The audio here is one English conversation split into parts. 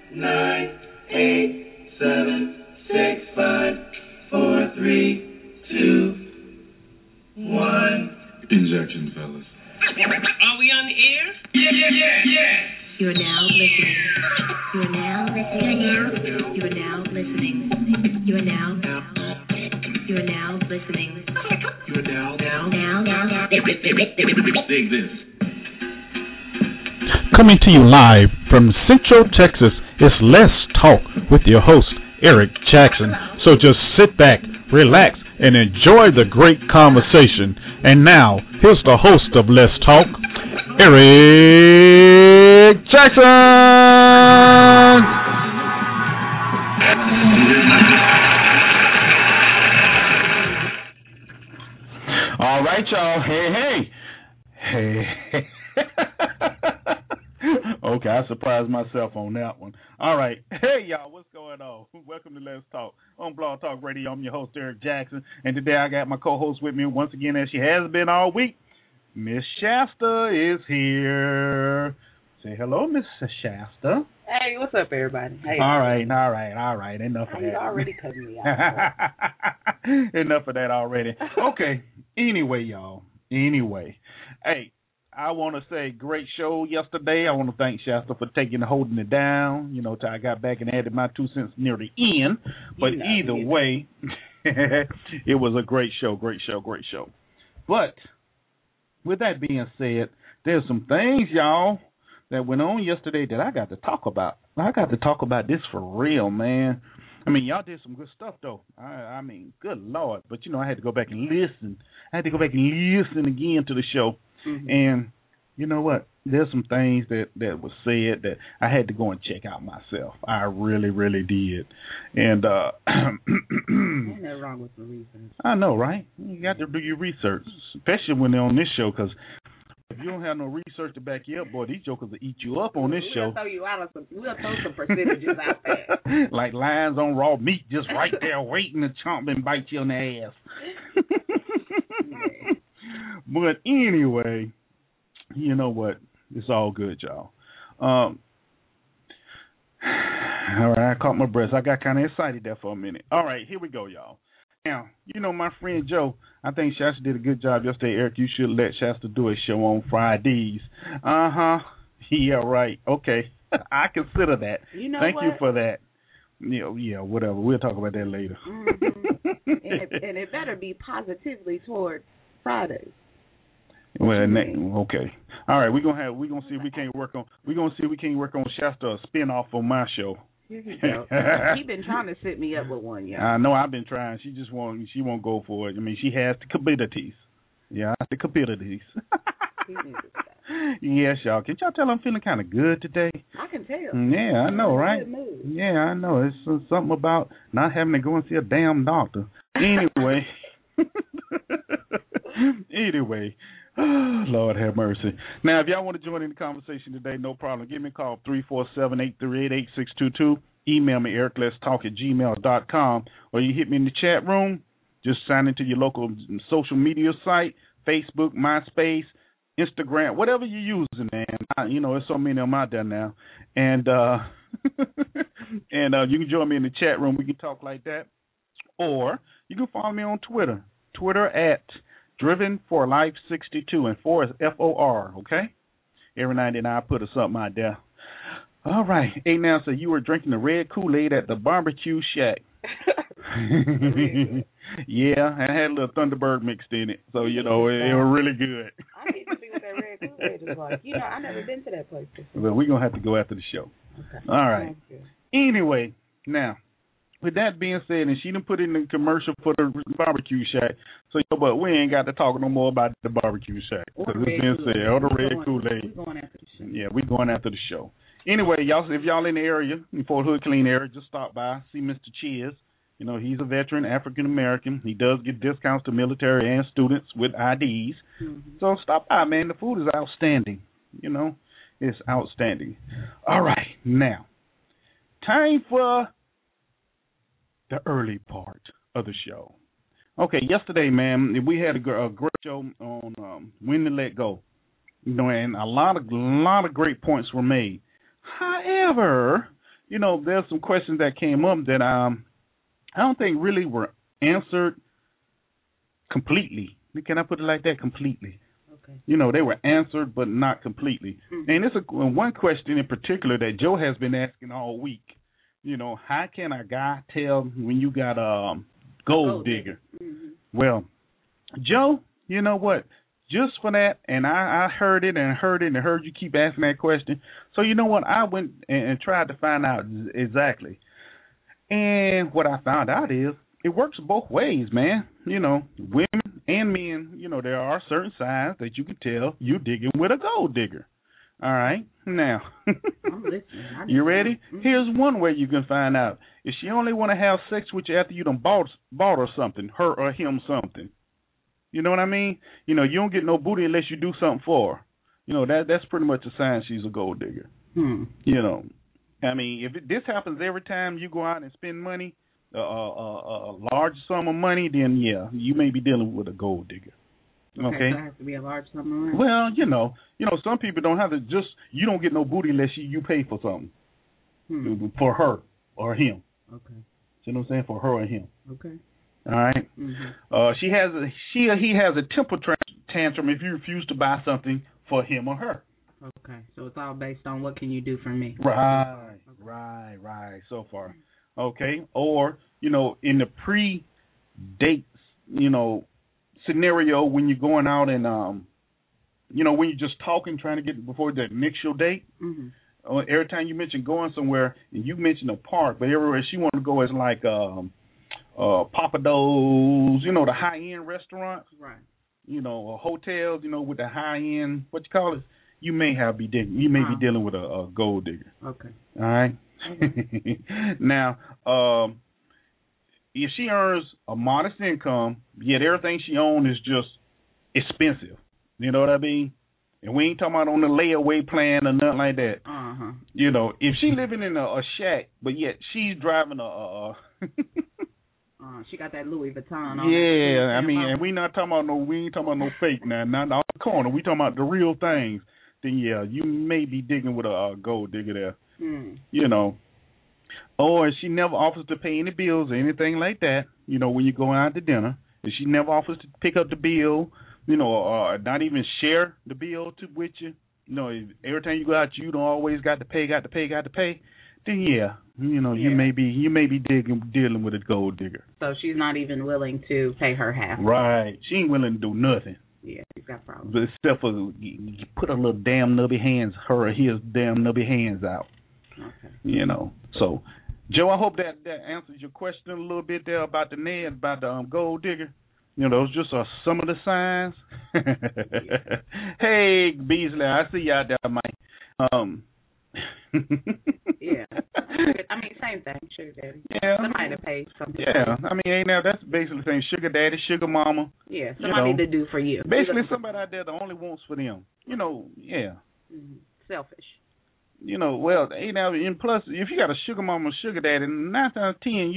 nine, eight, seven, six, five, four, three, two, one. Injection, fellas. Are we on the air? Yeah. You're now listening. You're now listening. You're now listening. You're now listening. You're now. Dig this. Coming to you live from Central Texas, it's Let's Talk with your host, Eric Jackson. So just sit back, relax, and enjoy the great conversation. And now, here's the host of Let's Talk, Eric Jackson! All right, y'all. Hey. Okay, I surprised myself on that one. All right. Hey, y'all, what's going on? Welcome to Let's Talk on Blog Talk Radio. I'm your host, Eric Jackson, and today I got my co-host with me once again, as she has been all week. Miss Shasta is here. Say hello, Miss Shasta. Hey, what's up, everybody? Hey. All right. Enough of that. You already cut me out. Enough of that already. Okay. Anyway, y'all. Hey, I want to say great show yesterday. I want to thank Shasta for holding it down. You know, till I got back and added my 2 cents near the end. But either way, it was a great show. But with that being said, there's some things, y'all, that went on yesterday that I got to talk about. I got to talk about this for real, man. I mean, y'all did some good stuff, though. I mean, good Lord. But, you know, I had to go back and listen. Again to the show. Mm-hmm. And you know what? There's some things that was said that I had to go and check out myself. I really, really did. And ain't nothing wrong with the research. I know, right? You got to do your research, especially when they're on this show, because if you don't have no research to back you up, boy, these jokers will eat you up on this show. We'll throw some percentages out there. Like lions on raw meat, just right there waiting to chomp and bite you in the ass. But anyway, you know what? It's all good, y'all. All right, I caught my breath. I got kind of excited there for a minute. All right, here we go, y'all. Now, you know, my friend Joe, I think Shasta did a good job yesterday. Eric, you should let Shasta do a show on Fridays. Yeah, right. Okay. I consider that. You know Thank what? you for that. Yeah, whatever. We'll talk about that later. Mm-hmm. and it better be positively toward Fridays. Well, okay. All right, we're gonna see if we can't work on Shasta a spin-off on my show. Here you go. You've been trying to set me up with one, yeah. I know I've been trying. She won't go for it. I mean, she has the capabilities. Yeah, the capabilities. Yes, y'all. Can y'all tell I'm feeling kind of good today? I can tell. Yeah, I know, right? Good mood. Yeah, I know. It's something about not having to go and see a damn doctor. Anyway. Lord have mercy. Now, if y'all want to join in the conversation today, no problem. Give me a call, 347-838-8622. Email me, ericletstalk@gmail.com. Or you hit me in the chat room. Just sign into your local social media site, Facebook, MySpace, Instagram, whatever you're using, man. There's so many of them out there now. And you can join me in the chat room. We can talk like that. Or you can follow me on Twitter. Twitter at Driven for Life 62, and 4 is FOR, okay? Every now and then I put something out there. All right. Hey, now, so you were drinking the red Kool-Aid at the barbecue shack. Yeah, and it had a little Thunderbird mixed in it, so, it was really good. I need to see what that red Kool-Aid is like. I've never been to that place before. Well, we're going to have to go after the show. Okay. All right. Anyway, now, with that being said, and she done put in the commercial for the barbecue shack, so but we ain't got to talk no more about the barbecue shack. Because it's been said, or the red Kool-Aid. We're going after the show. Yeah, we're going after the show. Anyway, y'all, if y'all in the area, in Fort Hood, Clean area, just stop by, see Mr. Chiz. He's a veteran, African-American. He does get discounts to military and students with IDs. Mm-hmm. So stop by, man. The food is outstanding. It's outstanding. All right, now, time for the early part of the show. Okay, yesterday, man, we had a great show on When to Let Go. And a lot of great points were made. However, there's some questions that came up that I don't think really were answered completely. Can I put it like that? Completely. Okay. They were answered, but not completely. Mm-hmm. And it's one question in particular that Joe has been asking all week. How can a guy tell when you got a gold digger? Mm-hmm. Well, Joe, you know what? Just for that, and I heard it and heard you keep asking that question. So you know what? I went and tried to find out exactly. And what I found out is it works both ways, man. Women and men, there are certain signs that you can tell you digging with a gold digger. All right? Now, I'm listening. You ready? Mm-hmm. Here's one way you can find out. If she only want to have sex with you after you done bought her something, her or him something. You know what I mean? You don't get no booty unless you do something for her. That's pretty much a sign she's a gold digger. I mean, if this happens every time you go out and spend money, a large sum of money, then yeah, you may be dealing with a gold digger. Okay, so it has to be a large sum of money. Well, some people don't have to you don't get no booty unless you pay for something for her or him. Okay. You know what I'm saying? For her or him. Okay. All right. Mm-hmm. He has a temper tantrum if you refuse to buy something for him or her. Okay, so it's all based on what can you do for me. Right. So far, okay. Or in the pre-date scenario when you're going out and when you're just talking, trying to get before the initial date. Mm-hmm. Every time you mention going somewhere, and you mention a park, but everywhere she wants to go is like Papa Do's, the high-end restaurants. Right. Hotels, with the high-end, what you call it? You may be dealing with a gold digger. Okay. All right. Okay. Now, if she earns a modest income, yet everything she owns is just expensive. You know what I mean? And we ain't talking about on the layaway plan or nothing like that. Uh-huh. If she living in a shack, but yet she's driving she got that Louis Vuitton on. Yeah, I mean, and we ain't talking about no fake now. Not on the corner. We talking about the real things. Then yeah, you may be digging with a gold digger there. Or if she never offers to pay any bills or anything like that, when you're going out to dinner, if she never offers to pick up the bill, or not even share the bill with you, every time you go out, you don't always got to pay, then yeah, you may be dealing with a gold digger. So she's not even willing to pay her half. Right. She ain't willing to do nothing. Yeah, she's got problems. But except for put her little damn nubby hands, her or his damn nubby hands out. Okay. So, Joe, I hope that answers your question a little bit there about the Ned, about the gold digger. Those just are some of the signs. Yeah. Hey, Beasley, I see you out there, Mike. Yeah. I mean, same thing, sugar daddy. Yeah. Somebody to pay something. Yeah. I mean, that's basically the same. Sugar daddy, sugar mama. Yeah. Somebody to do for you. Basically, somebody out there that only wants for them. Yeah. Mm-hmm. Selfish. Well, and plus, if you got a sugar mama, sugar daddy, 9 times out of 10,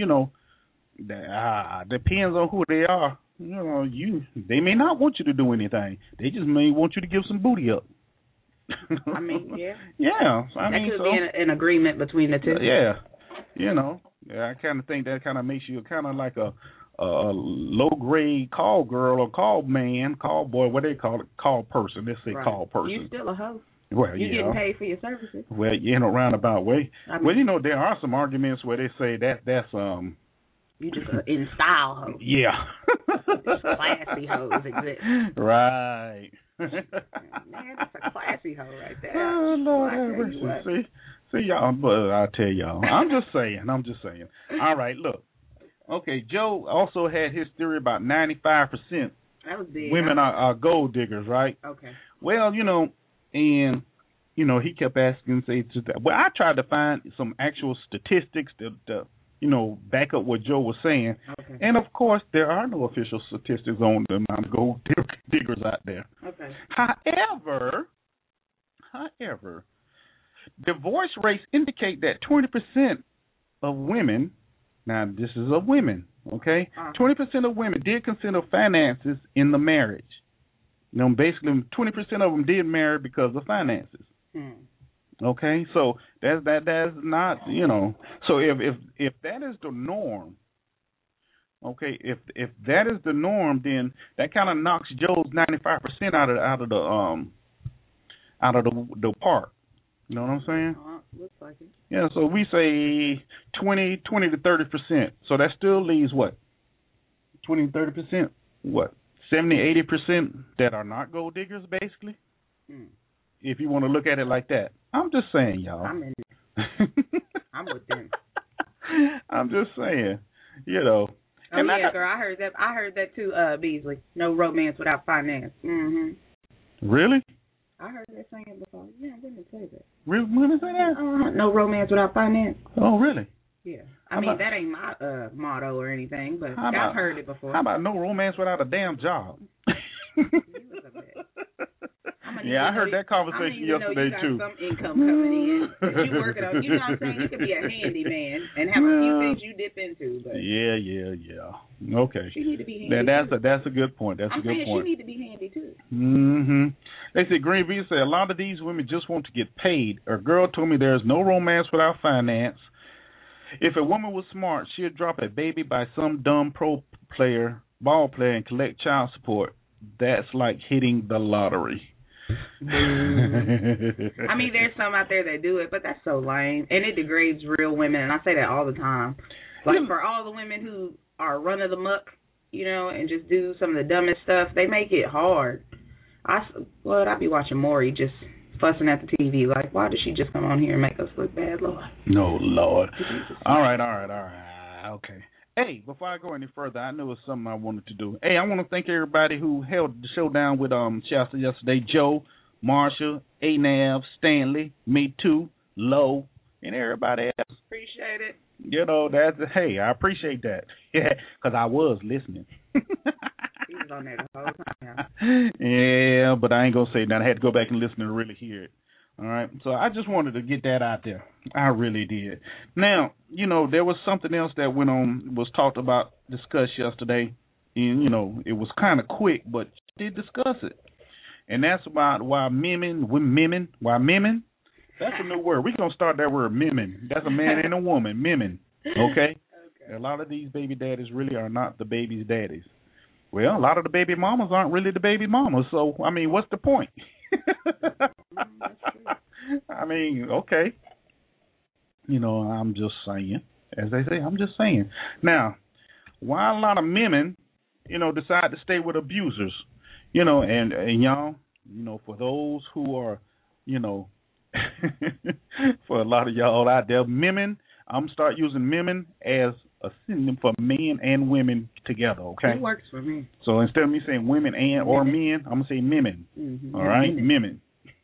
depends on who they are. They may not want you to do anything. They just may want you to give some booty up. I mean, yeah. Yeah. That could be an agreement between the two. Yeah. I kind of think that kind of makes you kind of like a low-grade call girl or call man, call boy, what they call it, call person. Let's say call person. You still a hoe. Well, you're getting paid for your services. Well, in a roundabout way. There are some arguments where they say that's you just in style hoe. Yeah. Classy hoes exist. Right. Man, that's a classy hoe right there. Oh, Lord, see y'all, but I tell y'all, I'm just saying. All right, look. Okay, Joe also had his theory about 95% that was big, women are gold diggers, right? Okay. Well, and he kept asking, I tried to find some actual statistics that back up what Joe was saying. Okay. And, of course, there are no official statistics on the amount of gold diggers out there. Okay. However, divorce rates indicate that 20% of women, now this is of women, okay? 20% of women did consider finances in the marriage. Basically, 20% of them did marry because of finances. Okay, so that's not, So if that is the norm, okay, if that is the norm, then that kind of knocks Joe's 95% out of the park. You know what I'm saying? Looks like it. Yeah. So we say 20 to 30%. So that still leaves what? 20 to 30%. What? 70, 80% that are not gold diggers, basically. If you want to look at it like that. I'm just saying, y'all. I'm in it. I'm with them. I'm just saying, Oh, yeah, girl, I heard that. I heard that too, Beasley. No romance without finance. Really? I heard that saying before. Yeah, women say that. Really? Women say that? No romance without finance. Oh, really? Yeah. I mean, that ain't my motto or anything, but I've heard it before. How about no romance without a damn job? Yeah, I heard that conversation yesterday too. You got some income coming in. You working on, you know what I'm saying? You could be a handyman and have a few things you dip into. But yeah. Okay. She need to be handy. That's a good point. That's a good point. She need to be handy too. They said Green V said a lot of these women just want to get paid. A girl told me there's no romance without finance. If a woman was smart, she'd drop a baby by some dumb ball player, and collect child support. That's like hitting the lottery. I mean, there's some out there that do it, but that's so lame, and it degrades real women. And I say that all the time. Like for all the women who are run of the muck, and just do some of the dumbest stuff, they make it hard. I'd be watching Maury just fussing at the TV, like, why did she just come on here and make us look bad, Lord? No, Lord. All right. Okay. Hey, before I go any further, I knew it was something I wanted to do. Hey, I want to thank everybody who held the show down with Shasta yesterday. Joe, Marsha, A-Nav, Stanley, me too, Low, and everybody else. Appreciate it. Hey, I appreciate that. Yeah, because I was listening. He was on there the whole time. Yeah, but I ain't going to say that. I had to go back and listen to really hear it. All right, so I just wanted to get that out there. I really did. Now, there was something else that was talked about, discussed yesterday, and, it was kind of quick, but did discuss it. And that's about why women, that's a new word. We're going to start that word, mimin. That's a man and a woman, mimin, okay? A lot of these baby daddies really are not the baby's daddies. Well, a lot of the baby mamas aren't really the baby mamas, so, I mean, what's the point? I mean, okay. I'm just saying. As they say, I'm just saying. Now, why a lot of women, decide to stay with abusers, and y'all, for those who are, for a lot of y'all out there, women, I'm going to start using women as a synonym for men and women together, okay? It works for me. So instead of me saying women or men, I'm going to say women. All right? Women.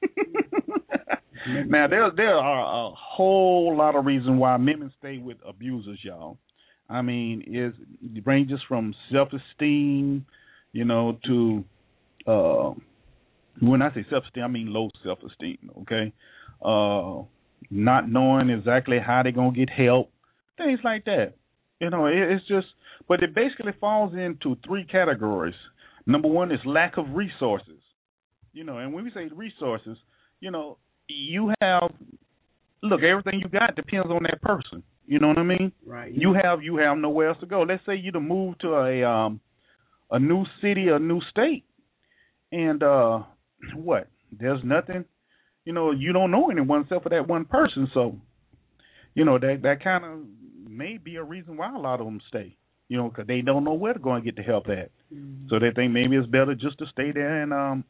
Now, there are a whole lot of reasons why women stay with abusers, y'all. I mean, it ranges from self-esteem, to, when I say self-esteem, I mean low self-esteem, okay? Not knowing exactly how they're going to get help, things like that. It's just, but it basically falls into three categories. Number one is lack of resources. And when we say resources, you have, everything you got depends on that person. You know what I mean? Right. You have nowhere else to go. Let's say you to move to a new city, a new state, and there's nothing. You don't know anyone except for that one person. So, that kind of may be a reason why a lot of them stay. Because they don't know where to go and get the help at. Mm-hmm. So they think maybe it's better just to stay there and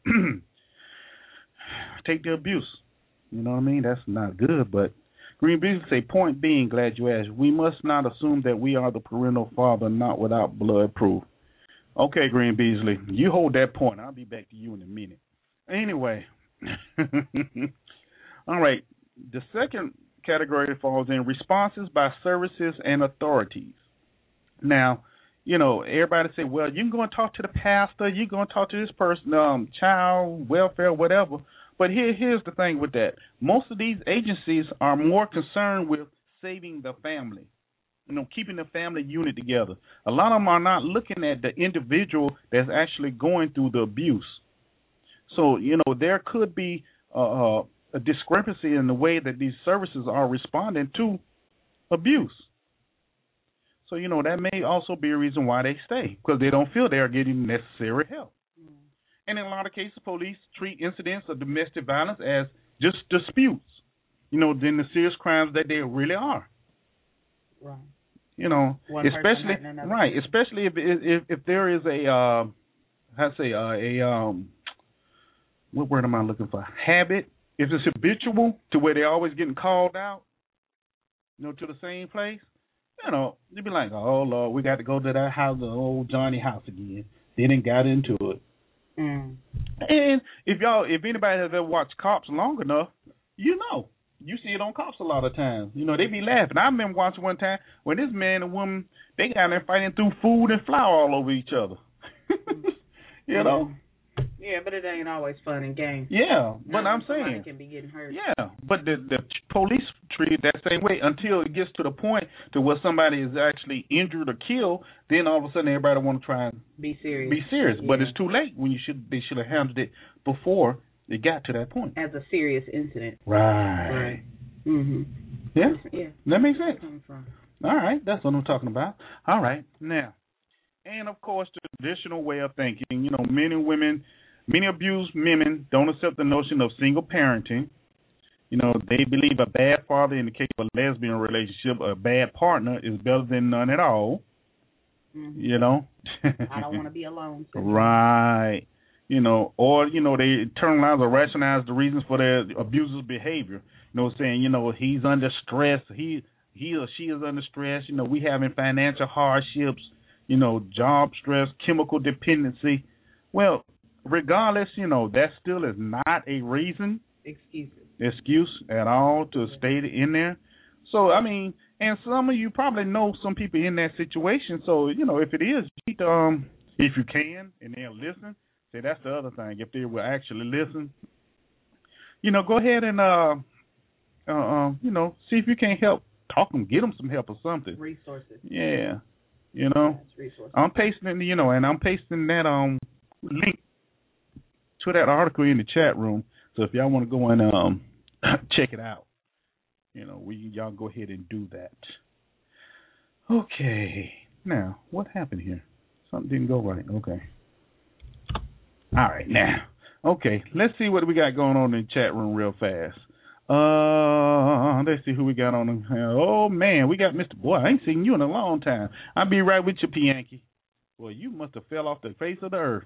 take the abuse. You know what I mean? That's not good. But Green Beasley say, point being, glad you asked, we must not assume that we are the parental father, not without blood proof. Okay, Green Beasley, you hold that point. I'll be back to you in a minute. Anyway, all right. The second category falls in responses by services and authorities. Now, everybody say, well, you can go and talk to the pastor, you can go and talk to this person, child welfare, whatever. But here's the thing with that. Most of these agencies are more concerned with saving the family, keeping the family unit together. A lot of them are not looking at the individual that's actually going through the abuse. So, there could be a discrepancy in the way that these services are responding to abuse. So, that may also be a reason why they stay, because they don't feel they are getting necessary help. And in a lot of cases, police treat incidents of domestic violence as just disputes, than the serious crimes that they really are. Right. Especially if there is what word am I looking for? Habit. If it's habitual to where they're always getting called out, to the same place, you'd be like, oh Lord, we got to go to that house, the old Johnny house again. They didn't got into it. And if anybody has ever watched Cops long enough, you see it on Cops a lot of times. They be laughing. I remember watching one time when this man and woman, they got there fighting through food and flour all over each other. Yeah, but it ain't always fun and games. Yeah, but I'm saying somebody can be getting hurt. Yeah, but the police treat it that same way until it gets to the point to where somebody is actually injured or killed. Then all of a sudden everybody want to try and be serious. Yeah. But it's too late when they should have handled it before it got to that point. As a serious incident. Right. Mhm. Yeah. Yeah. That makes sense. All right, that's what I'm talking about. All right, now. And, of course, the traditional way of thinking, many abused women don't accept the notion of single parenting. They believe a bad father in the case of a lesbian relationship, a bad partner is better than none at all. Mm-hmm. I don't want to be alone. So. Right. They internalize or rationalize the reasons for their abuser's behavior. Saying, he's under stress, he or she is under stress, we having financial hardships, job stress, chemical dependency. Well, regardless, that still is not a reason, excuse at all to stay in there. So, and some of you probably know some people in that situation. So, if it is, if you can, and they'll listen, say that's the other thing. If they will actually listen, go ahead and, see if you can't help, talk them, get them some help or something. Resources. Yeah. I'm pasting, and I'm pasting that link to that article in the chat room. So if y'all want to go and check it out, y'all go ahead and do that. Okay. Now, what happened here? Something didn't go right. Okay. All right, now. Okay, let's see what we got going on in the chat room real fast. Let's see who we got on. Oh, man, we got Mr. Boy. I ain't seen you in a long time. I'll be right with you, Pianki. Well, you must have fell off the face of the earth.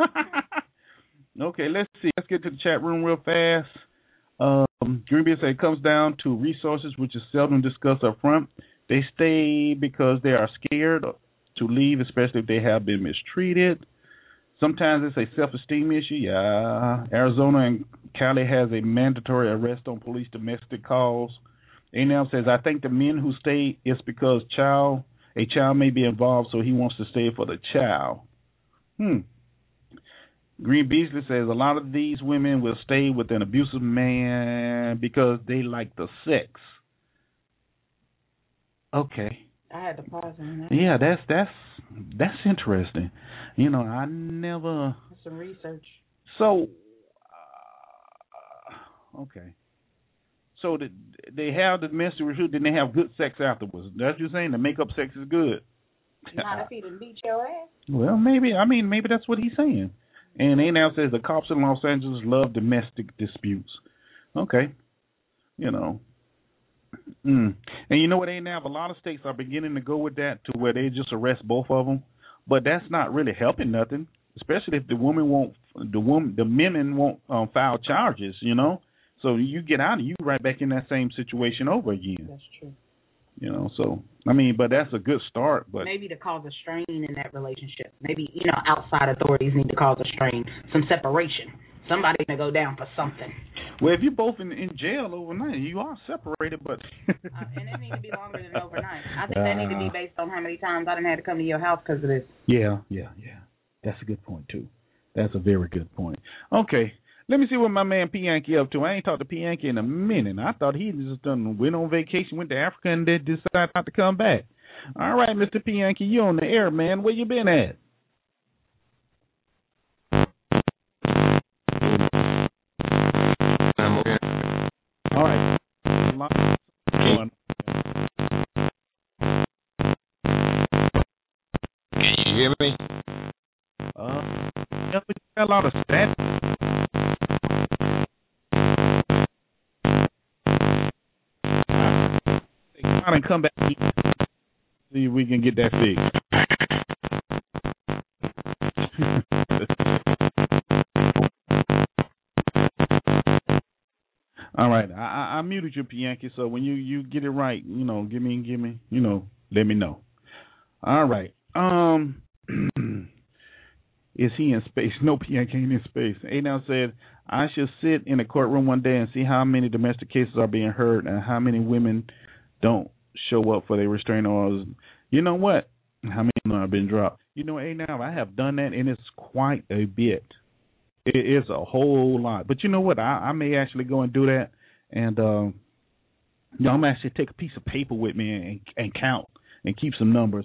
Okay, let's see. Let's get to the chat room real fast. Greenbeard said it comes down to resources, which is seldom discussed up front. They stay because they are scared to leave, especially if they have been mistreated. Sometimes it's a self-esteem issue. Yeah. Arizona and Cali has a mandatory arrest on police domestic calls. ANAM says, I think the men who stay is because a child may be involved, so he wants to stay for the child. Green Beasley says, a lot of these women will stay with an abusive man because they like the sex. Okay. I had to pause on that. Yeah, that's interesting. I never. Some research. So, okay. So they have the domestic recruit, then they have good sex afterwards. That's what you're saying. The makeup sex is good. Not if he didn't beat your ass. Well, maybe. Maybe that's what he's saying. And they now says the cops in Los Angeles love domestic disputes. Okay. And you know what, they now have a lot of states are beginning to go with that to where they just arrest both of them, but that's not really helping nothing, especially if the men won't file charges, So you get out and you right back in that same situation over again. That's true. So but that's a good start. But maybe to cause a strain in that relationship. Maybe outside authorities need to cause a strain, some separation. Somebody's gonna go down for something. Well, if you're both in jail overnight, you are separated, but and it needs to be longer than overnight. I think that needs to be based on how many times I didn't have to come to your house because of this. Yeah. That's a good point too. That's a very good point. Okay, let me see what my man Pianki up to. I ain't talked to Pianki in a minute. I thought he just went on vacation, went to Africa, and then decided not to come back. All right, Mr. Pianki, you on the air, man. Where you been at? hear me? Yeah, we got a lot of static. Try and come back. See if we can get that fixed. All right, I muted you, Pianki. So when you get it right, give me, let me know. All right. Is he in space? No, Pianki ain't in space. A now said, I should sit in a courtroom one day and see how many domestic cases are being heard and how many women don't show up for their restraining orders. You know what? How many have been dropped? A now I have done that, and it's quite a bit. It is a whole lot. But you know what? I may actually go and do that, and I'm actually take a piece of paper with me and count and keep some numbers.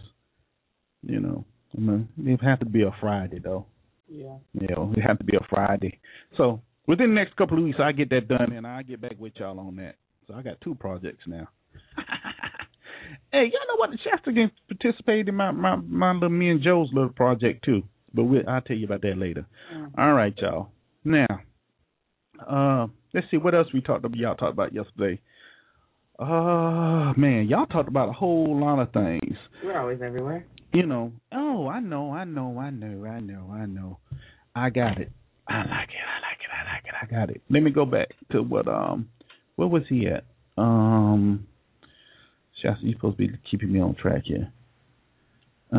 It have to be a Friday though. Yeah. It have to be a Friday. So within the next couple of weeks, I get that done, and I get back with y'all on that. So I got 2 projects now. Hey, y'all know what? The Shasta can participate in my little me and Joe's little project too. But I'll tell you about that later. Mm-hmm. All right, y'all. Now, let's see what else y'all talked about yesterday. Man, y'all talked about a whole lot of things. We're always everywhere. I know. I got it. I like it. I got it. Let me go back to where was he at? Shasta, you're supposed to be keeping me on track here. I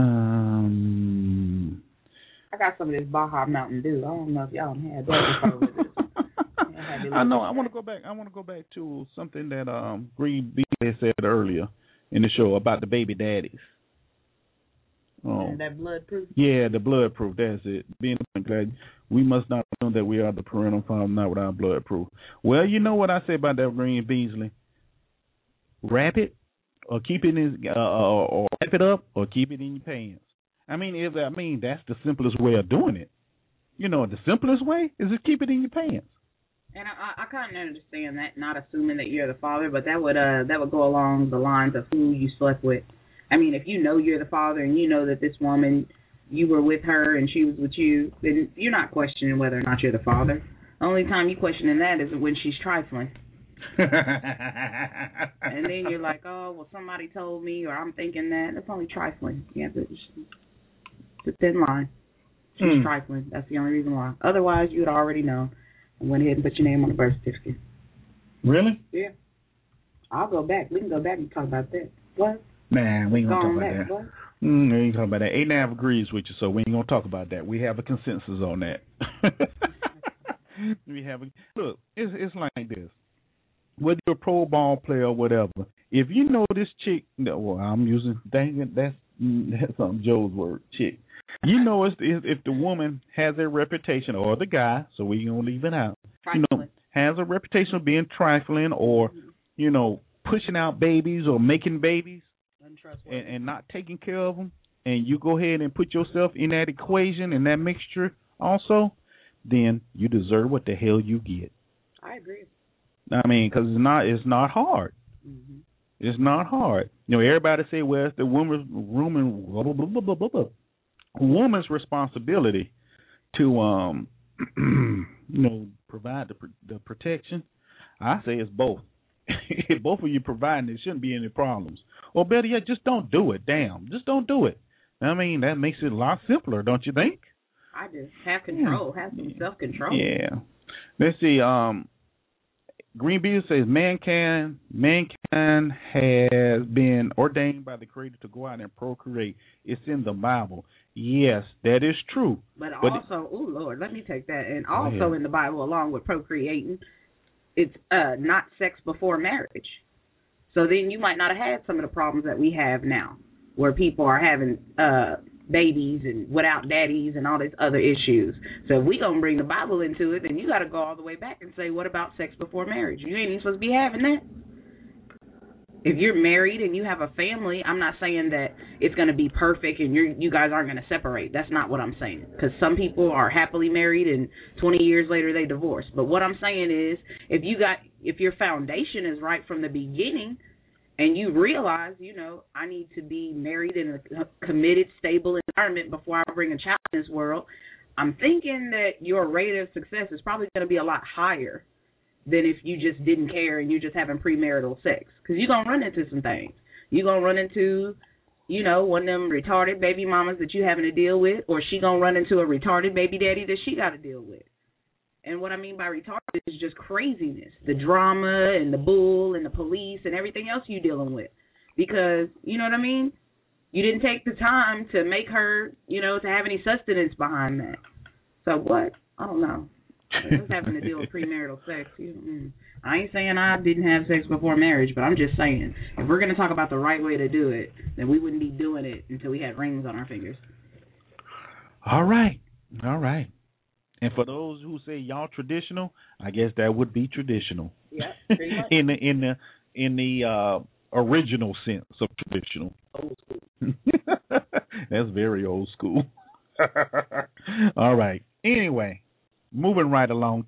got some of this Baja Mountain Dew. I don't know if y'all had that before with this. I know. I want to go back to something that Green B said earlier in the show about the baby daddies. And that blood proof? Yeah, the blood proof. That's it. Being glad we must not know that we are the parental father, not without blood proof. Well, you know what I say about that, Green Beasley? Wrap it or keep it in, or wrap it up or keep it in your pants. That's the simplest way of doing it. The simplest way is to keep it in your pants. And I kind of understand that, not assuming that you're the father, but that would go along the lines of who you slept with. If you know you're the father and you know that this woman, you were with her and she was with you, then you're not questioning whether or not you're the father. The only time you questioning that is when she's trifling. And then you're like, oh, well, somebody told me, or I'm thinking that. That's only trifling. Yeah, but it's a thin line. She's trifling. That's the only reason why. Otherwise, you would already know and went ahead and put your name on the birth certificate. Really? Yeah. I'll go back. We can go back and talk about that. What? Man, we ain't going to talk about that. We ain't talking about that. A-Nav agrees with you, so we ain't going to talk about that. We have a consensus on that. Look, it's like this. Whether you're a pro ball player or whatever, if you know this chick, I'm using, that's Joe's word, chick. If the woman has a reputation, or the guy, so we going to leave it out, has a reputation of being trifling or, pushing out babies or making babies and not taking care of them, and you go ahead and put yourself in that equation and that mixture also, then you deserve what the hell you get. I agree. Because it's not hard. Mm-hmm. It's not hard. Everybody say, well, it's the woman's responsibility to, provide the protection. I say it's both. If both of you providing, there shouldn't be any problems. Or better yet, just don't do it. Damn, just don't do it. That makes it a lot simpler, don't you think? I do. Have control. Have some self-control. Yeah. Let's see. Green Bean says mankind has been ordained by the Creator to go out and procreate. It's in the Bible. Yes, that is true. But also, oh Lord, let me take that. And also in the Bible, along with procreating, it's not sex before marriage. So then you might not have had some of the problems that we have now, where people are having babies and without daddies and all these other issues. So if we gonna bring the Bible into it, then you got to go all the way back and say, what about sex before marriage? You ain't even supposed to be having that. If you're married and you have a family, I'm not saying that it's going to be perfect and you guys aren't going to separate. That's not what I'm saying. Because some people are happily married and 20 years later they divorce. But what I'm saying is, if your foundation is right from the beginning, and you realize, I need to be married in a committed, stable environment before I bring a child in this world, I'm thinking that your rate of success is probably going to be a lot higher than if you just didn't care and you're just having premarital sex. Because you're going to run into some things. You're going to run into, one of them retarded baby mamas that you're having to deal with, or she going to run into a retarded baby daddy that she got to deal with. And what I mean by retarded is just craziness, the drama and the bull and the police and everything else you're dealing with. Because, you know what I mean? You didn't take the time to make her, to have any sustenance behind that. So what? I don't know. Just having to deal with premarital sex. I ain't saying I didn't have sex before marriage, but I'm just saying, if we're going to talk about the right way to do it, then we wouldn't be doing it until we had rings on our fingers. All right. And for those who say y'all traditional, I guess that would be traditional. Yeah, pretty much. in the original sense of traditional. Old school. That's very old school. All right. Anyway, moving right along.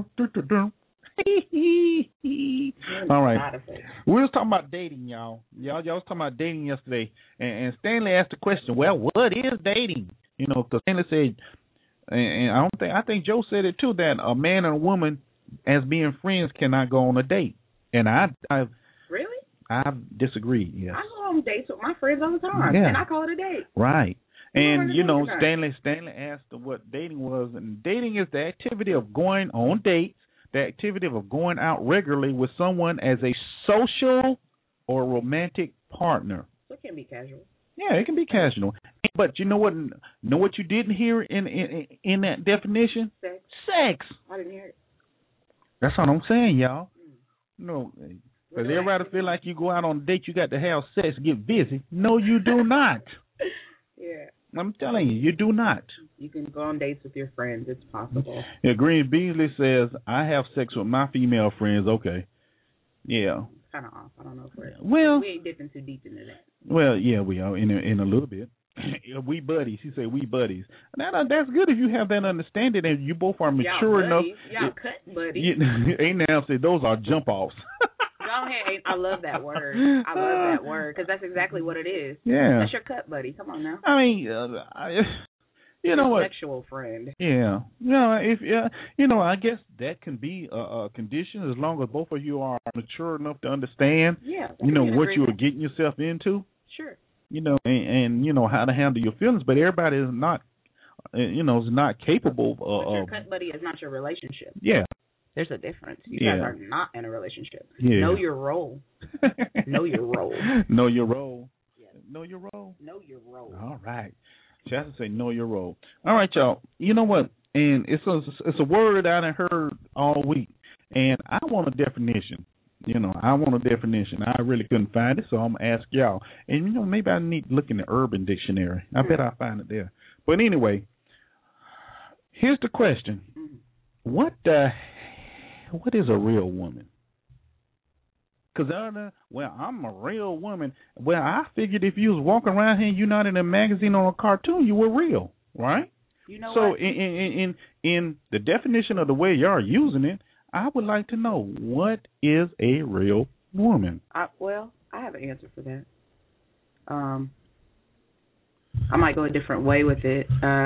All right. We was talking about dating, y'all. Y'all was talking about dating yesterday, and Stanley asked the question, well, what is dating? Because Stanley said, and I think Joe said it too, that a man and a woman as being friends cannot go on a date. And Really? I've disagreed, yes. I go on dates with my friends all the time, and I call it a date. Right. And, Stanley asked what dating was, and dating is the activity of going on dates, the activity of going out regularly with someone as a social or romantic partner. So it can be casual. Yeah, it can be casual. But you know what you didn't hear in that definition? Sex. I didn't hear it. That's what I'm saying, y'all. No, because everybody feel like you go out on a date, you got to have sex, get busy. No, you do not. Yeah. I'm telling you do not. You can go on dates with your friends. It's possible. Yeah, Green Beasley says, I have sex with my female friends. Okay. Yeah. Kind of off. I don't know if we ain't dipping too deep into that. Well, yeah, we are in a little bit. We buddies. He said we buddies. That's good if you have that understanding and you both are mature enough. Y'all cut buddies. Ain't now say those are jump offs. Go ahead. I love that word. I love that word because that's exactly what it is. Yeah. That's your cut buddy. Come on now. I mean, you know what? Sexual friend. Yeah. I guess that can be a condition as long as both of you are mature enough to understand. Yeah. What you are getting yourself into. Sure. And how to handle your feelings, but everybody is not, is not capable of. Your cut buddy is not your relationship. Yeah. There's a difference. You guys are not in a relationship. Yeah. Know your role. Know your role. Know your role. Yes. Know your role. Know your role. All right. She has to say know your role. All right, y'all. You know what? And it's a word I done heard all week, and I want a definition. I want a definition. I really couldn't find it, so I'm going to ask y'all. And, maybe I need to look in the Urban Dictionary. I bet I'll find it there. But anyway, here's the question. What is a real woman? Because, I'm a real woman. Well, I figured if you was walking around here and you're not in a magazine or a cartoon, you were real, right? So what? in the definition of the way y'all are using it, I would like to know, what is a real woman? I have an answer for that. I might go a different way with it.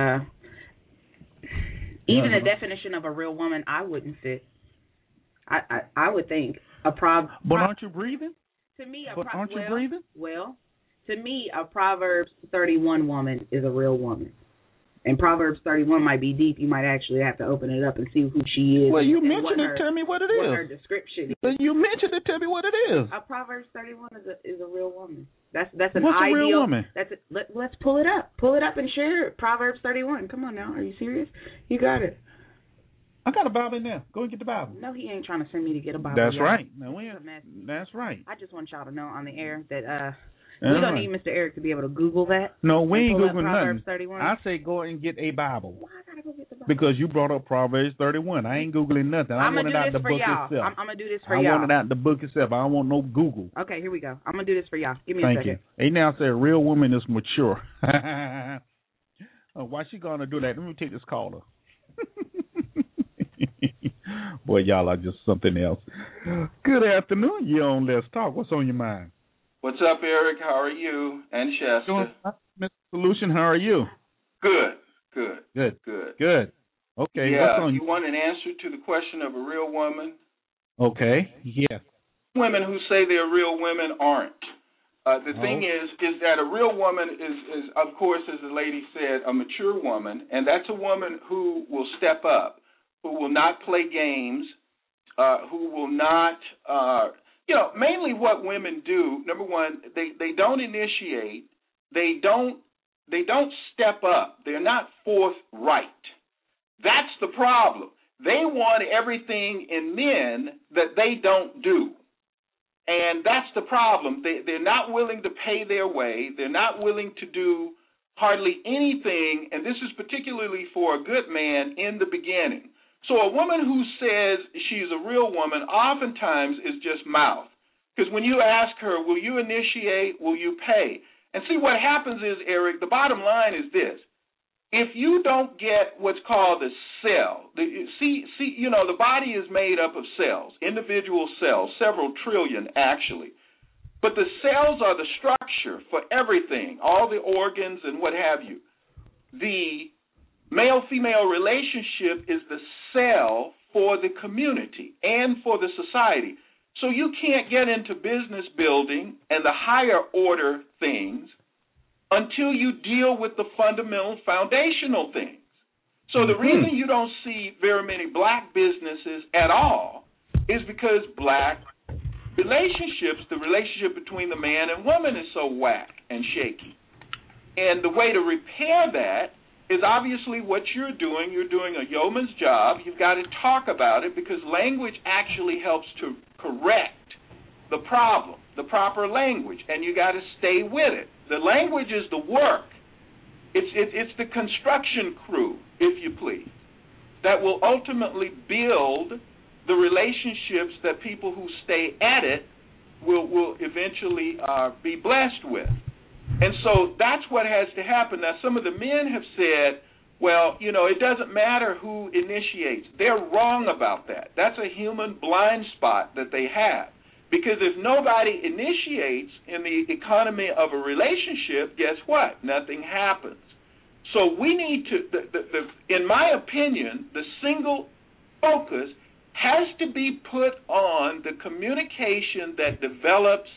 Even the definition of a real woman, I wouldn't fit. I would think But aren't you breathing? To me, aren't you breathing? Well, to me, a Proverbs 31 woman is a real woman. And Proverbs 31 might be deep. You might actually have to open it up and see who she is. Well, you mentioned it. Tell me what it is. What her description is. But you mentioned it. Tell me what it is. A Proverbs 31 is a real woman. That's an What's ideal. A real woman? Let's pull it up. Pull it up and share it. Proverbs 31. Come on now. Are you serious? You got it. I got a Bible in there. Go and get the Bible. No, he ain't trying to send me to get a Bible. That's yet. right. No, that's right. I just want y'all to know on the air that we don't need Mr. Eric to be able to Google that. No, we ain't Googling Proverbs nothing. 31. I say go and get a Bible. Why I gotta go get the Bible? Because you brought up Proverbs 31. I ain't Googling nothing. I want it out the book itself. I'm going to do this for y'all. I want it out the book itself. I don't want no Google. Okay, here we go. I'm going to do this for y'all. Give me Thank a second. You. He now said a real woman is mature. Why she going to do that? Let me take this caller. Boy, y'all are just something else. Good afternoon. You're on Let's Talk. What's on your mind? What's up, Eric? How are you? And Shasta? Doing Mr. Solution, how are you? Good. Okay, yeah, what's on you want an answer to the question of a real woman? Okay, yes. Women who say they're real women aren't. The thing is that a real woman is, of course, as the lady said, a mature woman, and that's a woman who will step up, who will not play games, who will not, mainly what women do. Number one, they don't initiate, they don't step up, they're not forthright. That's the problem. They want everything in men that they don't do. And that's the problem. They're not willing to pay their way. They're not willing to do hardly anything, and this is particularly for a good man in the beginning. So a woman who says she's a real woman oftentimes is just mouth. Because when you ask her, will you initiate, will you pay? And see, what happens is, Eric, the bottom line is this. If you don't get what's called a cell, the body is made up of cells, individual cells, several trillion actually. But the cells are the structure for everything, all the organs and what have you. The male-female relationship is the cell for the community and for the society. So you can't get into business building and the higher order things until you deal with the fundamental foundational things. So the reason you don't see very many black businesses at all is because black relationships, the relationship between the man and woman is so whack and shaky. And the way to repair that is obviously what you're doing. You're doing a yeoman's job. You've got to talk about it because language actually helps to correct the problem, the proper language, and you got to stay with it. The language is the work. It's the construction crew, if you please, that will ultimately build the relationships that people who stay at it will eventually be blessed with. And so that's what has to happen. Now, some of the men have said, well, it doesn't matter who initiates. They're wrong about that. That's a human blind spot that they have. Because if nobody initiates in the economy of a relationship, guess what? Nothing happens. So we need to, in my opinion, the single focus has to be put on the communication that develops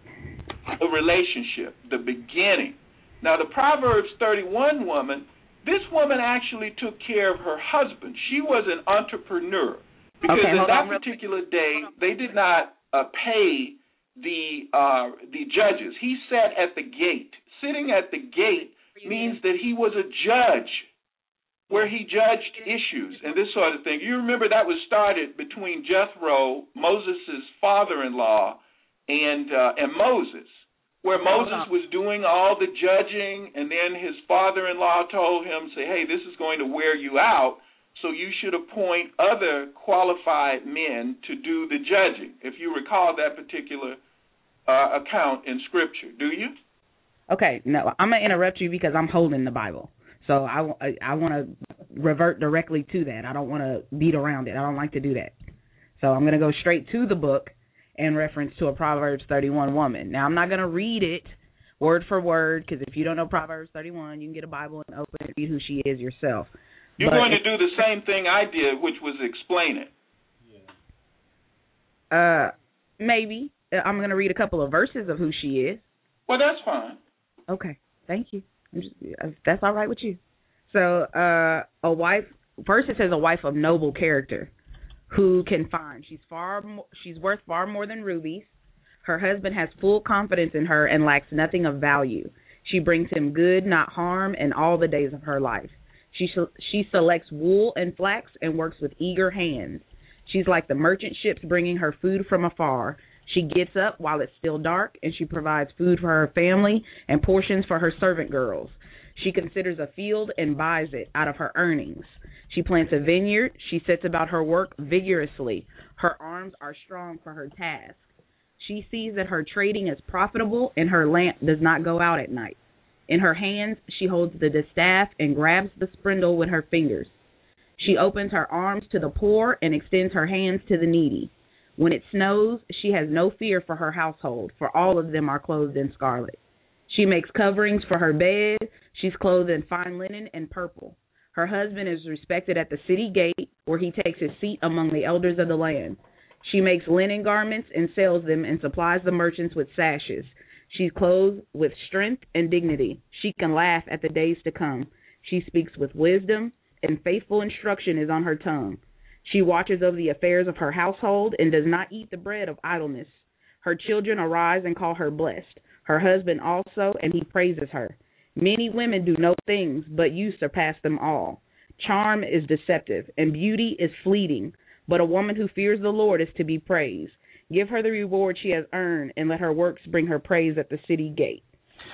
a relationship, the beginning. Now, the Proverbs 31 woman, this woman actually took care of her husband. She was an entrepreneur. Because in that particular day, they did not pay the judges. He sat at the gate. Sitting at the gate means that he was a judge, where he judged issues and this sort of thing. You remember that was started between Jethro, Moses' father-in-law, and Moses, where Moses was doing all the judging, and then his father-in-law told him, say, hey, this is going to wear you out, so you should appoint other qualified men to do the judging, if you recall that particular account in Scripture. Do you? Okay, no, I'm going to interrupt you because I'm holding the Bible. So I want to revert directly to that. I don't want to beat around it. I don't like to do that. So I'm going to go straight to the book in reference to a Proverbs 31 woman. Now, I'm not going to read it word for word because if you don't know Proverbs 31, you can get a Bible and open it and read who she is yourself. You're going to do the same thing I did, which was explain it. Maybe. I'm going to read a couple of verses of who she is. Well, that's fine. Okay. Thank you. That's all right with you. So, a wife, first it says a wife of noble character who can find. She's worth far more than rubies. Her husband has full confidence in her and lacks nothing of value. She brings him good, not harm, in all the days of her life. She selects wool and flax and works with eager hands. She's like the merchant ships bringing her food from afar. She gets up while it's still dark, and she provides food for her family and portions for her servant girls. She considers a field and buys it out of her earnings. She plants a vineyard. She sets about her work vigorously. Her arms are strong for her task. She sees that her trading is profitable, and her lamp does not go out at night. In her hands, she holds the distaff and grabs the spindle with her fingers. She opens her arms to the poor and extends her hands to the needy. When it snows, she has no fear for her household, for all of them are clothed in scarlet. She makes coverings for her bed. She's clothed in fine linen and purple. Her husband is respected at the city gate, where he takes his seat among the elders of the land. She makes linen garments and sells them and supplies the merchants with sashes. She's clothed with strength and dignity. She can laugh at the days to come. She speaks with wisdom, and faithful instruction is on her tongue. She watches over the affairs of her household and does not eat the bread of idleness. Her children arise and call her blessed. Her husband also, and he praises her. Many women do no things, but you surpass them all. Charm is deceptive, and beauty is fleeting, but a woman who fears the Lord is to be praised. Give her the reward she has earned, and let her works bring her praise at the city gate.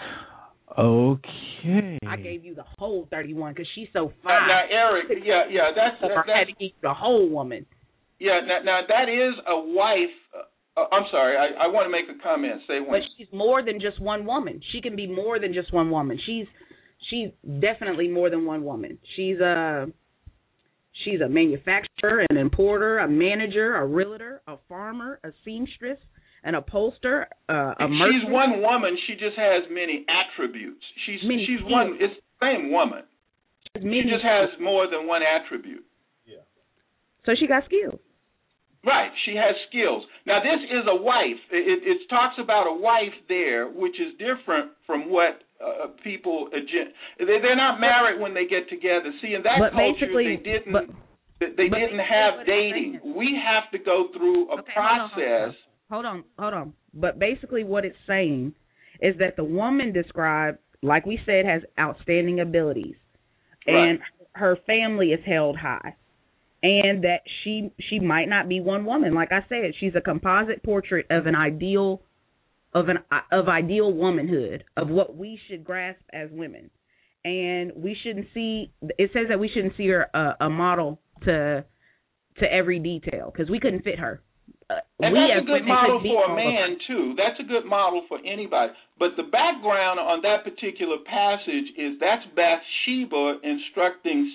Okay. I gave you the whole 31 because she's so fine. Now, Eric, that's I had to give you the whole woman. Yeah, now that is a wife. I'm sorry, I want to make a comment. Say when. But she's more than just one woman. She can be more than just one woman. She's definitely more than one woman. She's a manufacturer, an importer, a manager, a realtor, a farmer, a seamstress, an upholster, a merchant. She's one woman. She just has many attributes. She's one. It's the same woman. She just has more than one attribute. Yeah. So she got skills. Right, she has skills. Now, this is a wife. It talks about a wife there, which is different from what people. They're not married when they get together. See, in that culture, they didn't have dating. We have to go through a process. Hold on. But basically, what it's saying is that the woman described, like we said, has outstanding abilities, and her family is held high. And that she might not be one woman. Like I said, she's a composite portrait of an ideal ideal womanhood, of what we should grasp as women. And we shouldn't see. It says that we shouldn't see her a model to every detail, because we couldn't fit her. And that's a good model for a man too. That's a good model for anybody. But the background on that particular passage is that's Bathsheba instructing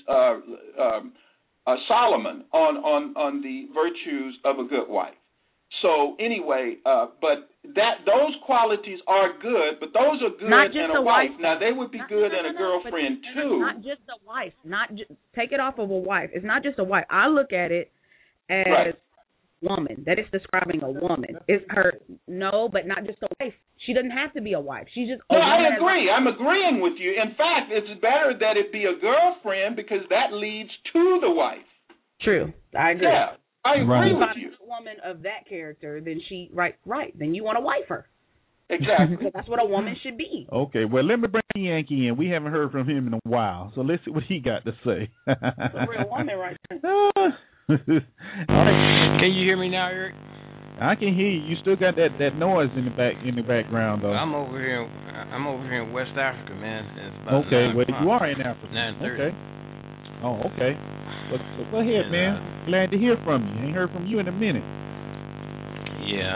Solomon on the virtues of a good wife. So anyway, but those qualities are good, but those are good in a wife. Now they would be good in a girlfriend too. Not just a wife. Take it off of a wife. It's not just a wife. I look at it as woman. That is describing a woman. It's her. No, but not just a wife. She doesn't have to be a wife. She's just. No, I agree. I'm agreeing with you. In fact, it's better that it be a girlfriend, because that leads to the wife. True, I agree. Yeah, I agree with you. If a woman of that character, then she right. Then you want to wife her. Exactly. So that's what a woman should be. Okay, well, let me bring Yankee in. We haven't heard from him in a while, so let's see what he got to say. It's a real woman right there. Can you hear me now, Eric? I can hear you. You still got that noise in the background, though. I'm over here in West Africa, man. Okay, well, you are in Africa. 9:30. Okay. Oh, okay. So go ahead, man. Glad to hear from you. Ain't heard from you in a minute. Yeah,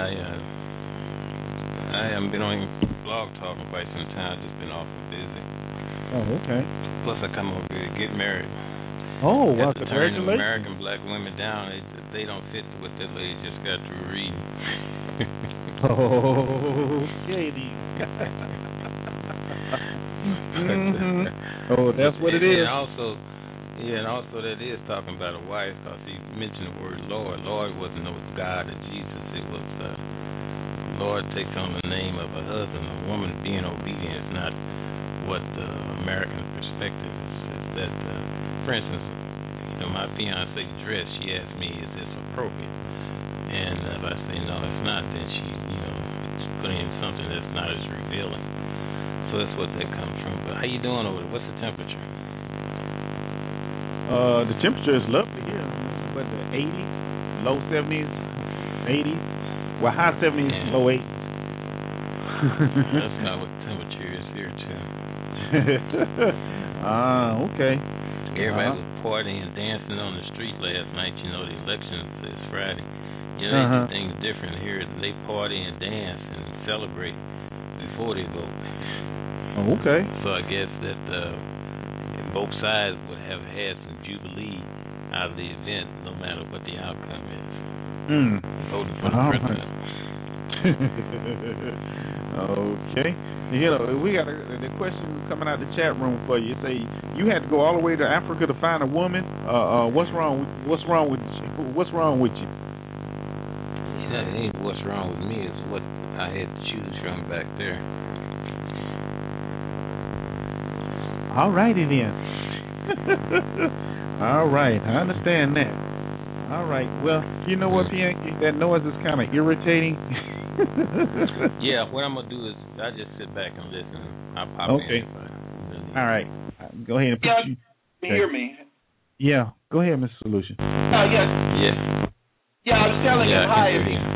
I haven't been on Blog Talk in quite some time. Just been awful busy. Oh, okay. Plus, I come over here to get married. Oh, well, to turn congratulations. American black women down. They don't fit what that lady just got through reading. Okay. Oh, that's what it is. And also that is talking about a wife, because he mentioned the word Lord. Lord wasn't no God of Jesus. It was Lord takes on the name of a husband. A woman being obedient is not what the American perspective is. That for instance, my fiance dress, she asked me, is this appropriate? And if I say no, it's not, then she, put in something that's not as revealing. So that's what that comes from. But how you doing over there? What's the temperature? The temperature is lovely here. What, the 80s, low 70s, 80s? Well, high 70s, low 80s. That's not what the temperature is here, too. Okay. Everybody was partying and dancing on the street last night. The election is Friday. They do things different here. They party and dance and celebrate before they vote. Oh, okay. So I guess that both sides would have had some jubilee out of the event, no matter what the outcome is. Hold it for the president. Okay. You know, we got the question coming out the chat room for you. Say you had to go all the way to Africa to find a woman. What's wrong with you? That ain't what's wrong with me. It's what I had to choose from back there. All righty then. All right, I understand that. All right. Well, you know what, Bianchi? That noise is kind of irritating. Yeah, what I'm gonna do is I just sit back and listen. I'll pop in. Really. All right. Go ahead and put you. Can you hear me? Yeah. Go ahead, Mr. Solution. Yes. Yeah. Yeah, I was telling him hi.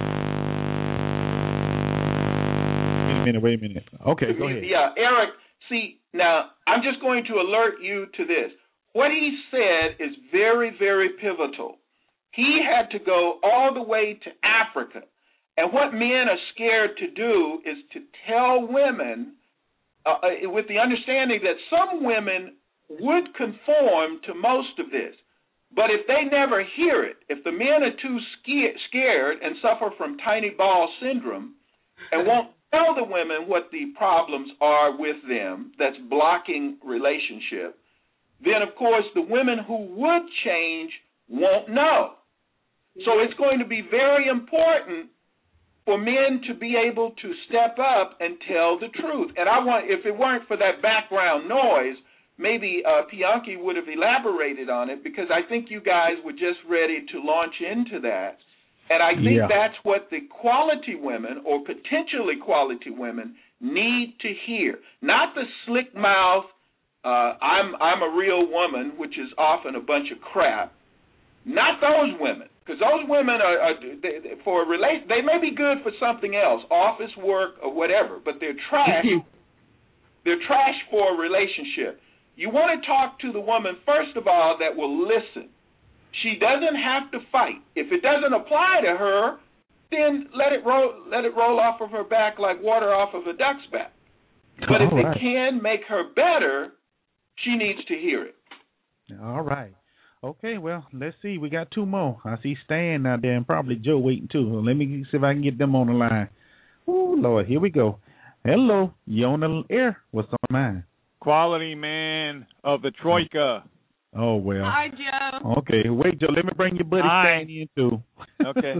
Wait a minute. Okay, go ahead. Yeah, Eric, see, now, I'm just going to alert you to this. What he said is very, very pivotal. He had to go all the way to Africa. And what men are scared to do is to tell women, with the understanding that some women would conform to most of this. But if they never hear it, if the men are too scared and suffer from tiny ball syndrome and won't tell the women what the problems are with them that's blocking relationship, then, of course, the women who would change won't know. So it's going to be very important for men to be able to step up and tell the truth. And if it weren't for that background noise, maybe Bianchi would have elaborated on it, because I think you guys were just ready to launch into that. And I think that's what the quality women or potentially quality women need to hear. Not the slick mouth, I'm a real woman, which is often a bunch of crap. Not those women, because those women they may be good for something else, office work or whatever, but they're trash. They're trash for a relationship. You want to talk to the woman, first of all, that will listen. She doesn't have to fight. If it doesn't apply to her, then let it roll off of her back like water off of a duck's back. But if it can make her better, she needs to hear it. All right. Okay, well, let's see. We got two more. I see Stan out there and probably Joe waiting too. So let me see if I can get them on the line. Oh, Lord, here we go. Hello, you on the air? What's on mine? Quality man of the Troika. Oh, well. Hi, Joe. Okay, wait, Joe. Let me bring your buddy Stan in, too. Okay.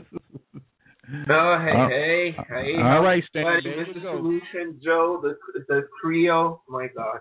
Hey. All right, Stan. Mr. Solution, Joe, the trio. My God.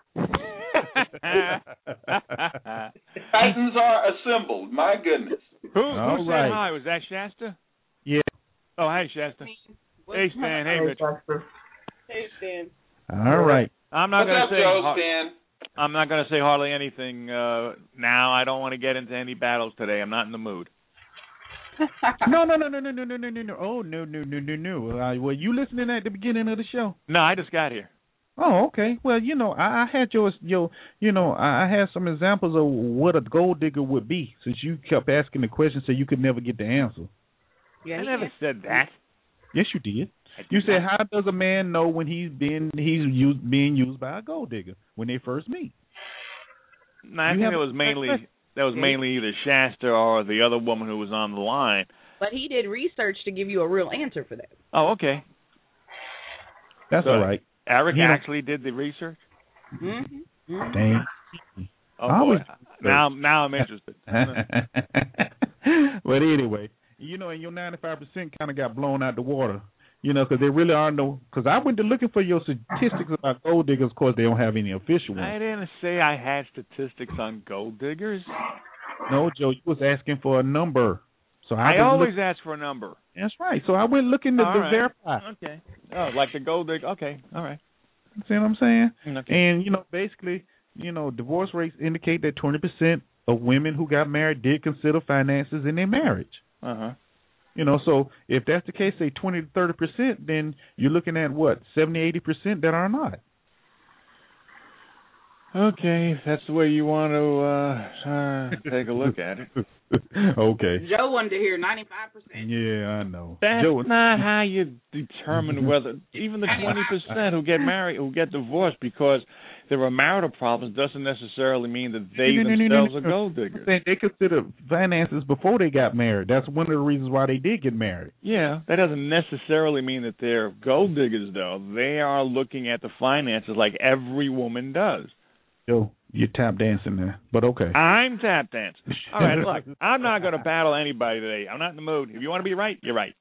Titans are assembled. My goodness. Who said hi? Was that Shasta? Yeah. Oh, hey, Shasta. Hey, Stan. Hey, Rich. Hey, Stan. All right. I'm not going to say. Joe, Stan? I'm not going to say hardly anything now. I don't want to get into any battles today. I'm not in the mood. No. Oh, no. Were you listening at the beginning of the show? No, I just got here. Oh, okay. Well, I had I had some examples of what a gold digger would be, since you kept asking the question, so you could never get the answer. Yeah, I never said that. Yes, you did. You said, how does a man know when he's being used by a gold digger when they first meet? No, I think that was mainly either Shasta or the other woman who was on the line. But he did research to give you a real answer for that. Oh, okay. That's all right. Eric actually did the research? Mm-hmm. Dang. Oh, boy. Now I'm interested. But anyway, and your 95% kind of got blown out the water. Because there really are no. Because I went to looking for your statistics about gold diggers. Of course, they don't have any official ones. I didn't say I had statistics on gold diggers. No, Joe, you was asking for a number. So I always ask for a number. That's right. So I went looking to verify. Okay. Oh, like the gold digger. Okay. All right. See what I'm saying? Okay. And basically, divorce rates indicate that 20% of women who got married did consider finances in their marriage. Uh-huh. So if that's the case, say 20 to 30%, then you're looking at what, 70, 80% that are not. Okay, if that's the way you want to take a look at it. Okay. Joe wanted to hear 95%. Yeah, I know. That's not how you determine whether even the 20% who get married, who get divorced, because there are marital problems doesn't necessarily mean that they themselves are gold diggers. They considered finances before they got married. That's one of the reasons why they did get married. Yeah, that doesn't necessarily mean that they're gold diggers, though. They are looking at the finances like every woman does. Yo, you're tap dancing there, but okay. I'm tap dancing. All right, look, I'm not going to battle anybody today. I'm not in the mood. If you want to be right, you're right.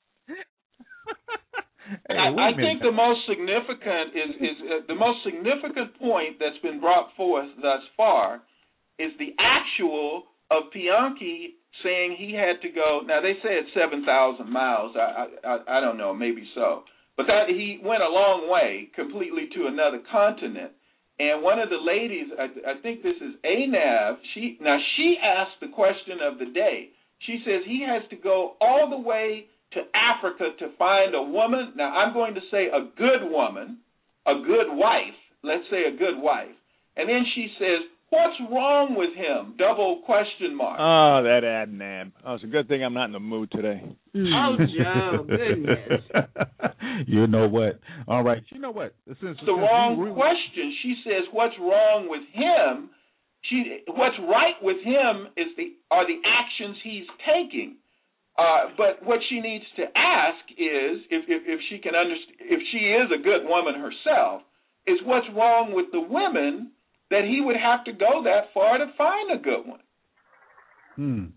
Hey, I think the most significant is the most significant point that's been brought forth thus far is the actual of Bianchi saying he had to go. Now they say it's 7,000 miles. I don't know, maybe so, but that he went a long way, completely to another continent. And one of the ladies, I think this is Anav. She asked the question of the day. She says he has to go all the way to Africa to find a woman. Now, I'm going to say a good woman, a good wife, let's say a good wife. And then she says, what's wrong with him? Double question mark. Oh, that Adnan. Oh, it's a good thing I'm not in the mood today. Oh, Joe, goodness. You know what? All right. You know what? Since the wrong question. She says, what's wrong with him? What's right with him are the actions he's taking. But what she needs to ask is, if she can understand, if she is a good woman herself, is what's wrong with the women that he would have to go that far to find a good one?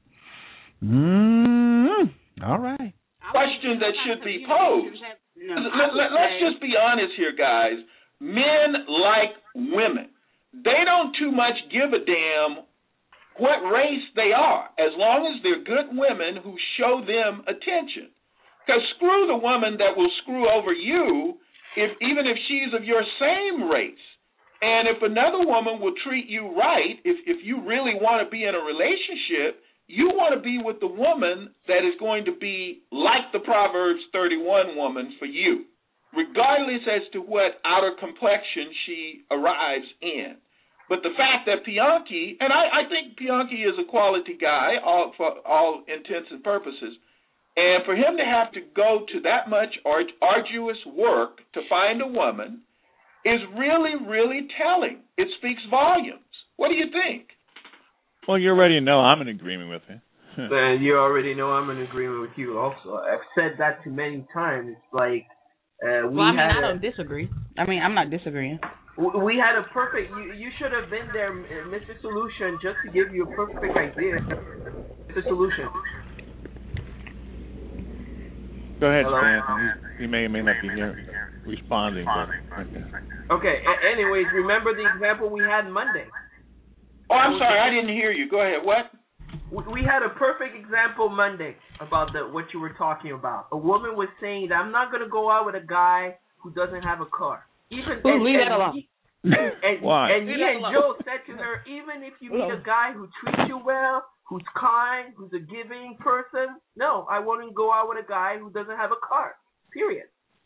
All right. Question that should be posed. Let's just be honest here, guys. Men like women. They don't too much give a damn what race they are, as long as they're good women who show them attention. Because screw the woman that will screw over you, even if she's of your same race. And if another woman will treat you right, if you really want to be in a relationship, you want to be with the woman that is going to be like the Proverbs 31 woman for you, regardless as to what outer complexion she arrives in. But the fact that Bianchi, and I think Bianchi is a quality guy for all intents and purposes, and for him to have to go to that much arduous work to find a woman is really, really telling. It speaks volumes. What do you think? Well, you already know I'm in agreement with you. And you already know I'm in agreement with you also. I've said that too many times. Like, I don't disagree. I'm not disagreeing. We had a perfect. You should have been there, Mr. Solution, just to give you a perfect idea. Mr. Solution. Go ahead, Stan. He may not be here responding. Okay. Anyways, remember the example we had Monday. Oh, I'm sorry, I didn't hear you. Go ahead. What? We had a perfect example Monday about what you were talking about. A woman was saying that I'm not going to go out with a guy who doesn't have a car. Leave that alone. Why? And Joe said to her, even if you meet a guy who treats you well, who's kind, who's a giving person, no, I wouldn't go out with a guy who doesn't have a car. Period.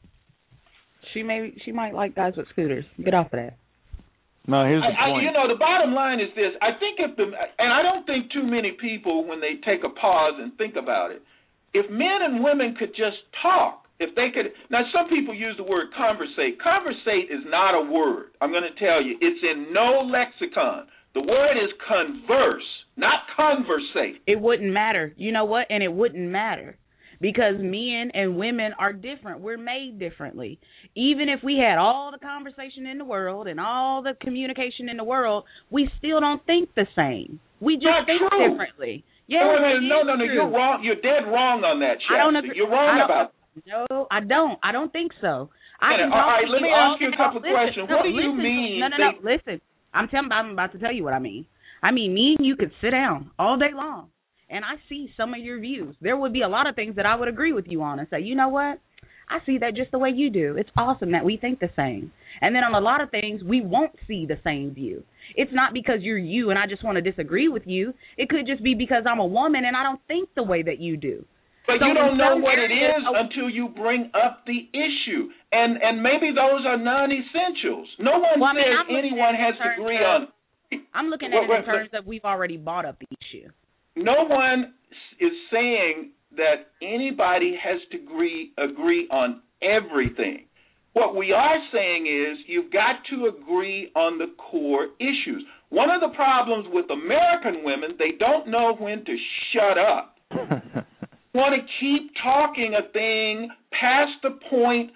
She might like guys with scooters. Get off of that. No, here's the point. The bottom line is this. I think and I don't think too many people, when they take a pause and think about it, if men and women could just talk, if they could. Now, some people use the word conversate. Conversate is not a word. I'm going to tell you. It's in no lexicon. The word is converse, not conversate. It wouldn't matter. You know what? And it wouldn't matter. Because men and women are different. We're made differently. Even if we had all the conversation in the world and all the communication in the world, we still don't think the same. We just think differently. Yeah, no, you're wrong. You're dead wrong on that, Shasta. I don't agree. You're wrong about that. No, I don't. I don't think so. All right, let me ask you a couple of questions. What do you mean? No. Listen. I'm about to tell you what I mean. I mean, me and you could sit down all day long, and I see some of your views. There would be a lot of things that I would agree with you on and say, you know what? I see that just the way you do. It's awesome that we think the same. And then on a lot of things, we won't see the same view. It's not because you're you and I just want to disagree with you. It could just be because I'm a woman and I don't think the way that you do. But you don't know what it is until you bring up the issue. And maybe those are non-essentials. No one says anyone has to agree on. I'm looking at it in terms of we've already brought up the issue. No one is saying that anybody has to agree on everything. What we are saying is you've got to agree on the core issues. One of the problems with American women, they don't know when to shut up. Want to keep talking a thing past the point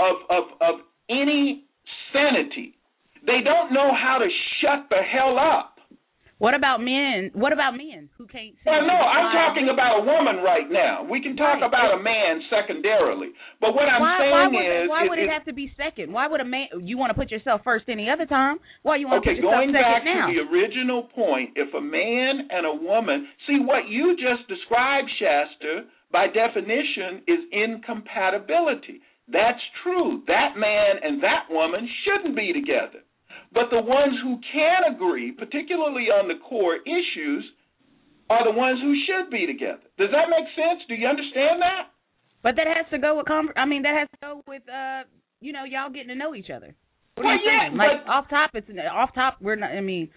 of any sanity. They don't know how to shut the hell up. What about men? What about men who can't see? Well, no, I'm talking about a woman right now. We can talk about a man secondarily. But what I'm saying is... Why would it have to be second? Why would a man... You want to put yourself first any other time? Why you want to put yourself second now? Okay, going back to the original point, if a man and a woman... See, what you just described, Shasta, by definition, is incompatibility. That's true. That man and that woman shouldn't be together. But the ones who can agree, particularly on the core issues, are the ones who should be together. Does that make sense? Do you understand that? But that has to go with that has to go with y'all getting to know each other. What are you saying? Like off top, we're not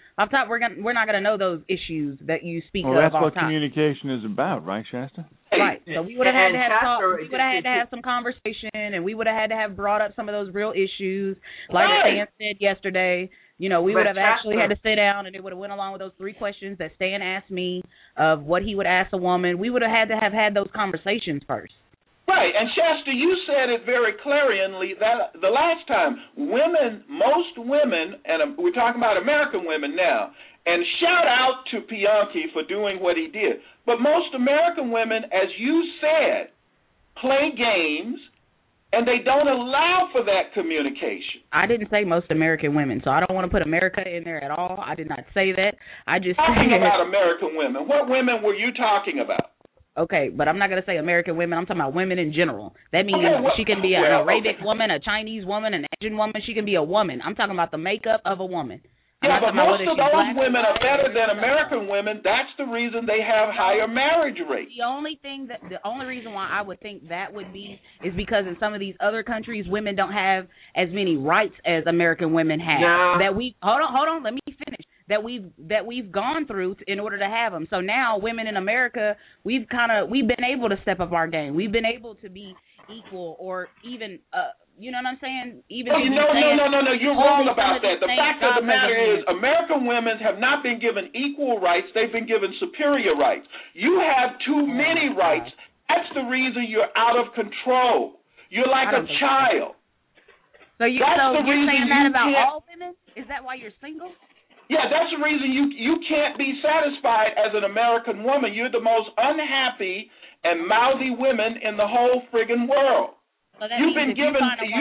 gonna know those issues that you speak of. Well, that's what communication is about, right, Shasta? Right. So we would have had to have talk. We would have had to have some conversation, and we would have had to have brought up some of those real issues, like Stan said yesterday. We would have actually had to sit down, and it would have went along with those 3 questions that Stan asked me of what he would ask a woman. We would have had to have had those conversations first. Right, and Shasta, you said it very clarion that the last time, most women, and we're talking about American women now, and shout out to Bianchi for doing what he did, but most American women, as you said, play games, and they don't allow for that communication. I didn't say most American women, so I don't want to put America in there at all. I did not say that. I just talking about American women. What women were you talking about? Okay, but I'm not going to say American women. I'm talking about women in general. That means she can be an Arabic woman, a Chinese woman, an Asian woman. She can be a woman. I'm talking about the makeup of a woman. Yeah, but most of those women are better than American women. That's the reason they have higher marriage rates. The only reason why I would think that would be is because in some of these other countries, women don't have as many rights as American women have. No. Hold on, let me finish. That we've gone through in order to have them. So now women in America, we've been able to step up our game. We've been able to be equal or even you know what I'm saying? No, you're wrong about that. The fact of the matter is American women have not been given equal rights. They've been given superior rights. You have too many rights. That's the reason you're out of control. You're like a child. So you're saying that about all women? Is that why you're single? Yeah, that's the reason you can't be satisfied as an American woman. You're the most unhappy and mouthy women in the whole friggin' world. Well, you've been given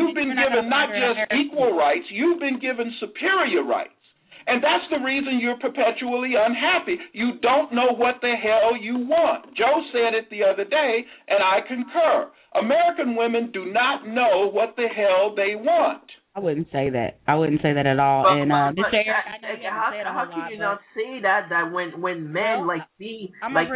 not just equal rights, you've been given superior rights. And that's the reason you're perpetually unhappy. You don't know what the hell you want. Joe said it the other day, and I concur. American women do not know what the hell they want. I wouldn't say that. I wouldn't say that at all. But, and Mr. Eric, I know you haven't said a whole lot. How can you not say that when men like me,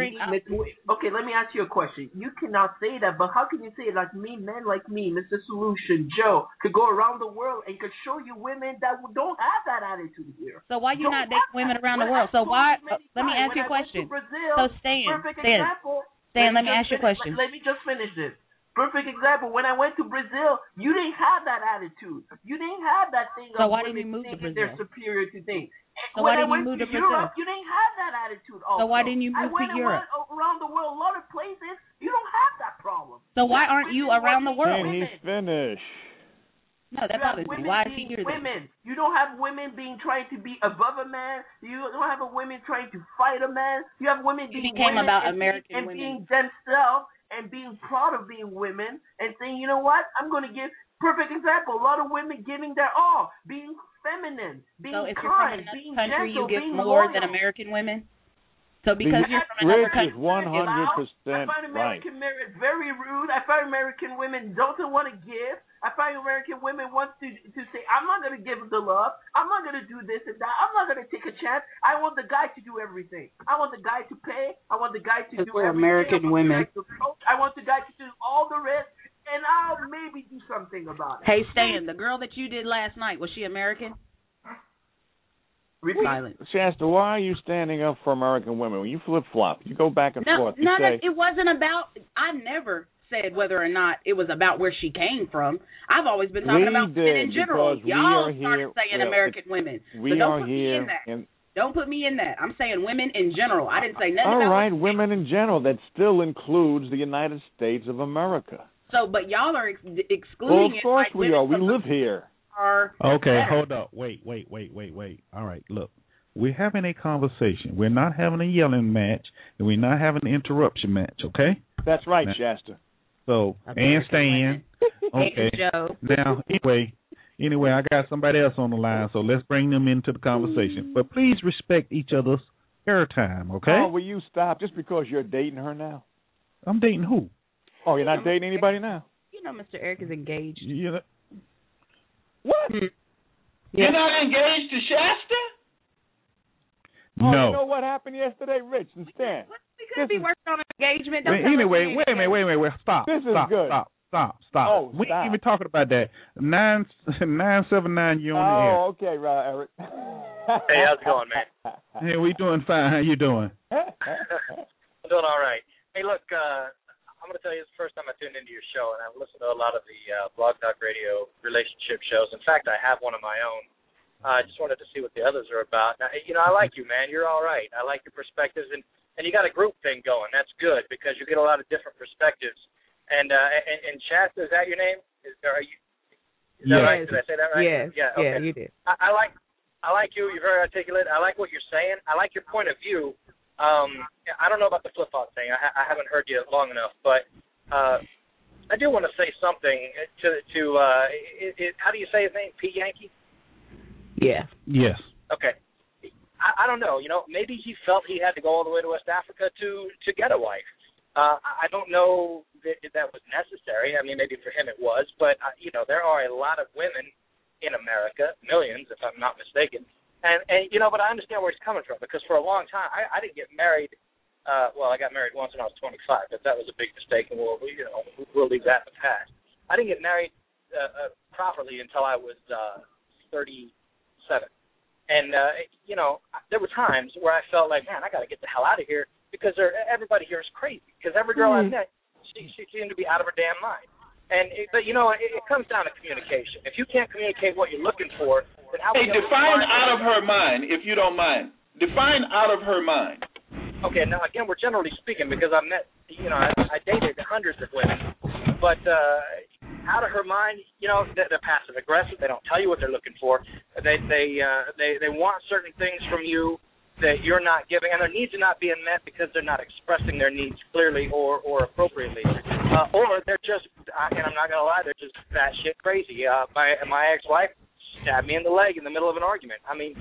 okay, let me ask you a question. You cannot say that, but how can you say it like me, men like me, Mr. Solution, Joe, could go around the world and could show you women that don't have that attitude here? So why you not dating women around the world? So why? Let me ask you a question. So Stan, let me ask you a question. Let me just finish this. Perfect example. When I went to Brazil, you didn't have that attitude. You didn't have that thing of women didn't you move to Brazil? They're superior to things. So why didn't you move to Europe, you didn't have that attitude also. So why didn't you move to Europe? I went around the world, a lot of places, you don't have that problem. So why aren't you around the world? Can he finish? No, that bothers me. Why is he here? Women. You don't have women trying to be above a man. You don't have a women trying to fight a man. You have women being women and being themselves. And being proud of being women and saying, you know what, I'm going to give perfect example. A lot of women giving their all, being feminine, being kind, being country, gentle, you give being more loyal. than American women. So because you're from another country, 100% I find right. American men very rude. I find American women don't want to give. I find American women want to say, I'm not going to give the love. I'm not going to do this and that. I'm not going to take a chance. I want the guy to do everything. I want the guy to pay. I want the guy to do everything. American women. I want the guy to do all the rest, and I'll maybe do something about it. Hey, Stan, the girl that you did last night, was she American? Silent. Shasta, why are you standing up for American women? When you flip-flop, you go back and forth. It wasn't about, I never said whether or not it was about where she came from. I've always been talking about women in general. Y'all started saying American women. Don't put me in that. Don't put me in that. I'm saying women in general. I didn't say nothing about... All right, women in general. That still includes the United States of America. So, but y'all are excluding it. Well, of course we are. We live here. Okay, hold up. Wait. All right, look. We're having a conversation. We're not having a yelling match, and we're not having an interruption match, okay? That's right, now, Shasta. So, and Stan. Okay. Now, anyway, I got somebody else on the line, so let's bring them into the conversation. But please respect each other's airtime, okay? Oh, will you stop just because you're dating her now? I'm dating who? Oh, you're not dating anybody now? You know Mr. Eric is engaged. What? You're not engaged to Shasta? Oh, no. You know what happened yesterday, Rich and Stan? We could be working on an engagement. Anyway, wait a minute. Stop. This is good. Stop. Oh, we ain't even talking about that. 979, you on the air. Oh, okay, right, Eric. Hey, how's it going, man? Hey, we doing fine. How you doing? I'm doing all right. Hey, look, I'm going to tell you, it's the first time I tuned into your show, and I've listened to a lot of the Blog Talk Radio relationship shows. In fact, I have one of my own. I just wanted to see what the others are about. Now, I like you, man. You're all right. I like your perspectives, and you got a group thing going. That's good because you get a lot of different perspectives. And Shasta, is that your name? Is that right? Did I say that right? Yes. Yeah. Okay. Yeah, you did. I like you. You're very articulate. I like what you're saying. I like your point of view. I don't know about the flip-flop thing. I haven't heard you long enough, but I do want to say something to how do you say his name? P. Yankee? Yeah. Yes. Okay. I don't know. Maybe he felt he had to go all the way to West Africa to get a wife. I don't know that was necessary. I mean, maybe for him it was, but there are a lot of women in America, millions, if I'm not mistaken. And but I understand where he's coming from because for a long time I didn't get married. I got married once when I was 25, but that was a big mistake, and we'll leave that in the past. I didn't get married properly until I was 37. And, there were times where I felt like, man, I got to get the hell out of here because everybody here is crazy. Because every girl I met, she seemed to be out of her damn mind. But it comes down to communication. If you can't communicate what you're looking for, then how... Hey, define out of her mind, if you don't mind. Define out of her mind. Okay, now, again, we're generally speaking because I met, I dated hundreds of women. But... out of her mind, they're passive aggressive. They don't tell you what they're looking for. They want certain things from you that you're not giving, and their needs are not being met because they're not expressing their needs clearly or appropriately, or they're just, and I'm not gonna lie, they're just batshit crazy. My ex-wife stabbed me in the leg in the middle of an argument. I mean,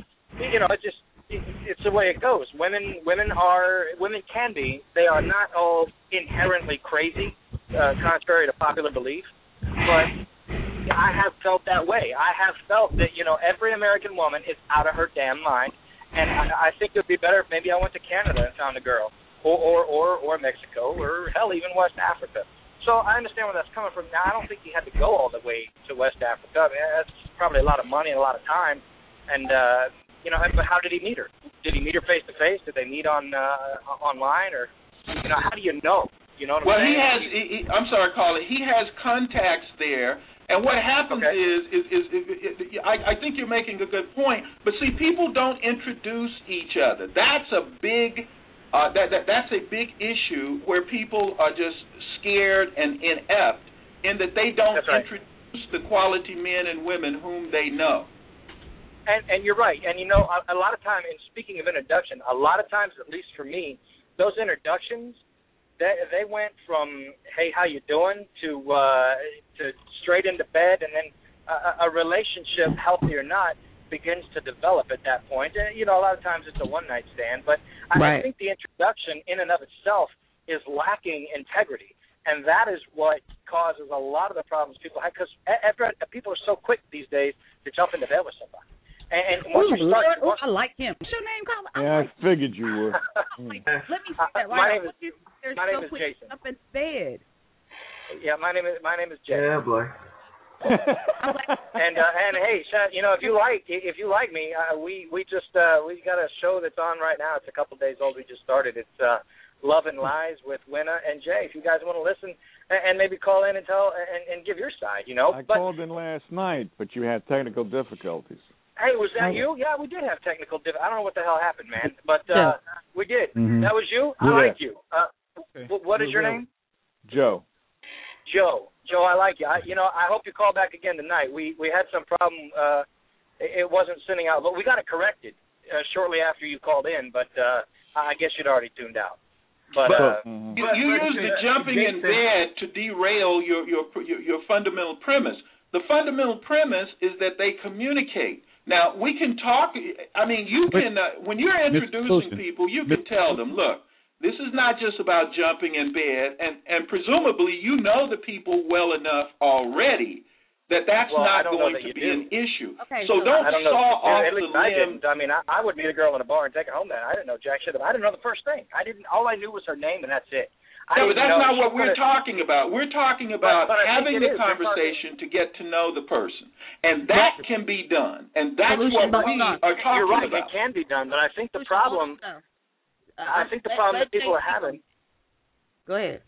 it's the way it goes. Women can be. They are not all inherently crazy, contrary to popular belief. But I have felt that way. I have felt that, every American woman is out of her damn mind. And I think it would be better if maybe I went to Canada and found a girl. Or Mexico, or hell, even West Africa. So I understand where that's coming from. Now, I don't think he had to go all the way to West Africa. I mean, that's probably a lot of money and a lot of time. And, but how did he meet her? Did he meet her face-to-face? Did they meet online? Or, how do you know? You know what I'm saying? I'm sorry, Carla. He has contacts there, and what happens is I think you're making a good point. But see, people don't introduce each other. That's a big that's a big issue where people are just scared and inept in that they don't introduce the quality men and women whom they know. And you're right. And a lot of time, and speaking of introduction, a lot of times, at least for me, those introductions. They went from, hey, how you doing, to straight into bed, and then a relationship, healthy or not, begins to develop at that point. And, a lot of times it's a one-night stand, but I think the introduction in and of itself is lacking integrity, and that is what causes a lot of the problems people have, because people are so quick these days to jump into bed with somebody. And once you start, I like him. What's your name, Carla? Yeah, I figured you would. Let me say that right now. My name is Jason. Up in bed. Yeah, my name is Jason. Yeah, boy. and hey, if you like me, we got a show that's on right now. It's a couple days old. We just started. It's Love and Lies with Winna and Jay. If you guys want to listen and maybe call in and tell and give your side, I called in last night, but you had technical difficulties. Hey, was that you? Yeah, we did have technical difficulties. I don't know what the hell happened, man, but we did. Mm-hmm. That was you? I like you. What is your name? Joe. Joe, I like you. I hope you call back again tonight. We had some problem. It wasn't sending out, but we got it corrected shortly after you called in. But I guess you'd already tuned out. But you used the jumping in bed to derail your fundamental premise. The fundamental premise is that they communicate. Now we can talk. I mean, you can when you're introducing people, you can tell them, look. This is not just about jumping in bed, and presumably you know the people well enough already that's not going to be an issue. Okay, so don't saw off the limb. I mean, I would meet a girl in a bar and take her home. I didn't know jack shit. I didn't know the first thing. All I knew was her name, and that's it. No, but that's not what we're talking about. We're talking about having the conversation to get to know the person, and that can be done, and that's what we are talking You're right. about. It can be done, but I think the problem. I think the problem that people are having. Go ahead.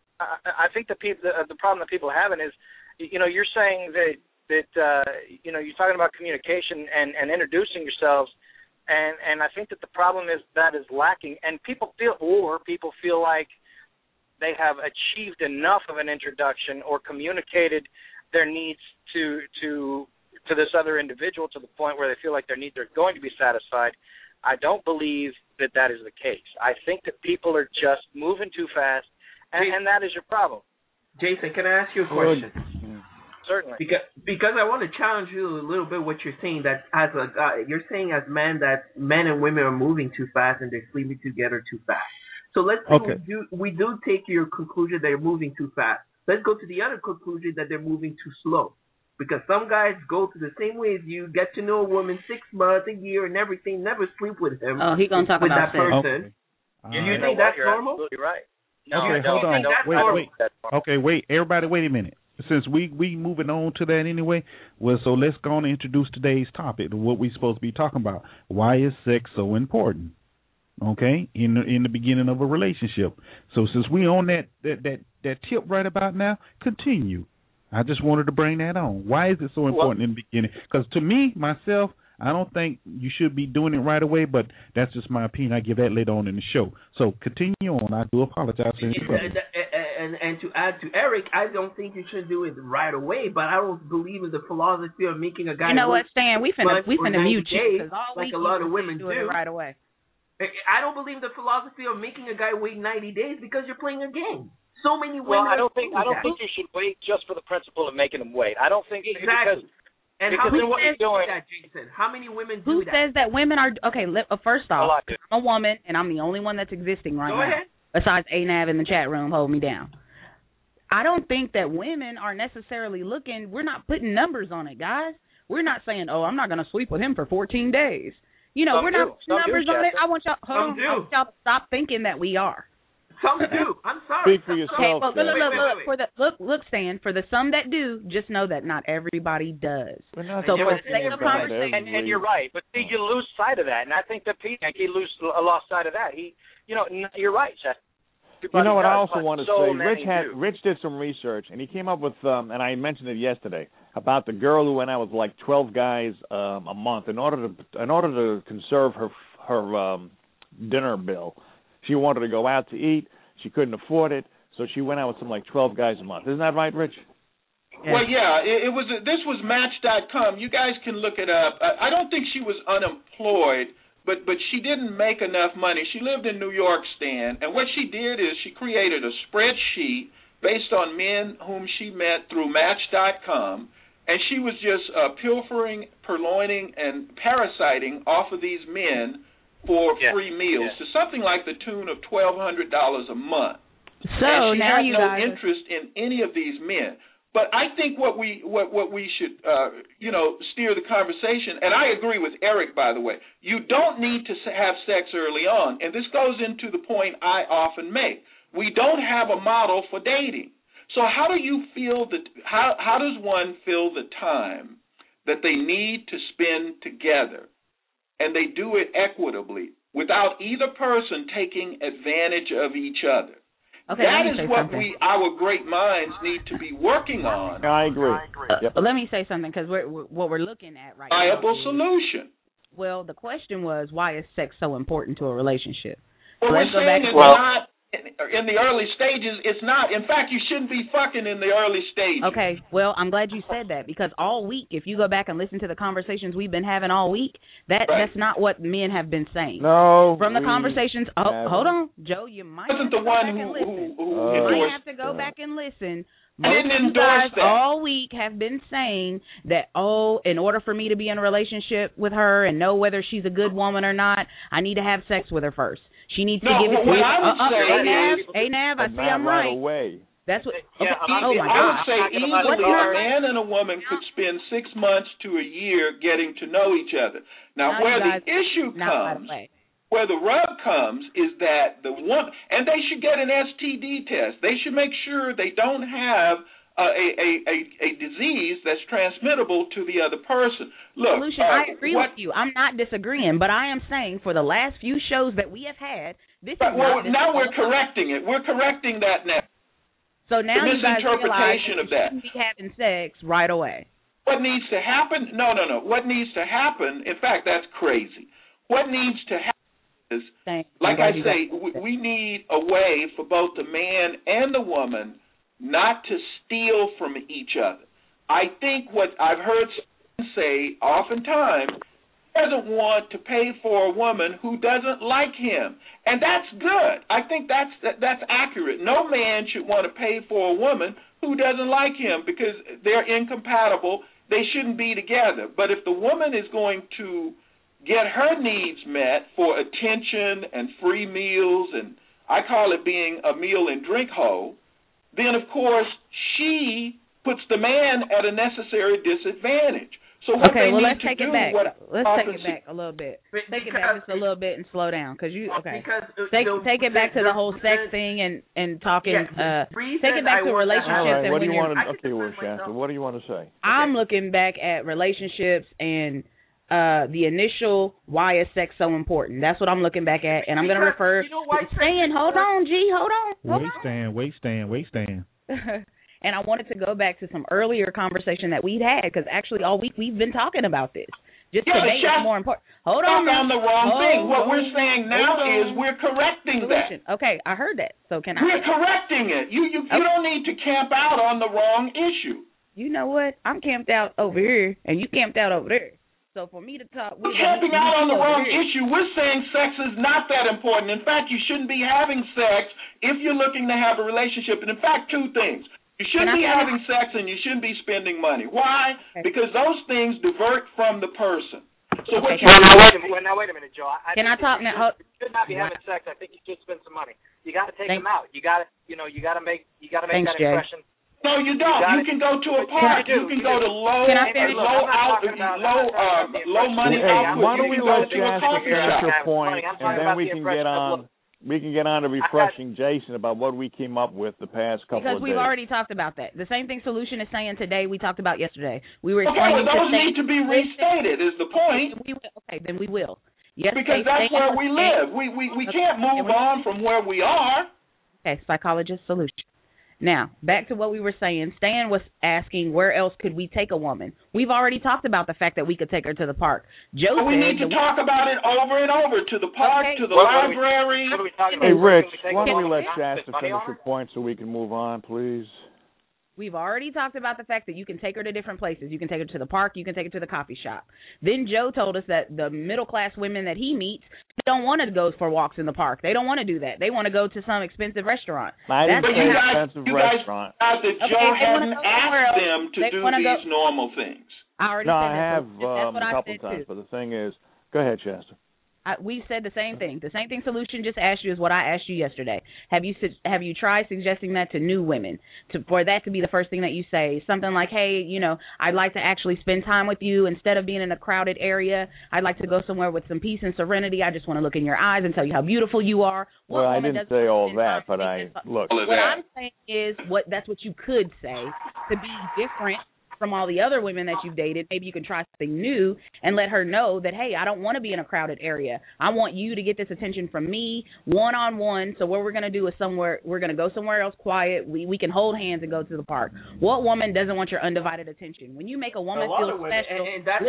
I think the problem that people are having is, you're saying that you're talking about communication and introducing yourselves, and I think that the problem is that is lacking, and people feel like they have achieved enough of an introduction or communicated their needs to this other individual to the point where they feel like their needs are going to be satisfied. I don't believe that is the case. I think that people are just moving too fast, and that is your problem. Jason, can I ask you a question? Certainly. Because I want to challenge you a little bit what you're saying, that as a guy, you're saying as men that men and women are moving too fast and they're sleeping together too fast. So let's say we do take your conclusion that they're moving too fast. Let's go to the other conclusion that they're moving too slow. Because some guys go to the same way as you, get to know a woman 6 months, a year, and everything, never sleep with him. Oh, he's going to talk with about that person. Okay. You think that's normal? Absolutely right. No, okay, hold on. Wait. Okay, wait. Everybody, wait a minute. Since we moving on to that anyway, so let's go on and introduce today's topic, what we're supposed to be talking about. Why is sex so important? Okay, in the beginning of a relationship. So since we on that tip right about now, continue. I just wanted to bring that on. Why is it so important in the beginning? Because to me, myself, I don't think you should be doing it right away, but that's just my opinion. I give that later on in the show. So continue on. I do apologize for interrupting. And to add to Eric, I don't think you should do it right away, but I don't believe in the philosophy of making a guy. You know what, Stan? We finna mute you because all like a lot of women do it right away. I don't believe the philosophy of making a guy wait 90 days because you're playing a game. So many women. Well, I don't think you should wait just for the principle of making them wait. I don't think exactly. And how many women do that, Jason? How many women do that? Who says that women are okay? First off, I'm a woman and I'm the only one that's existing right now. Ahead. Besides ANAV in the chat room, hold me down. I don't think that women are necessarily looking. We're not putting numbers on it, guys. We're not saying, "Oh, I'm not going to sleep with him for 14 days." We're not putting numbers on it. I want y'all. Hold on. I want y'all to stop thinking that we are. Some do. I'm sorry. Speak for yourself. Look, Stan. For the some that do, just know that not everybody does. So for the sake of conversation, and you're right, but see, you lose sight of that, and I think that Pete lost sight of that. You're right, Seth. You know what I also want to say? Rich did some research, and he came up with, and I mentioned it yesterday, about the girl who went out with like 12 guys a month in order to conserve her dinner bill. She wanted to go out to eat. She couldn't afford it, so she went out with some like 12 guys a month. Isn't that right, Rich? Well, yeah. This was Match.com. You guys can look it up. I don't think she was unemployed, but she didn't make enough money. She lived in New York, Stan, and what she did is she created a spreadsheet based on men whom she met through Match.com, and she was just pilfering, purloining, and parasiting off of these men for free meals to something like the tune of $1,200 a month. So and she now had you no guys interest in any of these men. But I think what we should steer the conversation, and I agree with Eric, by the way. You don't need to have sex early on, and this goes into the point I often make. We don't have a model for dating. So how do you feel that? How does one fill the time that they need to spend together? And they do it equitably. without either person taking advantage of each other. Okay, that is what our great minds need to be working on. I agree. Yep. Let me say something, because what we're looking at right viable now. Solution. Well, the question was, why is sex so important to a relationship? Well, we're saying it's not in the early stages. It's not. In fact, you shouldn't be fucking in the early stages. Okay. Well, I'm glad you said that, because all week, if you go back and listen to the conversations we've been having all week, that's not what men have been saying. No. From the conversations. Oh, hold on, Joe. You might have to go back and listen. You might have to go back and listen. Most of you guys all week have been saying that, in order for me to be in a relationship with her and know whether she's a good woman or not, I need to have sex with her first. She needs to give it to me. Hey, Nav, I see I'm right. Away. That's what. Okay. I would say easily a man and a woman could spend 6 months to a year getting to know each other. Now where the issue comes, where the rub comes, is that the woman, and they should get an STD test. They should make sure they don't have a disease that's transmittable to the other person. Look, Solution, I agree with you. I'm not disagreeing, but I am saying for the last few shows that we have had, this is now we're correcting it. We're correcting that now. So now the you guys realize of that you shouldn't be having sex right away. What needs to happen? No. What needs to happen? In fact, that's crazy. What needs to happen is, like I say, we need a way for both the man and the woman not to steal from each other. I think what I've heard say oftentimes, doesn't want to pay for a woman who doesn't like him, and that's good. I think that's accurate. No man should want to pay for a woman who doesn't like him because they're incompatible. They shouldn't be together. But if the woman is going to get her needs met for attention and free meals, and I call it being a meal and drink hoe, then of course she puts the man at a necessary disadvantage. So what let's take it back. Let's take it back a little bit. Take it back just a little bit and slow down, take it back to the whole sex thing and talking. Take it back to relationships. What do you want to? Shasta, what do you want to say? I'm looking back at relationships and the initial why is sex so important. That's what I'm looking back at, and I'm going to refer. Hold on, G. Hold on. Wait stand. And I wanted to go back to some earlier conversation that we'd had, because actually all week we've been talking about this. Just today is more important. Hold on. On the wrong thing. What we're saying now is we're correcting that. Okay, I heard that. So can We're correcting it. You don't need to camp out on the wrong issue. You know what? I'm camped out over here, and you camped out over there. So for me to talk, we're camping out on the wrong issue. We're saying sex is not that important. In fact, you shouldn't be having sex if you're looking to have a relationship. And in fact, two things. You shouldn't be having sex, and you shouldn't be spending money. Why? Okay. Because those things divert from the person. So now wait a minute, Joe. Can I talk now? You should not be having sex. I think you should spend some money. You got to take them out. You got to make that impression. No, you don't. You can go to a park. You can go to low money output. Why don't we let Shasta finish her point, and then we can get on. We can get on to refreshing Jason about what we came up with the past couple of days. Because we've already talked about that. The same thing Solution is saying today we talked about yesterday. We were those need to be restated is the point. Then we will. Yes, because that's where we live. We can't move on from where we are. Okay, Psychologist Solution. Now, back to what we were saying. Stan was asking where else could we take a woman. We've already talked about the fact that we could take her to the park. Joe we need to talk about it over and over, to the park, to the library. Hey, Rich, why don't we let Shasta finish her point so we can move on, please? We've already talked about the fact that you can take her to different places. You can take her to the park. You can take her to the coffee shop. Then Joe told us that the middle-class women that he meets don't want to go for walks in the park. They don't want to do that. They want to go to some expensive restaurant. I didn't say expensive restaurant. Joe hadn't asked them to do these normal things. I already said that. I have a couple times, but the thing is, go ahead, Shasta. We said the same thing. The same thing Solution just asked you is what I asked you yesterday. Have you tried suggesting that to new women, for that to be the first thing that you say? Something like, hey, I'd like to actually spend time with you instead of being in a crowded area. I'd like to go somewhere with some peace and serenity. I just want to look in your eyes and tell you how beautiful you are. Well, I didn't say all that, but look. What I'm saying is that's what you could say to be different from all the other women that you've dated. Maybe you can try something new and let her know that, hey, I don't want to be in a crowded area. I want you to get this attention from me one-on-one. So what we're going to do is we're going to go somewhere else quiet. We can hold hands and go to the park. What woman doesn't want your undivided attention? When you make a woman feel special.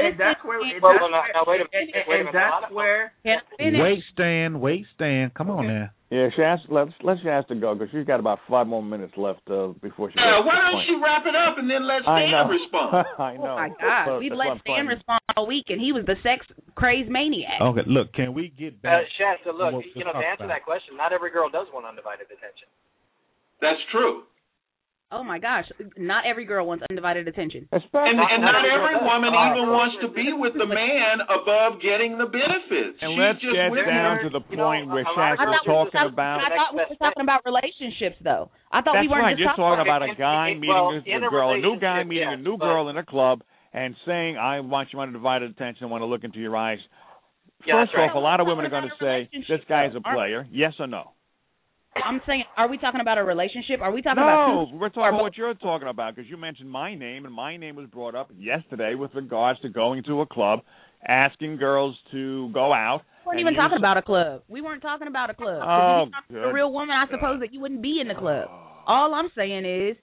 Wait, Stan. Come on now. Yeah, let's Shasta go because she's got about 5 more minutes left before she. Why don't she wrap it up and then let Stan respond? I know. Oh my God, we let Stan respond all week, and he was the sex crazed maniac. Okay, look, can we get back? Shasta, look, to answer that question, not every girl does want undivided attention. That's true. Oh my gosh, not every girl wants undivided attention. And not every woman even wants to be with the man above getting the benefits. And let's get down to the point where Shasta's talking about. I thought we were talking about relationships, though. I thought we weren't just talking about a guy meeting a girl, a new guy meeting a new girl in a club and saying, I want your undivided attention, I want to look into your eyes. First off, a lot of women are going to say, this guy's a player. Yes or no? I'm saying, are we talking about a relationship? Are we talking about? No, we're talking about what you're talking about because you mentioned my name, and my name was brought up yesterday with regards to going to a club, asking girls to go out. We weren't even talking about a club. We weren't talking about a club. Oh, if you're a real woman, I suppose that you wouldn't be in the club. All I'm saying is,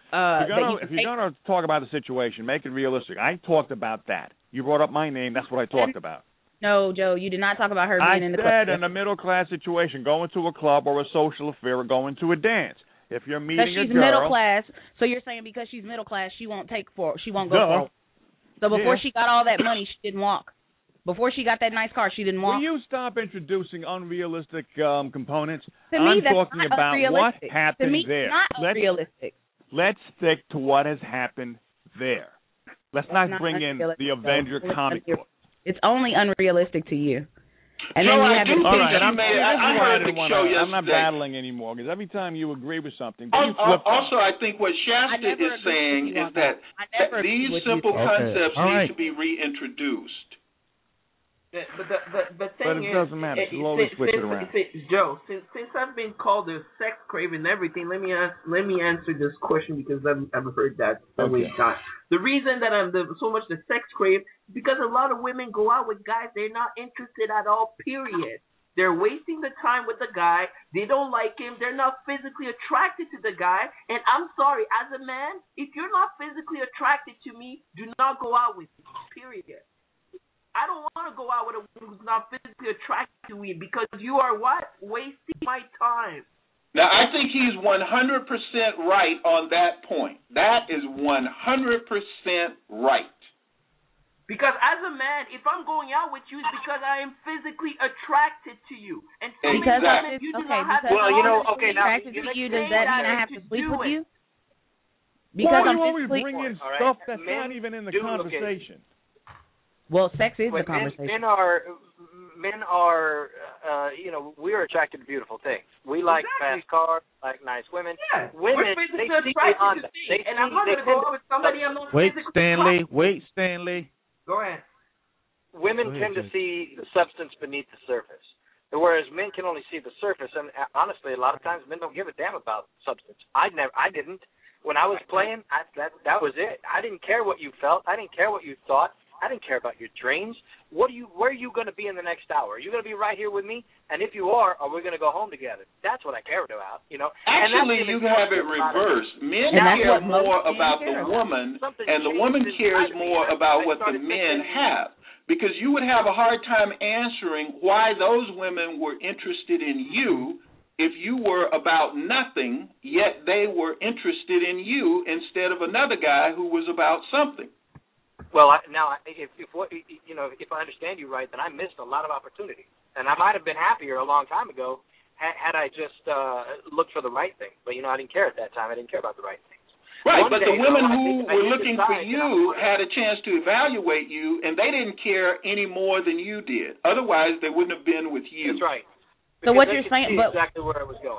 if you're going to talk about the situation, make it realistic. I talked about that. You brought up my name. That's what I talked about. No, Joe, you did not talk about her being in the club. I said in a middle-class situation, going to a club or a social affair or going to a dance. If you're meeting a girl. She's middle class, so you're saying because she's middle class, she won't go for it. So before she got all that money, she didn't walk. Before she got that nice car, she didn't walk. Will you stop introducing unrealistic components? To me, I'm talking about what happened to me, there. Not unrealistic. Let's stick to what has happened there. Let's not bring in the Avenger comic book. It's only unrealistic to you. And Joe, then you have I heard the show yesterday. I'm not battling anymore because every time you agree with something, also I think what Shasta is saying is that these simple concepts need to be reintroduced. But the thing it doesn't matter. Slowly switch it around. Joe, since I've been called a sex craving and everything, let me answer this question because I've heard that so many times. The reason that I'm so much the sex crave is because a lot of women go out with guys they're not interested at all. Period. They're wasting the time with the guy. They don't like him. They're not physically attracted to the guy. And I'm sorry, as a man, if you're not physically attracted to me, do not go out with me. Period. I don't want to go out with a woman who's not physically attracted to me because you are what? Wasting my time. Now, I think he's 100% right on that point. That is 100% right. Because as a man, if I'm going out with you, it's because I am physically attracted to you. And so many women, you do not have now attracted to you, does that mean I have to sleep with you? Because I'm physically bring in stuff that's not even in the conversation. Well, sex is the conversation. Men are, we are attracted to beautiful things. We like fast cars, like nice women. Yeah. Women, they see beyond that. And I'm not going to go out with somebody I'm not physically Wait, Stanley. Go ahead. Women tend to see the substance beneath the surface, whereas men can only see the surface. And honestly, a lot of times men don't give a damn about substance. I didn't. When I was playing, that was it. I didn't care what you felt. I didn't care what you thought. I didn't care about your dreams. Where are you going to be in the next hour? Are you going to be right here with me? And if you are we going to go home together? That's what I cared about, Actually, you have it reversed. Men care more about the woman, and the woman cares more about what the men have. Because you would have a hard time answering why those women were interested in you if you were about nothing, yet they were interested in you instead of another guy who was about something. Well, if I understand you right, then I missed a lot of opportunity, and I might have been happier a long time ago had I just looked for the right thing. But I didn't care at that time. I didn't care about the right things. Right, but the women who were looking for you had a chance to evaluate you, and they didn't care any more than you did. Otherwise, they wouldn't have been with you. That's right. So what you're saying, but exactly where I was going.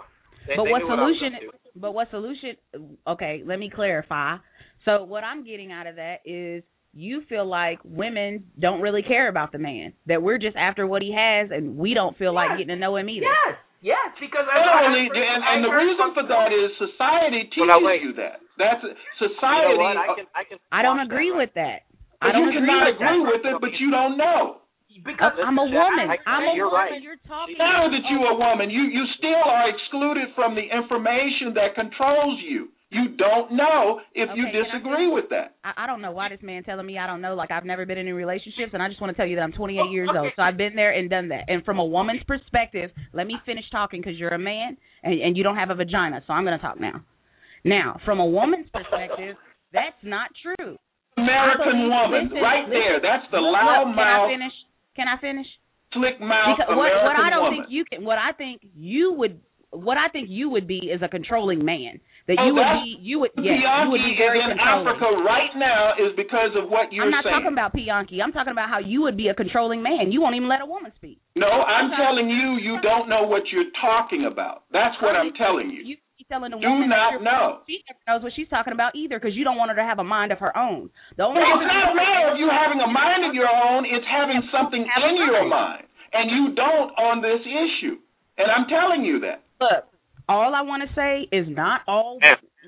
What solution? Okay, let me clarify. So what I'm getting out of that is, you feel like women don't really care about the man, that we're just after what he has, and we don't feel like getting to know him either. Yes, because and the reason for that is society teaches you that. That's society. You know what? I don't agree with that. I don't agree with it, but you don't know. Because I'm a woman. You're right. You're talking. Now that you're a woman, you still are excluded from the information that controls you. You don't know if you disagree with that. I don't know why this man telling me I don't know. Like, I've never been in any relationships, and I just want to tell you that I'm 28 years old. So I've been there and done that. And from a woman's perspective, let me finish talking because you're a man and you don't have a vagina. So I'm going to talk now. Now, from a woman's perspective, that's not true. American woman, listen, there. That's the loud mouth. Can I finish? Slick mouth because American what I don't woman. think you can. What I think you would be is a controlling man. That you would be. You would. Yes, you would be very in controlling. Africa right now is because of what you're saying. I'm not talking about Pianki. I'm talking about how you would be a controlling man. You won't even let a woman speak. No, I'm telling you, you don't know what you're talking about. That's what I'm telling you. Telling the woman do not know. She never knows what she's talking about either because you don't want her to have a mind of her own. It's not a matter of you having a mind of your own. It's having something in your mind, and you don't on this issue. And I'm telling you that. Look, all I want to say is not all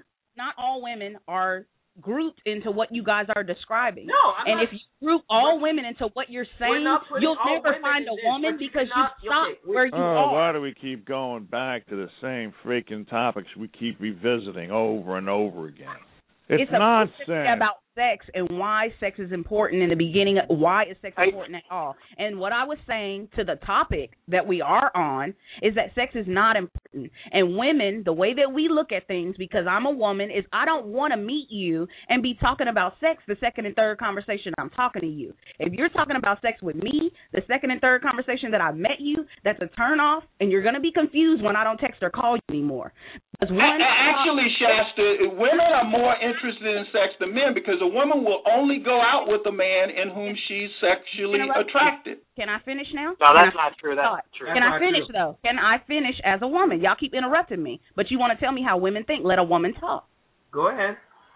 women are grouped into what you guys are describing. No, if you group all women into what you're saying, you'll never find a woman because you stop where you are. Why do we keep going back to the same freaking topics we keep revisiting over and over again? It's nonsense. About sex and why sex is important in the beginning. Why is sex important at all? And what I was saying to the topic that we are on is that sex is not important. And women, the way that we look at things, because I'm a woman, is I don't want to meet you and be talking about sex the second and third conversation I'm talking to you. If you're talking about sex with me, the second and third conversation that I met you, that's a turn off, and you're going to be confused when I don't text or call you anymore. Actually, Shasta, women are more interested in sex than men because a woman will only go out with a man in whom she's sexually attracted. Can I finish now? No, that's not true. That's not true. Can I finish, though? Can I finish as a woman? Y'all keep interrupting me, but you want to tell me how women think. Let a woman talk. Go ahead.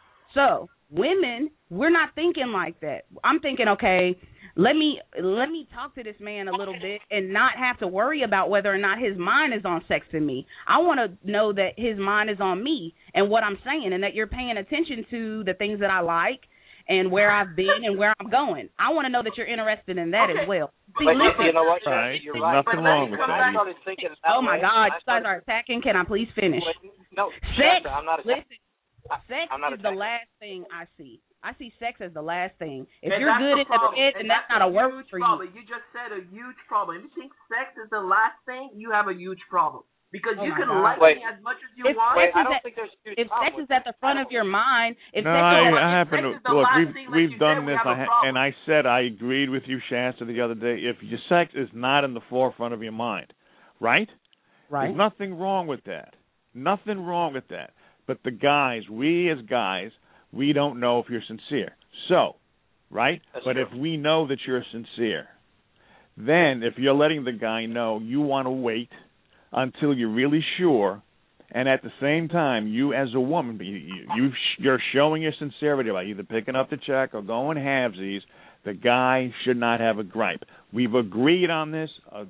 So, women, we're not thinking like that. I'm thinking, okay, let me talk to this man a little bit and not have to worry about whether or not his mind is on sexting me. I want to know that his mind is on me and what I'm saying and that you're paying attention to the things that I like and where I've been and where I'm going. I want to know that you're interested in that as well. See, listen. You know what? You're right. Nothing wrong with that. Oh, my God. You guys are attacking. Can I please finish? No, sex, I'm not listen, sex is the last thing I see. I see sex as the last thing. If you're good at the bed, then that's not a work for you. You just said a huge problem. If you think sex is the last thing, you have a huge problem. Because you can like me as much as you want. I don't think there's a huge problem. If sex is at the front of your mind, I happen to look. We've done this, and I said I agreed with you, Shasta, the other day. If your sex is not in the forefront of your mind, right? There's nothing wrong with that. Nothing wrong with that. But the guys, we as guys, we don't know if you're sincere. So, right? That's but true. if we know that you're sincere, then if you're letting the guy know you want to wait until you're really sure, and at the same time, you as a woman, you're showing your sincerity by either picking up the check or going halvesies, the guy should not have a gripe. We've agreed on this. You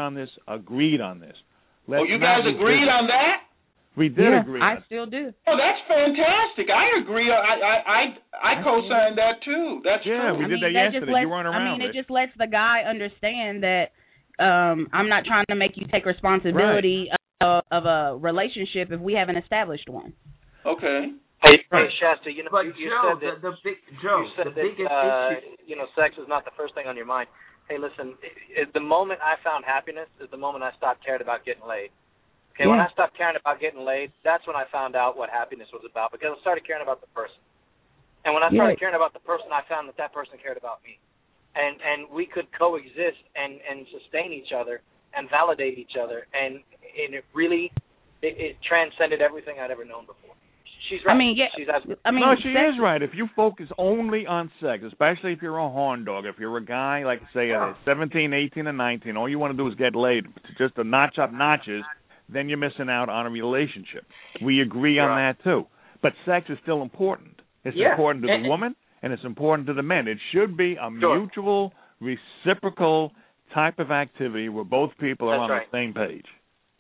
guys agreed on that? We did agree. I still do. Oh, that's fantastic. I agree. I co-signed that too. That's true. We did that yesterday. You weren't around. It just lets the guy understand that I'm not trying to make you take responsibility of a relationship if we haven't established one. Okay. Hey, Shasta, you know, but you Joe, said that. the biggest issue. You know, sex is not the first thing on your mind. Hey, listen, the moment I found happiness is the moment I stopped caring about getting laid. Okay, when I stopped caring about getting laid, that's when I found out what happiness was about because I started caring about the person. And when I started caring about the person, I found that person cared about me. And we could coexist and sustain each other and validate each other. And it really transcended everything I'd ever known before. She's right. She is right. If you focus only on sex, especially if you're a horn dog, if you're a guy, like, say, 17, 18, and 19, all you want to do is get laid, just to notch up notches, then you're missing out on a relationship. We agree on that, too. But sex is still important. It's important to the woman, and it's important to the men. It should be a mutual, reciprocal type of activity where both people are on the same page.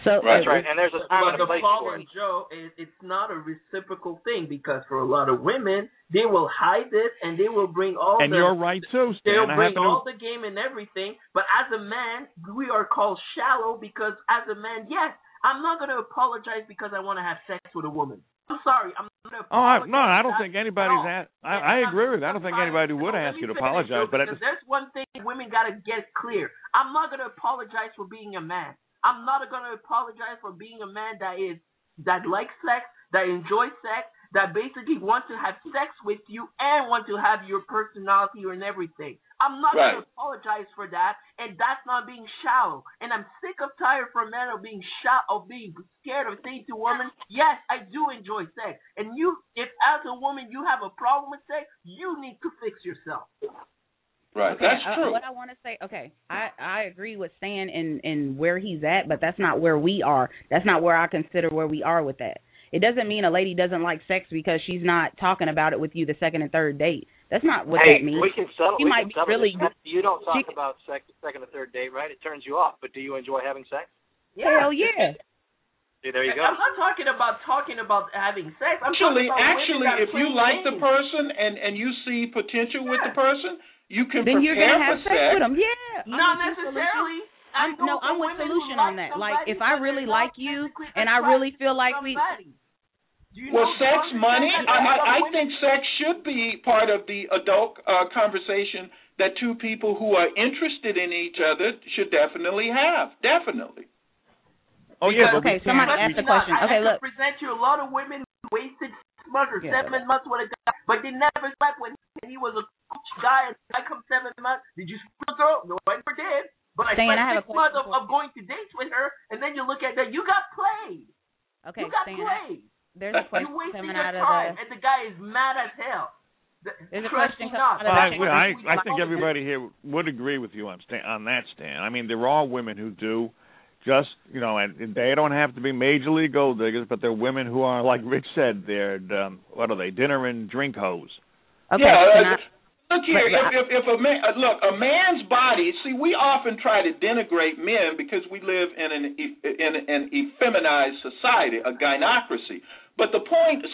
So that's right, and there's a time and a place for it. But the problem, Joe, is it's not a reciprocal thing, because for a lot of women, they will hide it and they will bring all and you're right too, Stan. They'll bring all the game and everything, but as a man, we are called shallow because as a man, yes, I'm not going to apologize because I want to have sex with a woman. I'm sorry, I'm not going to apologize. No, I don't think anybody's I agree with that. I don't think anybody would ask you to apologize, but there's one thing women got to get clear. I'm not going to apologize for being a man. I'm not going to apologize for being a man that likes sex, that enjoys sex, that basically wants to have sex with you and want to have your personality and everything. I'm not going to apologize for that, and that's not being shallow. And I'm sick of tired for men of being scared of saying to women, yes, I do enjoy sex. And if as a woman you have a problem with sex, you need to fix yourself. Right, okay, that's true. What I want to say, I agree with Stan in where he's at, but that's not where we are. That's not where I consider where we are with that. It doesn't mean a lady doesn't like sex because she's not talking about it with you the second and third date. That's not what that means. We can settle. Really. You don't talk about sex second or third date, right? It turns you off. But do you enjoy having sex? Yeah. Hell yeah. See, there you go. I'm not talking about having sex. Actually, if you like the person and you see potential with the person, you can then prepare you're gonna have for sex with them. Yeah. Not necessarily. I'm with solution on that. Like, if I really like you and I really feel like sex, money. I think sex should be part of the adult conversation that two people who are interested in each other should definitely have. Definitely. Oh yeah. Okay. Somebody asked the question. Okay, look. I present you a lot of women who wasted 6 months or 7 months with a guy, but they never slept with him. He was a guy, and I come 7 months. Did you split the throat? No, I never did. But I spent 6 months of going to dates with her, and then you look at that, you got played. Okay, you got played. There's a question coming out of and the guy is mad as hell. There's a question I think everybody here would agree with you on that, Stan. I mean, there are women who do just, and they don't have to be major league gold diggers, but they're women who are, like Rich said, they're, what are they, dinner and drink hoes. Okay. Yeah, look here, if a man's body, see, we often try to denigrate men because we live in an effeminized society, a gynocracy. But the point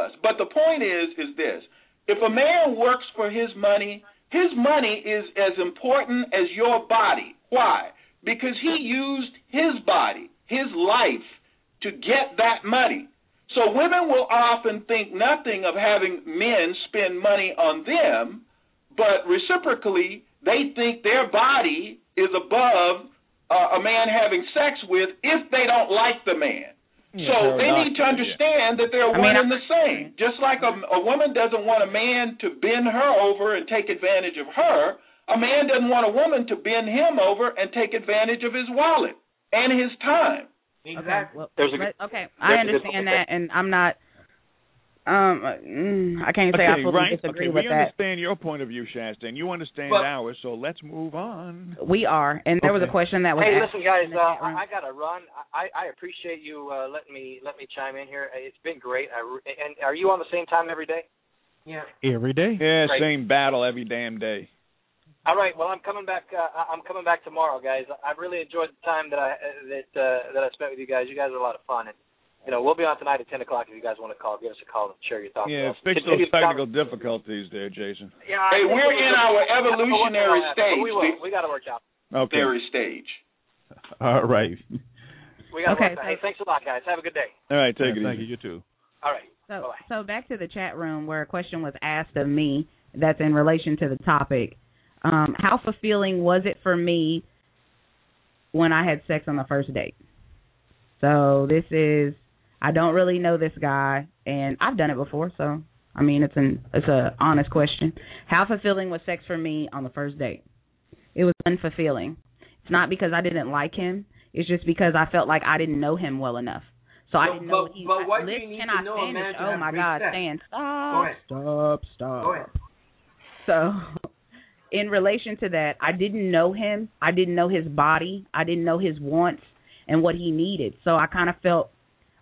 is this. If a man works for his money is as important as your body. Why? Because he used his body, his life, to get that money. So women will often think nothing of having men spend money on them, but reciprocally, they think their body is above a man having sex with if they don't like the man. Yeah, so they need to understand that they're one and the same. Just like a woman doesn't want a man to bend her over and take advantage of her, a man doesn't want a woman to bend him over and take advantage of his wallet and his time. Exactly. I understand that, and I'm not. I can't say I fully disagree with that. We understand your point of view, Shasta, and you understand ours. So let's move on. We are, and there was a question that was. Hey, listen, guys, I got to run. I appreciate you letting me chime in here. It's been great. And are you on the same time every day? Yeah. Every day. Yeah, great. Same battle every damn day. All right. Well, I'm coming back. I'm coming back tomorrow, guys. I really enjoyed the time that I spent with you guys. You guys are a lot of fun, and we'll be on tonight at 10 o'clock. If you guys want to call, give us a call and share your thoughts. Yeah, fix those technical difficulties there, Jason. Yeah, hey, we're in our evolutionary stage. We got to work out. Okay. Stage. All right. We got to work out. Hey, thanks a lot, guys. Have a good day. All right, take it easy. Thank you. You too. All right. So back to the chat room where a question was asked of me that's in relation to the topic. How fulfilling was it for me when I had sex on the first date? So this is, I don't really know this guy, and I've done it before, so I mean it's a honest question. How fulfilling was sex for me on the first date? It was unfulfilling. It's not because I didn't like him. It's just because I felt like I didn't know him well enough. So I didn't know what he was. But do you need to know a man to Oh my God, Stan, stop. Go ahead. So in relation to that, I didn't know him. I didn't know his body. I didn't know his wants and what he needed. So I kind of felt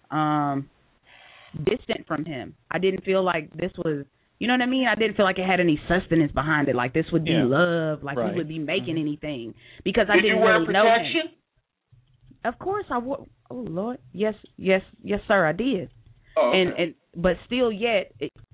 distant from him. I didn't feel like this was, you know what I mean? I didn't feel like it had any sustenance behind it, like this would be love, like we would be making anything, because I didn't really know him. Of course I would. Oh Lord, yes, sir, I did. Oh, okay. And but still, yet,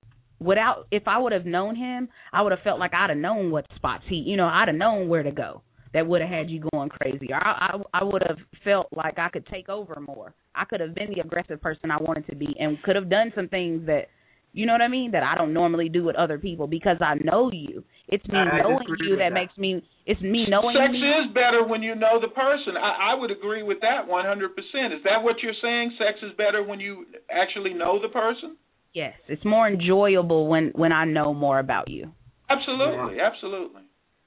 if I would have known him, I would have felt like I'd have known what spots I'd have known where to go. That would have had you going crazy. Or I would have felt like I could take over more. I could have been the aggressive person I wanted to be, and could have done some things that, you know what I mean, that I don't normally do with other people because I know you. It's me knowing you that makes me. It's me knowing. Sex is better when you know the person. I would agree with that 100%. Is that what you're saying? Sex is better when you actually know the person? Yes, it's more enjoyable when I know more about you. Absolutely, absolutely.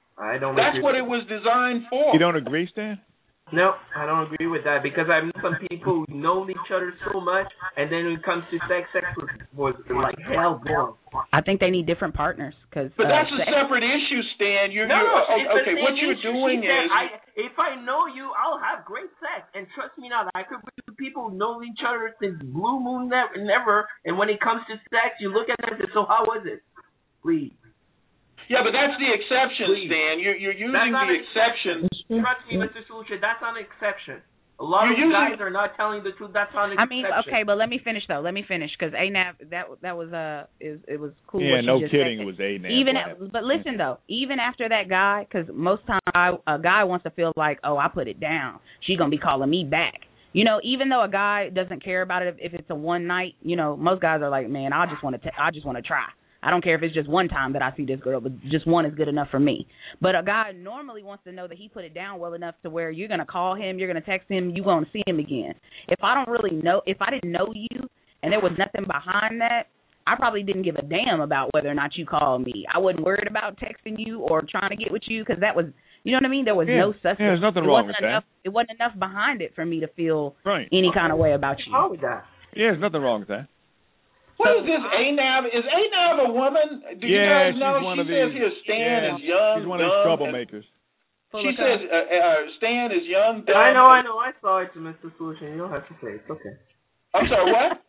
I don't. That's what it was designed for. You don't agree, Stan? No, I don't agree with that because I've known some people who know each other so much, and then when it comes to sex was like hell going. I think they need different partners. But that's a separate issue, Stan. Okay, what you're doing is... if I know you, I'll have great sex. And trust me now, I could be with people who know each other since Blue Moon never, and when it comes to sex, you look at them and say, so how was it? Please. Yeah, but that's the exception, Stan. You're using the exception. Trust me, Mr. Solution, that's not an exception. A lot of guys are not telling the truth. That's not an exception. I mean, okay, but let me finish though. Let me finish because ANAV that was it was cool. Yeah, what no just kidding, said. it was ANAV. But listen though, even after that guy, because most times a guy wants to feel like, oh, I put it down. She gonna be calling me back. Even though a guy doesn't care about it if it's a one night, most guys are like, man, I just want to try. I don't care if it's just one time that I see this girl, but just one is good enough for me. But a guy normally wants to know that he put it down well enough to where you're going to call him, you're going to text him, you're going to see him again. If I didn't know you and there was nothing behind that, I probably didn't give a damn about whether or not you called me. I wasn't worried about texting you or trying to get with you because that was, you know what I mean? There was no substance. Yeah, there's nothing wrong with that. It wasn't enough behind it for me to feel any kind of way about you. What's wrong with that? Yeah, there's nothing wrong with that. What is this, ANAV? Is ANAV a woman? Do you guys know? She says here Stan is young, she's one of these troublemakers. She says Stan is young, dumb. I know. I saw it, Mr. Solution. You don't have to say it. It's okay. I'm sorry, what?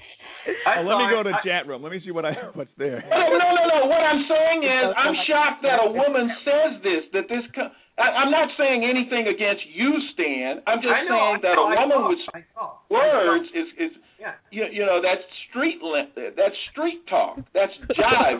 Let me go to the chat room. Let me see what's there. No. What I'm saying is I'm shocked that a woman says this. I'm not saying anything against you, Stan. I'm just saying that a woman with words is that's street talk. That's jive.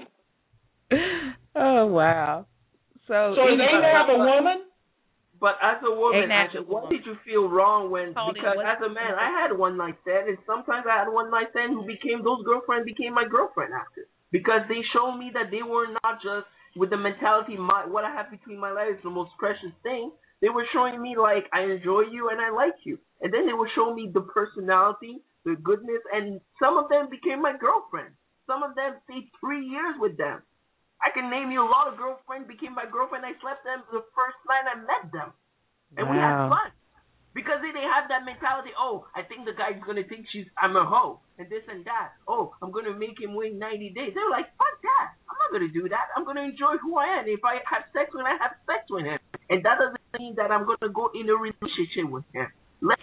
Oh wow. So is ANAV a woman? But as a woman, what did you feel wrong because as a man, I had one night stand, and sometimes I had one night stand those girlfriends became my girlfriend after. Because they showed me that they were not just with the mentality, what I have between my legs is the most precious thing. They were showing me, like, I enjoy you and I like you. And then they were showing me the personality, the goodness, and some of them became my girlfriend. Some of them stayed 3 years with them. I can name you a lot of girlfriends became my girlfriend. I slept them the first night I met them. And we had fun. Because they have that mentality, I think the guy's going to think I'm a hoe, and this and that. I'm going to make him wait 90 days. They're like, fuck that. I'm not going to do that. I'm going to enjoy who I am. If I have sex with him, I have sex with him. And that doesn't mean that I'm going to go in a relationship with him. This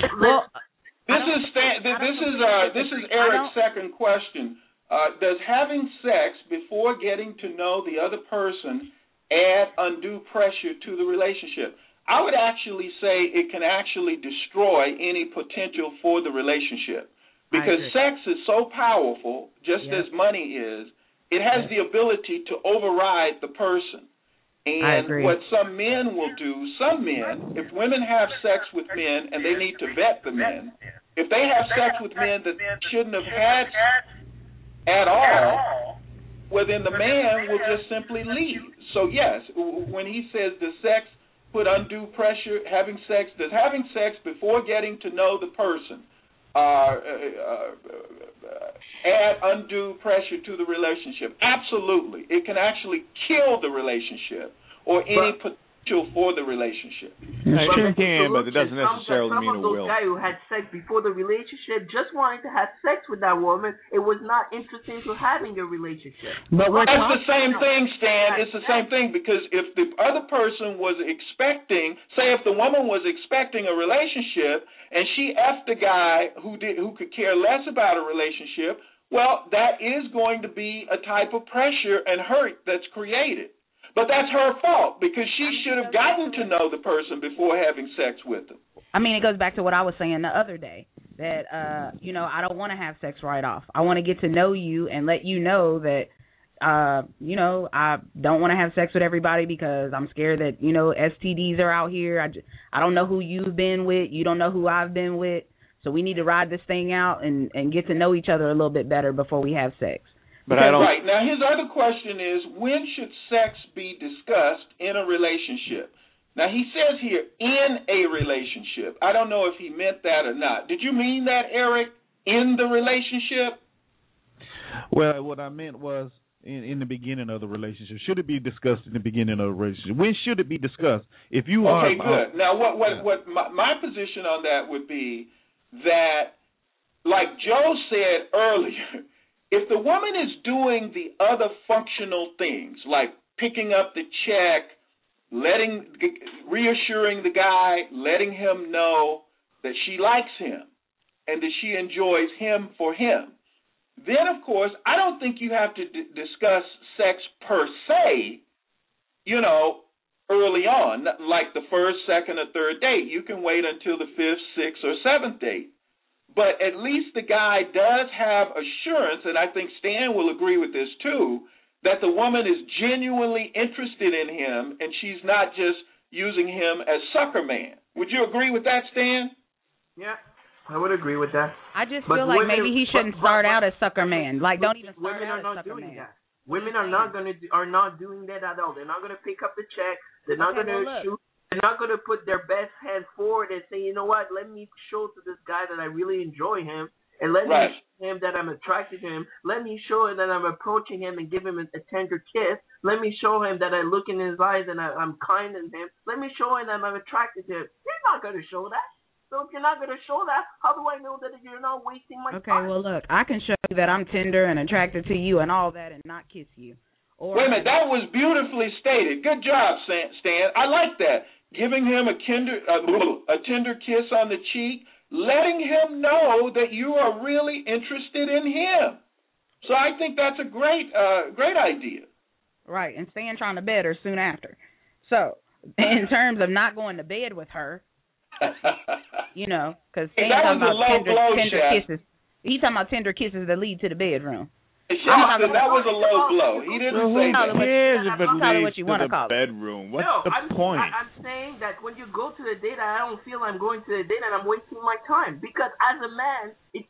is Eric's second question. Does having sex before getting to know the other person add undue pressure to the relationship? I would actually say it can actually destroy any potential for the relationship because sex is so powerful, just as money is. It has the ability to override the person. And what some men will do, if women have sex with men and they need to vet the men, if they have sex with men that shouldn't have had at all, well, then the man will just simply leave. So, yes, when he says the sex put undue pressure, does having sex before getting to know the person add undue pressure to the relationship? Absolutely. It can actually kill the relationship or any potential for the relationship. It sure can, but it doesn't necessarily mean it will. Some of those guys who had sex before the relationship just wanted to have sex with that woman. It was not interesting to having a relationship. But that's the same thing, Stan. It's the same thing because if the other person was expecting, say if the woman was expecting a relationship and she effed a guy who could care less about a relationship, well, that is going to be a type of pressure and hurt that's created. But that's her fault because she should have gotten to know the person before having sex with them. I mean, it goes back to what I was saying the other day, that, I don't want to have sex right off. I want to get to know you and let you know that, I don't want to have sex with everybody because I'm scared that, STDs are out here. I don't know who you've been with. You don't know who I've been with. So we need to ride this thing out and get to know each other a little bit better before we have sex. But I don't. Right. Now, his other question is, when should sex be discussed in a relationship? Now, he says here, in a relationship. I don't know if he meant that or not. Did you mean that, Eric, in the relationship? Well, what I meant was in the beginning of the relationship. Should it be discussed in the beginning of the relationship? When should it be discussed? If you are... Okay, good. Now, what my position on that would be that, like Joe said earlier, if the woman is doing the other functional things, like picking up the check, reassuring the guy, letting him know that she likes him and that she enjoys him for him, then, of course, I don't think you have to discuss sex per se, early on, like the first, second, or third date. You can wait until the fifth, sixth, or seventh date. But at least the guy does have assurance, and I think Stan will agree with this too, that the woman is genuinely interested in him and she's not just using him as sucker man. Would you agree with that, Stan? Yeah, I would agree with that. I just feel like maybe he shouldn't start out as sucker man. Like, don't even start out as sucker man. That. Women are not doing that at all. They're not gonna pick up the check. They're not gonna shoot. They're not gonna put their best hand forward and say, you know what? Let me show to this guy that I really enjoy him, and let me show him that I'm attracted to him. Let me show him that I'm approaching him and give him a tender kiss. Let me show him that I look in his eyes and I'm kind in him. Let me show him that I'm attracted to him. You're not gonna show that. So if you're not going to show that, how do I know that you're not wasting my time? Okay, well, look, I can show you that I'm tender and attracted to you and all that and not kiss you. Wait a minute, that was beautifully stated. Good job, Stan. I like that. Giving him a tender kiss on the cheek, letting him know that you are really interested in him. So I think that's a great idea. Right, and Stan trying to bed her soon after. So in terms of not going to bed with her, because Stan talking about tender kisses. He's talking about tender kisses that lead to the bedroom. That was a low blow. He didn't say that. If it leads to the bedroom, what's the point? I'm saying that when you go to the date, I don't feel I'm going to the date and I'm wasting my time. Because as a man,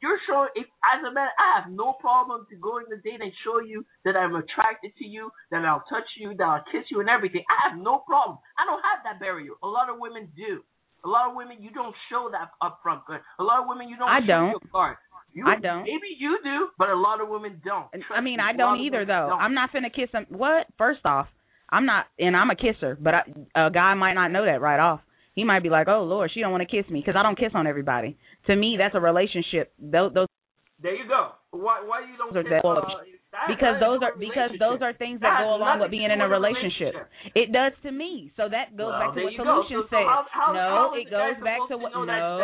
I have no problem to go on the date and show you that I'm attracted to you, that I'll touch you, that I'll kiss you and everything. I have no problem. I don't have that barrier. A lot of women do. A lot of women, you don't show that up front. But a lot of women, you don't show your card. I don't. Maybe you do, but a lot of women don't. I mean, I don't either, though. I'm not finna kiss him. What? First off, I'm not, and I'm a kisser, but a guy might not know that right off. He might be like, oh, Lord, she don't want to kiss me, because I don't kiss on everybody. To me, that's a relationship. Those. There you go. Why you don't kiss? Because those are things that go along with being in a relationship. It does to me. So that goes back to what Solution said. It goes back to what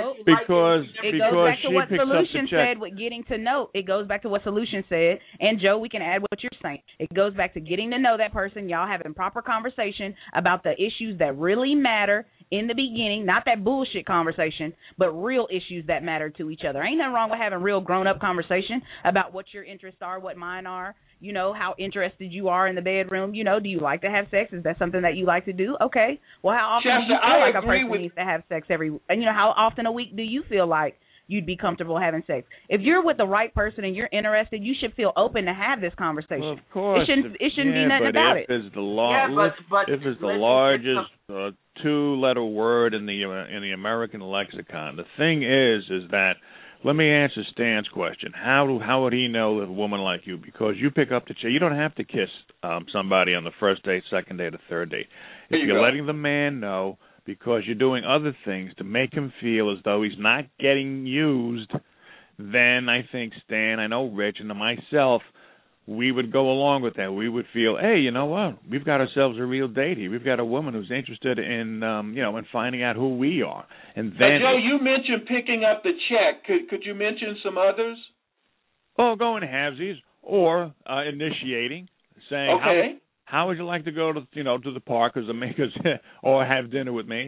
Solution said with getting to know. It goes back to what Solution said. And Joe, we can add what you're saying. It goes back to getting to know that person. Y'all having proper conversation about the issues that really matter in the beginning, not that bullshit conversation, but real issues that matter to each other. Ain't nothing wrong with having real grown-up conversation about what your interests are, what mine are, how interested you are in the bedroom. Do you like to have sex? Is that something that you like to do? Okay. Well, how often do you feel like a person needs to have sex how often a week do you feel like you'd be comfortable having sex? If you're with the right person and you're interested, you should feel open to have this conversation. Well, of course. It shouldn't be nothing about it. If it's the largest two-letter word in the American lexicon, the thing is that, let me answer Stan's question. How would he know a woman like you? Because you pick up the chair. You don't have to kiss somebody on the first date, second date, or third date. If you're letting the man know, because you're doing other things to make him feel as though he's not getting used, then I think Stan, I know Rich, and myself, we would go along with that. We would feel, hey, you know what? We've got ourselves a real date here. We've got a woman who's interested in, in finding out who we are. And then, Joe, you mentioned picking up the check. Could you mention some others? Well, going halvesies or initiating, saying, okay. How would you like to go to the park or have dinner with me?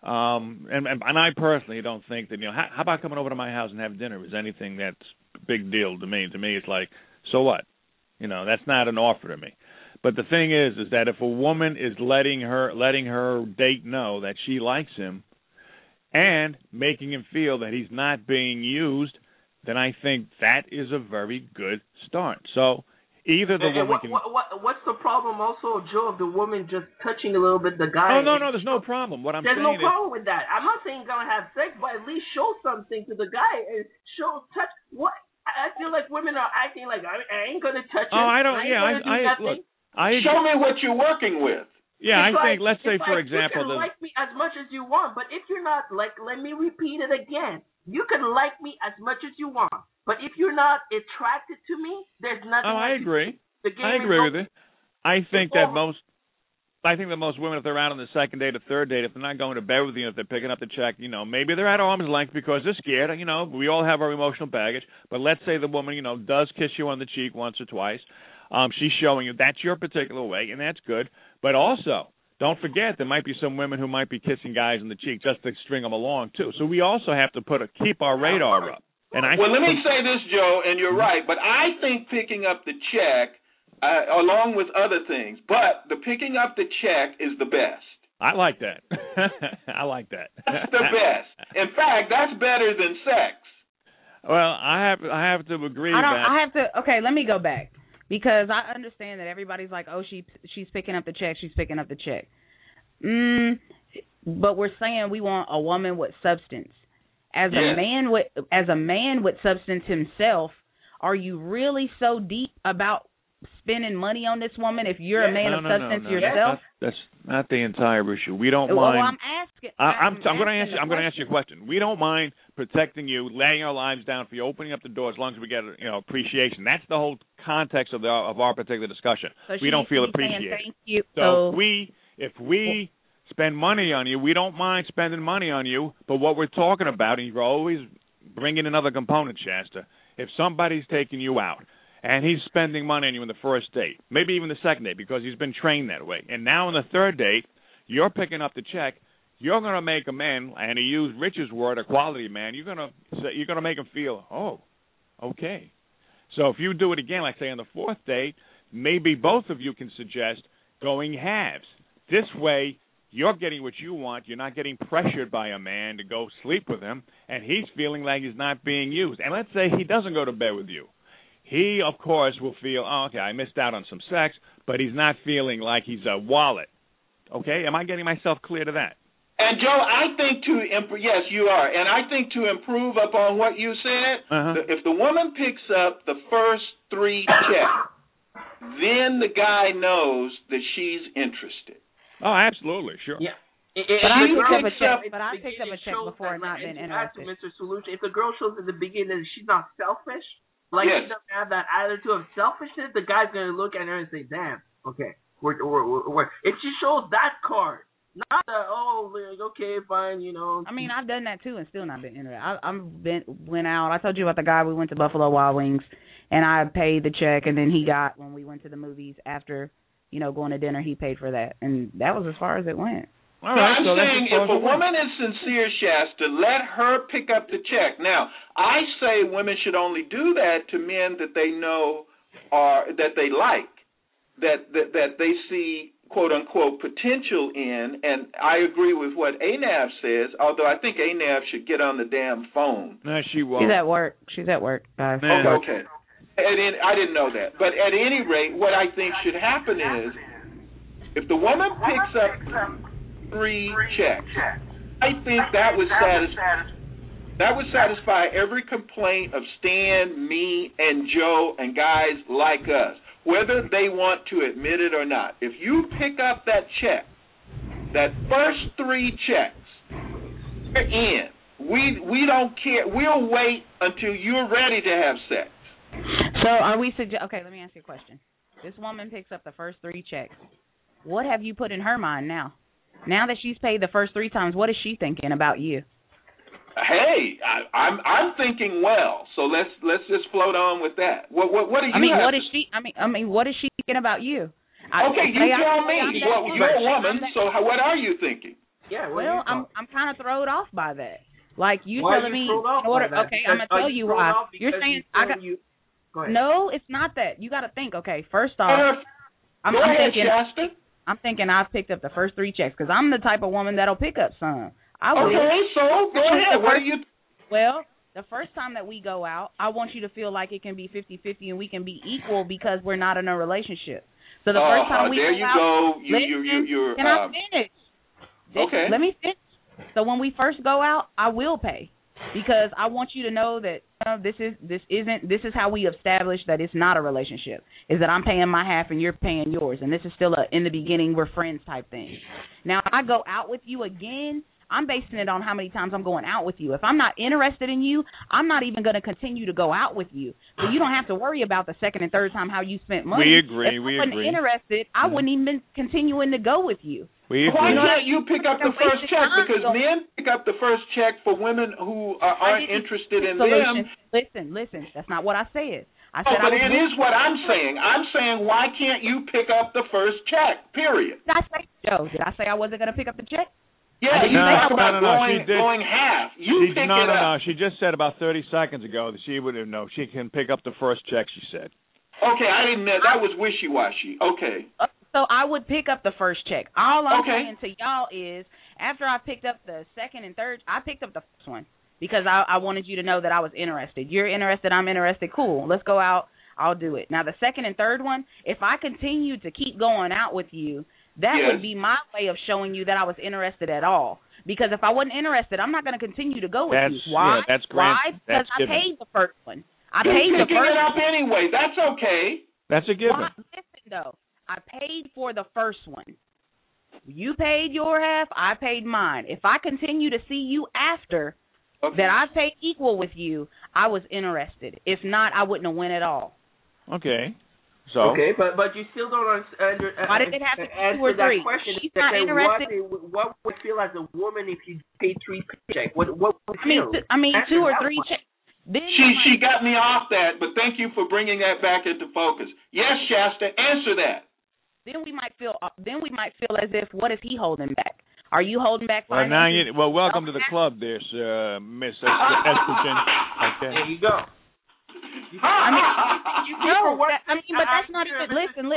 And I personally don't think that, how about coming over to my house and have dinner is anything that's a big deal to me. To me, it's like, so what? That's not an offer to me. But the thing is that if a woman is letting her date know that she likes him and making him feel that he's not being used, then I think that is a very good start. So either the woman can... What's the problem also, Joe, of the woman just touching a little bit the guy? Oh, no, there's no problem. What I'm saying is... There's no problem with that. I'm not saying gonna have sex, but at least show something to the guy and touch... What? I feel like women are acting like, I ain't gonna touch him. Oh, I don't... Show me what you're working with. Yeah, I think, let's say, for example... You can like me as much as you want, but if you're not, let me repeat it again. You can like me as much as you want, but if you're not attracted to me, there's nothing... Oh, I agree. I agree with it. I think that most women, if they're out on the second date or third date, if they're not going to bed with you, if they're picking up the check, maybe they're at arm's length because they're scared. We all have our emotional baggage. But let's say the woman, does kiss you on the cheek once or twice. She's showing you that's your particular way, and that's good. But also, don't forget, there might be some women who might be kissing guys on the cheek just to string them along, too. So we also have to keep our radar up. And let me say this, Joe, and you're right, but I think picking up the check, along with other things, but the picking up the check is the best. I like that. I like that. That's the best. In fact, that's better than sex. Well, I have to agree Okay, let me go back. Because I understand that everybody's like, oh, she's picking up the check, she's picking up the check. But we're saying we want a woman with substance. As a man with substance himself, are you really so deep about spending money on this woman if you're a man of substance yourself? That's not the entire issue. We don't mind. Well, I'm asking. I'm going to ask you a question. We don't mind protecting you, laying our lives down for you, opening up the door as long as we get appreciation. That's the whole context of our particular discussion. So we don't feel appreciated. Thank you. So if we spend money on you, we don't mind spending money on you. But what we're talking about, and you're always bringing another component, Shasta. If somebody's taking you out, and he's spending money on you in the first date, maybe even the second date because he's been trained that way. And now in the third date, you're picking up the check. You're going to make a man, and to use Rich's word, a quality man, you're going to make him feel, oh, okay. So if you do it again, like say on the fourth date, maybe both of you can suggest going halves. This way, you're getting what you want. You're not getting pressured by a man to go sleep with him, and he's feeling like he's not being used. And let's say he doesn't go to bed with you. He, of course, will feel, oh, okay, I missed out on some sex, but he's not feeling like he's a wallet. Okay? Am I getting myself clear to that? And, Joe, I think yes, you are. And I think to improve upon what you said, if the woman picks up the first 3 checks, then the guy knows that she's interested. Oh, absolutely, sure. Yeah. But I picked up a check before not been interested. Mr. Solution, if the girl shows at the beginning that she's not selfish, like she doesn't have that attitude of selfishness, the guy's gonna look at her and say, "Damn, okay, we're." If she shows that card, not the okay, fine, I mean, I've done that too and still not been interested. Went out. I told you about the guy. We went to Buffalo Wild Wings, and I paid the check, and then he got when we went to the movies after, going to dinner. He paid for that, and that was as far as it went. All right, I'm saying if a woman is sincere, Shasta, let her pick up the check. Now, I say women should only do that to men that they know that they like, that they see, quote unquote, potential in. And I agree with what Anav says, although I think Anav should get on the damn phone. No, she won't. She's at work, guys. Okay. I didn't know that. But at any rate, what I think should happen is if the woman picks up 3 checks, I think that would satisfy every complaint of Stan, me, and Joe, and guys like us, whether they want to admit it or not. If you pick up that check, that first 3 checks, you're in. We don't care. We'll wait until you're ready to have sex. So are we okay, let me ask you a question. This woman picks up the first 3 checks. What have you put in her mind now? Now that she's paid the first 3 times, what is she thinking about you? Hey, I'm thinking well. So let's just float on with that. What do you? What is she? What is she thinking about you? Okay, you tell me. Well, you're a woman, so what are you thinking? Yeah. Well, I'm kind of thrown off by that. Like you why telling me, okay, I'm gonna tell you why. You're saying I got. Go ahead. No, it's not that. You got to think. Okay, first off, I'm thinking I've picked up the first 3 checks because I'm the type of woman that'll pick up some. I will. Okay, so go ahead. What are you? Well, the first time that we go out, I want you to feel like it can be 50-50 and we can be equal because we're not in a relationship. So the first time we go out, you're can I finish? Okay. Let me finish. So when we first go out, I will pay because I want you to know that this is how we establish that it's not a relationship. Is that I'm paying my half and you're paying yours, and this is still in the beginning we're friends type thing. Now if I go out with you again, I'm basing it on how many times I'm going out with you. If I'm not interested in you, I'm not even going to continue to go out with you. So you don't have to worry about the second and third time how you spent money. We agree. If I wasn't interested, I wouldn't even been continuing to go with you. We agree. Why can't you pick up the first check? Because men pick up the first check for women who aren't interested in them. Listen. That's not what I said. I said but it is what I'm saying. I'm saying, why can't you pick up the first check, period? Did I say, Joe, did I say I wasn't going to pick up the check? Yeah, you talked about going half. No. She just said about 30 seconds ago that she would know. She can pick up the first check, she said. Okay, I didn't know. That was wishy-washy. Okay. So I would pick up the first check. All I'm saying to y'all is, after I picked up the second and third, I picked up the first one because I wanted you to know that I was interested. You're interested, I'm interested, cool. Let's go out, I'll do it. Now, the second and third one, if I continue to keep going out with you, that would be my way of showing you that I was interested at all. Because if I wasn't interested, I'm not going to continue to go with you. Why? Yeah, that's Why? Because that's I paid the first one. I paid the first one. Picking it up anyway. That's okay. That's a given. Why? Listen, though. I paid for the first one. You paid your half. I paid mine. If I continue to see you after that I paid equal with you, I was interested. If not, I wouldn't have went at all. Okay. So. Okay, but you still don't answer. Why did it have to be 2 or 3? She's not interested. What would feel as a woman if you paid 3 paychecks? What would feel? 2 or 3 checks. She got me off that, but thank you for bringing that back into focus. Yes, Shasta, answer that. Then we might feel as if, what is he holding back? Are you holding back finances? Welcome to the club, there, Miss Estrogen. Okay. There you go. But that's not even. Listen.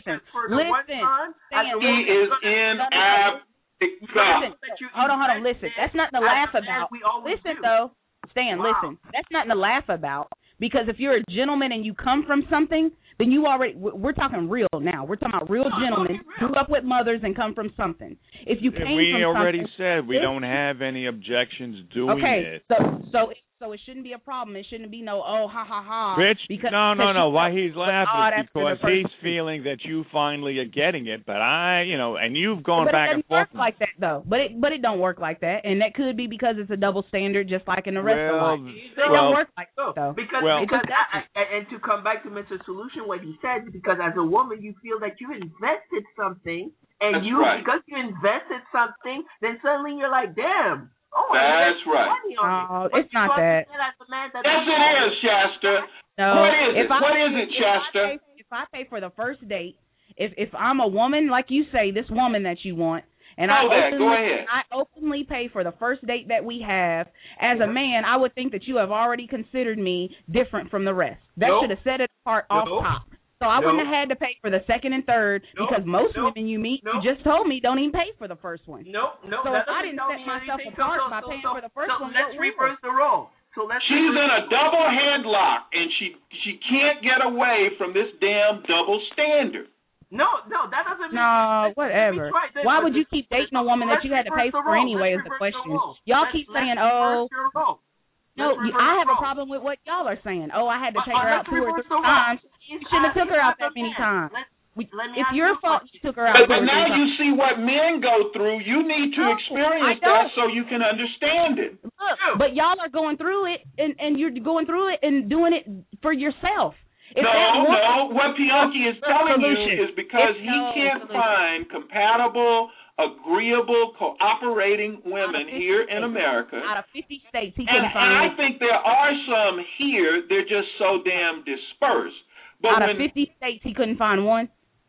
He is in Africa. Hold on. Listen, that's nothing to laugh about. Listen, though, Stan. Listen, that's nothing to laugh about because if you're a gentleman and you come from something, then you already. We're talking real now. We're talking about real gentlemen grew up with mothers and come from something. If you came from something, we already said we don't have any objections doing it. So it shouldn't be a problem. It shouldn't be no, ha, ha, ha. Rich, no. Why he's laughing is because he's feeling that you finally are getting it, but and you've gone back and forth. But it doesn't work like that, though. But it don't work like that, and that could be because it's a double standard, just like in the rest of life. It don't work like that, though. And to come back to Mr. Solution, what he said, because as a woman, you feel that you invested something, and because you invested something, then suddenly you're like, damn. That's right. It's not that. Yes, it is, Shasta. No. What is it, Shasta? If I pay for the first date, if I'm a woman, like you say, this woman that you want, and I openly pay for the first date that we have, as a man, I would think that you have already considered me different from the rest. That should have set it apart off top. So I wouldn't have had to pay for the second and third because most women you meet, you just told me, don't even pay for the first one. No. So if I didn't set myself apart by paying for the first one, let's reverse the role. She's in a double headlock, and she can't get away from this damn double standard. No, that doesn't mean... No, whatever. Why would you keep dating a woman that you had to pay for anyway is the question. Y'all keep saying, No, I have a problem with what y'all are saying. I had to take her out 2 or 3 times. You shouldn't have took her out that many times. It's your fault you took her out. But now you see what men go through. You need to experience that so you can understand it. Look, but y'all are going through it, and you're going through it and doing it for yourself. No. What Bianchi is telling you is because he can't find compatible, agreeable, cooperating women here in America. Out of 50 states, he couldn't find. And I think there are some here. They're just so damn dispersed. But out of 50 states, he couldn't find one.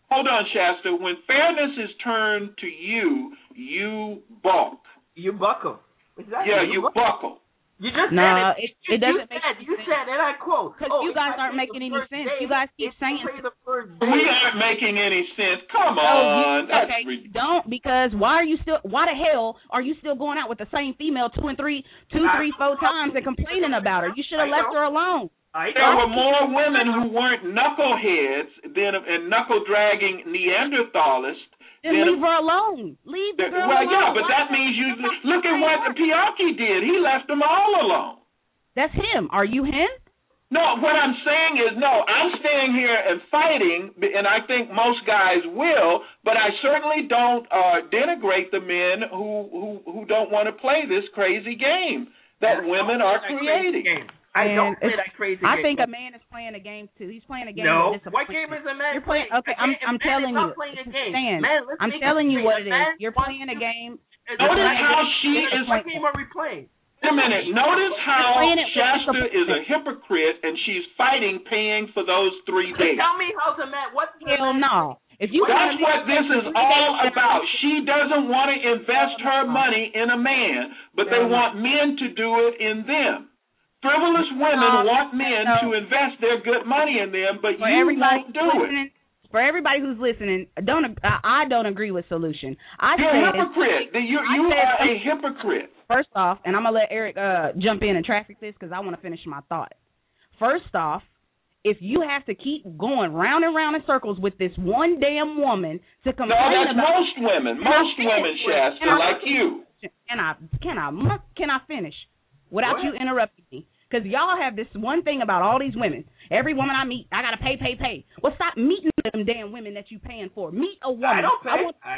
Hold on, Shasta. When fairness is turned to you, you balk. You buckle. Exactly. Yeah, you buckle. You just no, said it doesn't make sense. You said, and I quote, because you guys aren't making any sense. You guys keep saying we aren't making any sense. Come Oh, on, don't, because why the hell are you still going out with the same female 2, 3, 4 times and complaining about her? You should have left her alone. There were more women who weren't knuckleheads and knuckle dragging Neanderthalists. Then leave her alone. Leave the girl alone. Well, yeah, but that means you look at what Pianki did. He left them all alone. That's him. Are you him? No, what I'm saying is, no, I'm staying here and fighting, and I think most guys will, but I certainly don't denigrate the men who don't want to play this crazy game that women are creating. I don't play that crazy game. I think a man is playing a game too. He's playing a game. No, what game is a man You're playing? Okay, I'm telling you. Stan, I'm telling you what it is. You're playing a game. Notice how she is. What game are we playing? Wait a minute. Notice how Shasta is a hypocrite and she's fighting, paying for those 3 days. Tell me how's a man. What's hell no. That's what this is all about. She doesn't want to invest her money in a man, but they want men to do it in them. Frivolous women want men to invest their good money in them, but you won't do it. For everybody who's listening, I don't agree with Solution. You're a hypocrite. You are a hypocrite. First off, and I'm going to let Eric jump in and traffic this because I want to finish my thought. First off, if you have to keep going round and round in circles with this one damn woman to complain about... No, that's most women. Most women, Shasta, like you. Can I finish without you interrupting me? Because y'all have this one thing about all these women. Every woman I meet, I got to pay. Well, stop meeting them damn women that you paying for. Meet a woman. I don't pay.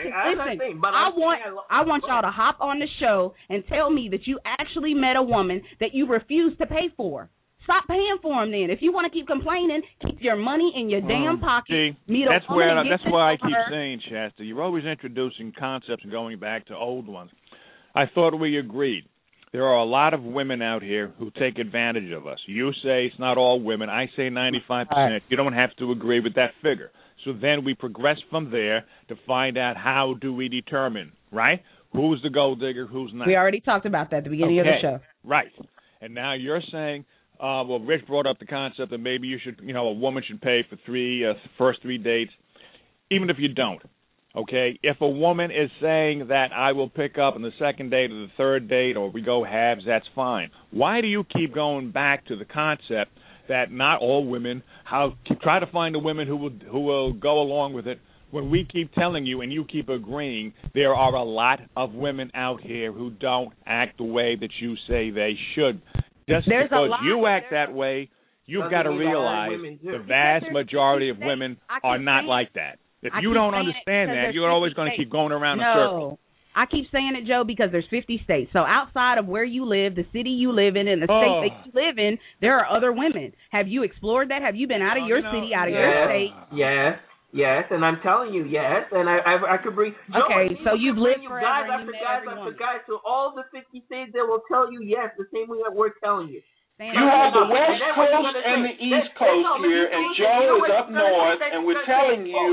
I want y'all to hop on the show and tell me that you actually met a woman that you refused to pay for. Stop paying for them then. If you want to keep complaining, keep your money in your damn pocket. That's why I keep saying, Shasta, you're always introducing concepts and going back to old ones. I thought we agreed. There are a lot of women out here who take advantage of us. You say it's not all women. I say 95%. You don't have to agree with that figure. So then we progress from there to find out how do we determine, right? Who's the gold digger, who's not. We already talked about that at the beginning of the show. Right. And now you're saying, well, Rich brought up the concept that maybe you should, a woman should pay for first 3 dates, even if you don't. Okay, if a woman is saying that I will pick up on the second date or the third date or we go halves, that's fine. Why do you keep going back to the concept that not all women, try to find a woman who will go along with it when we keep telling you and you keep agreeing there are a lot of women out here who don't act the way that you say they should. Just because you act that way, you've got to realize the vast majority of women are not like that. If you don't understand that, you're always going to keep going around in circles. I keep saying it, Joe, because there's 50 states. So outside of where you live, the city you live in, and the state that you live in, there are other women. Have you explored that? Have you been out of your city, out of your state? Yes, and I'm telling you, yes, and I could bring. Okay, so you've lived forever. Guys after guys, so all the 50 states, they will tell you yes, the same way that we're telling you. You have the West Coast and the East Coast here, and Joe is up north, and we're telling you.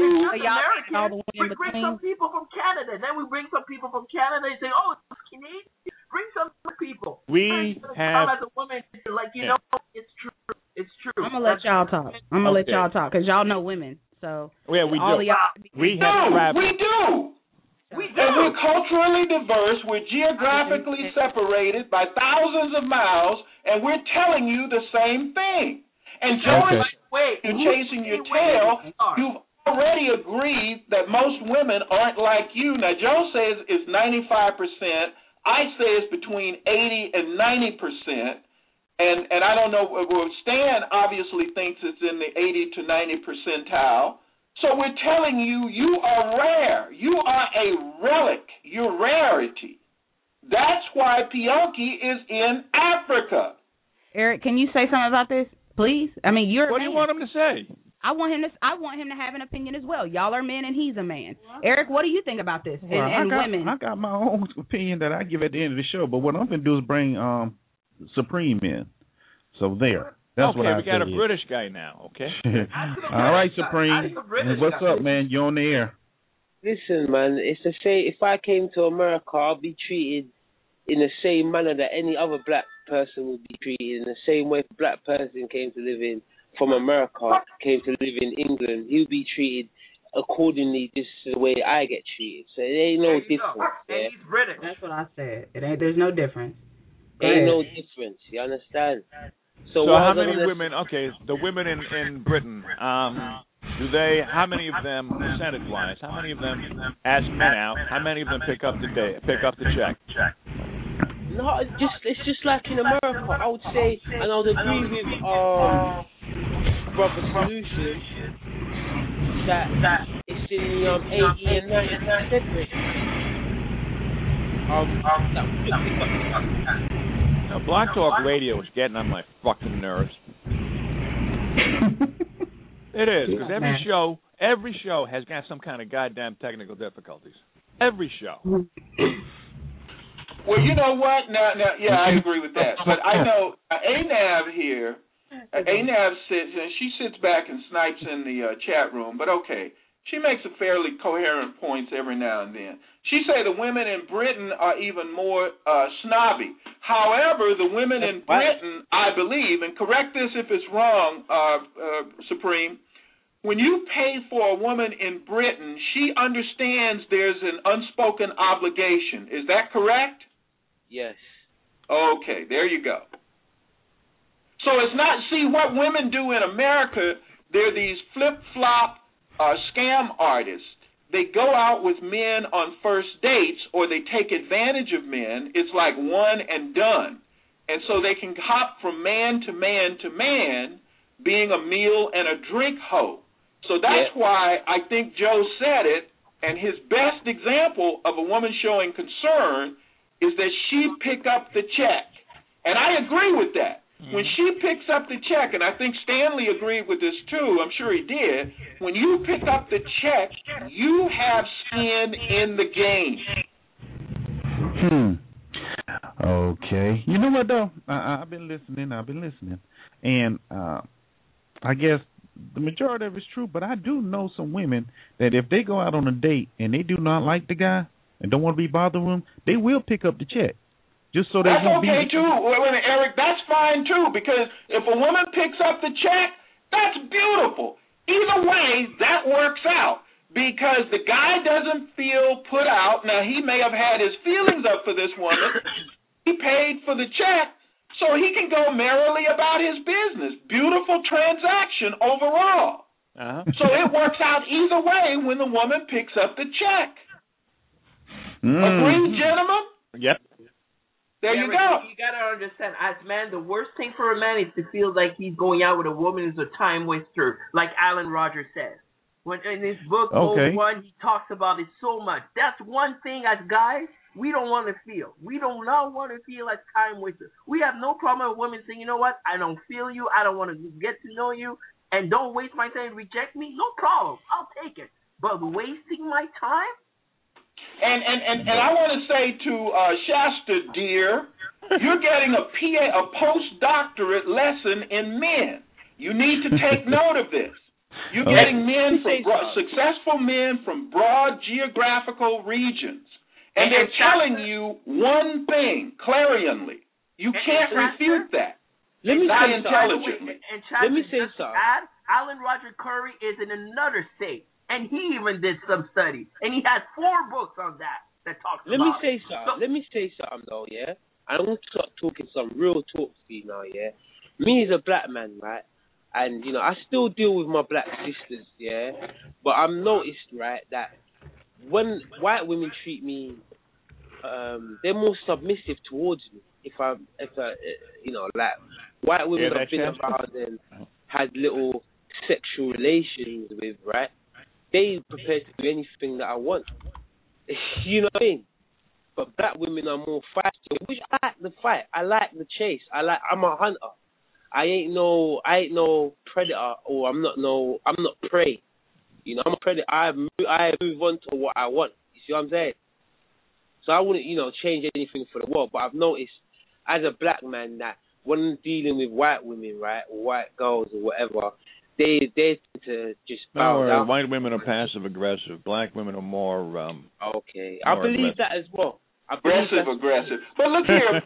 We bring some people from Canada, then we bring some people from Canada and say, oh, it's Canadian. Bring some people. We have. As a woman, it's true. It's true. I'm gonna let y'all talk. Let y'all talk because y'all know women. So yeah, we do. We do. And we're culturally diverse. We're geographically separated by thousands of miles, and we're telling you the same thing. And Joe, you're chasing your tail. You've already agreed that most women aren't like you. Now, Joe says it's 95%. I say it's between 80 and 90%. And I don't know. Well, Stan obviously thinks it's in the 80 to 90 percentile. So we're telling you, you are rare. You are a relic. You're rarity. That's why Pianki is in Africa. Eric, can you say something about this, please? I mean, What do you want him to say? I want him to have an opinion as well. Y'all are men and he's a man. Eric, what do you think about this? And women. I got my own opinion that I give at the end of the show, but what I'm going to do is bring Supreme in. So That's what I we got said. a British guy now, okay? All right, Supreme. What's up, man? You're on the air. Listen, man, it's to say if I came to America, I'll be treated in the same manner that any other black person would be treated. In the same way if a black person came to live in, from America, came to live in England, he'll be treated accordingly just the way I get treated. So it ain't no difference. And he's British. That's what I said. There's no difference. Ain't no difference. You understand? So how many women? Okay, the women in Britain. How many of them, percentage-wise, how many of them ask men out? How many of them pick up the check? No, it's just like in America. I would say, and I would agree with Brother Solution that it's in the 80 and 90%. Black Talk Radio is getting on my fucking nerves. It is, because every show has got some kind of goddamn technical difficulties. Every show. Well, you know what? Now, yeah, I agree with that. But I know Anab here, Anab sits, and she sits back and snipes in the chat room, but okay. She makes a fairly coherent points every now and then. She say the women in Britain are even more snobby. However, the women in Britain, I believe, and correct this if it's wrong, Supreme, when you pay for a woman in Britain, she understands there's an unspoken obligation. Is that correct? Yes. Okay, there you go. So it's not, see, what women do in America, they're these flip-flop scam artists. They go out with men on first dates, or they take advantage of men. It's like one and done. And so they can hop from man to man to man, being a meal and a drink hoe. So that's why I think Joe said it, and his best example of a woman showing concern is that she pick up the check. And I agree with that. When she picks up the check, and I think Stanley agreed with this too, I'm sure he did, when you pick up the check, you have skin in the game. Okay. You know what, though? I've been listening. And I guess the majority of it's true, but I do know some women that if they go out on a date and they do not like the guy and don't want to be bothered with him, they will pick up the check. Just so that's okay too. Wait, Eric, that's fine too, because if a woman picks up the check, that's beautiful. Either way, that works out because the guy doesn't feel put out. Now, he may have had his feelings up for this woman. He paid for the check, so he can go merrily about his business. Beautiful transaction overall. So it works out either way when the woman picks up the check. Agreed, gentlemen? Yep. There you go. You gotta understand, as man, the worst thing for a man is to feel like he's going out with a woman who's a time waster, like Alan Rogers says. When in his book, Old One, he talks about it so much. That's one thing as guys we don't want to feel. We do not want to feel like time wasters. We have no problem with women saying, you know what, I don't feel you, I don't want to get to know you, and don't waste my time, reject me. No problem, I'll take it. But wasting my time? And I want to say to Shasta, dear, you're getting a postdoctorate lesson in men. You need to take note of this. You're getting men from successful men from broad geographical regions, and they're telling you one thing clarionly. You can't refute that. Let me not say intelligently. Let me say something. Alan Roger Curry is in another state. And he even did some studies. And he has 4 books on that talks about it. Let me say something, though, yeah? I want to start talking some real talk to you now, yeah? Me as a black man, right? And, you know, I still deal with my black sisters, yeah? But I've noticed, right, that when white women treat me, they're more submissive towards me. If you know, like, white women I've been around and had little sexual relations with, right? They prepared to do anything that I want. You know what I mean? But black women are more feisty, which I like the fight. I like the chase. I'm a hunter. I ain't no predator, or I'm not prey. You know, I'm a predator. I move on to what I want. You see what I'm saying? So I wouldn't, you know, change anything for the world. But I've noticed as a black man that when dealing with white women, right, or white girls or whatever, they tend to just bow down. White women are passive aggressive. Black women are more. Okay, I believe that as well. Aggressive. But look here,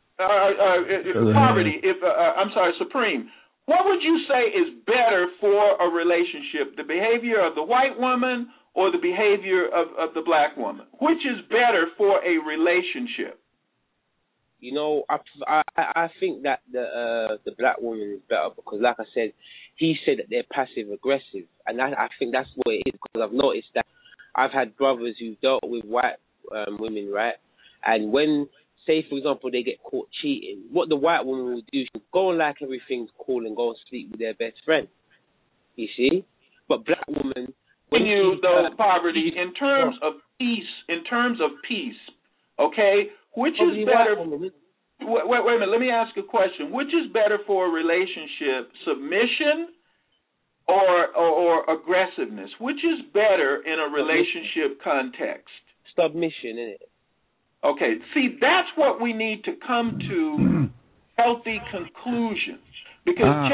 Poverty. I'm sorry, Supreme. What would you say is better for a relationship, the behavior of the white woman or the behavior of the black woman? Which is better for a relationship? You know, I think that the black woman is better because, like I said, he said that they're passive aggressive, and I think that's what it is because I've noticed that I've had brothers who dealt with white women, right? And when, say for example, they get caught cheating, what the white woman will do, she'll go and like everything's cool and go and sleep with their best friend. You see, but black woman. When you though Poverty in terms of peace, okay. Which is better? Wait a minute. Let me ask a question. Which is better for a relationship, submission or aggressiveness? Which is better in a relationship context? Submission, isn't it? Okay. See, that's what we need to come to healthy conclusions. Because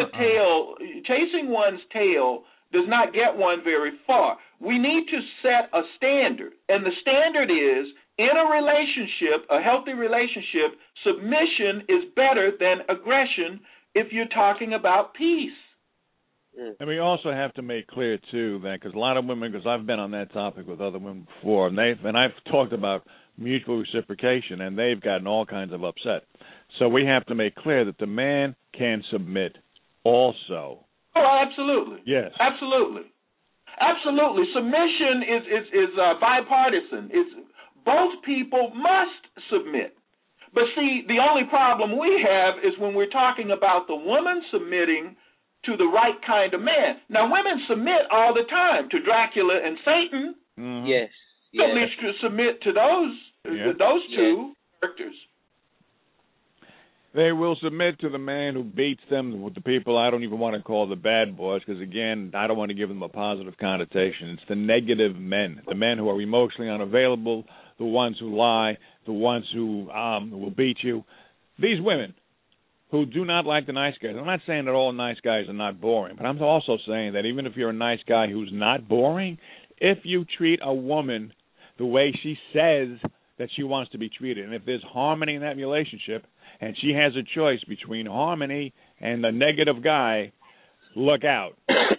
chasing one's tail does not get one very far. We need to set a standard, and the standard is, in a relationship, a healthy relationship, submission is better than aggression if you're talking about peace. And we also have to make clear, too, that because a lot of women, because I've been on that topic with other women before, and I've talked about mutual reciprocation, and they've gotten all kinds of upset. So we have to make clear that the man can submit also. Oh, absolutely. Yes. Absolutely. Submission is bipartisan. Both people must submit. But see, the only problem we have is when we're talking about the woman submitting to the right kind of man. Now, women submit all the time to Dracula and Satan. Mm-hmm. Yes. At least to submit to those two characters. They will submit to the man who beats them with the people I don't even want to call the bad boys because, again, I don't want to give them a positive connotation. It's the negative men, the men who are emotionally unavailable, the ones who lie, the ones who will beat you. These women who do not like the nice guys. I'm not saying that all nice guys are not boring, but I'm also saying that even if you're a nice guy who's not boring, if you treat a woman the way she says that she wants to be treated, and if there's harmony in that relationship, and she has a choice between harmony and the negative guy, look out.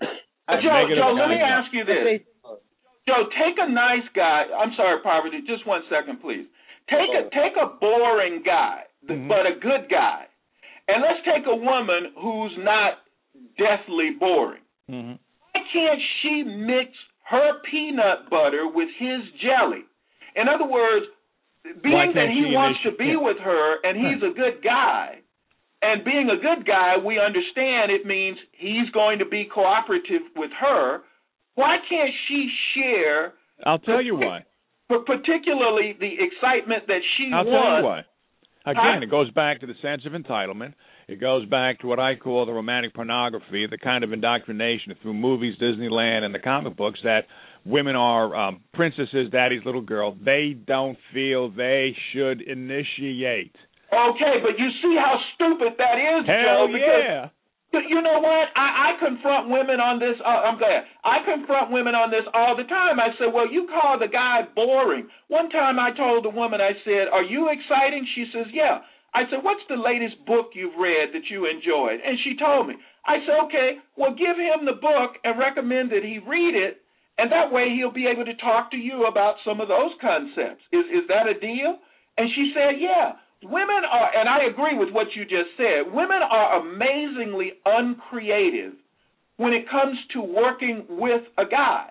Joe, let me ask you this. Joe, take a nice guy. I'm sorry, Poverty. Just 1 second, please. Take a boring guy, but a good guy. And let's take a woman who's not deathly boring. Mm-hmm. Why can't she mix her peanut butter with his jelly? In other words, being that he wants to be with her and he's a good guy, and being a good guy, we understand it means he's going to be cooperative with her. Why can't she share? I'll tell you why. Particularly the excitement that she wants. I'll tell you why. Again, it goes back to the sense of entitlement. It goes back to what I call the romantic pornography, the kind of indoctrination through movies, Disneyland, and the comic books that women are princesses, daddy's little girl. They don't feel they should initiate. Okay, but you see how stupid that is, Hell Joe. Yeah. But you know what? I confront women on this. I'm glad. I confront women on this all the time. I say, well, you call the guy boring. One time I told a woman, I said, are you exciting? She says, yeah. I said, what's the latest book you've read that you enjoyed? And she told me. I said, okay, well, give him the book and recommend that he read it, and that way he'll be able to talk to you about some of those concepts. Is that a deal? And she said, yeah. Women are, and I agree with what you just said, women are amazingly uncreative when it comes to working with a guy.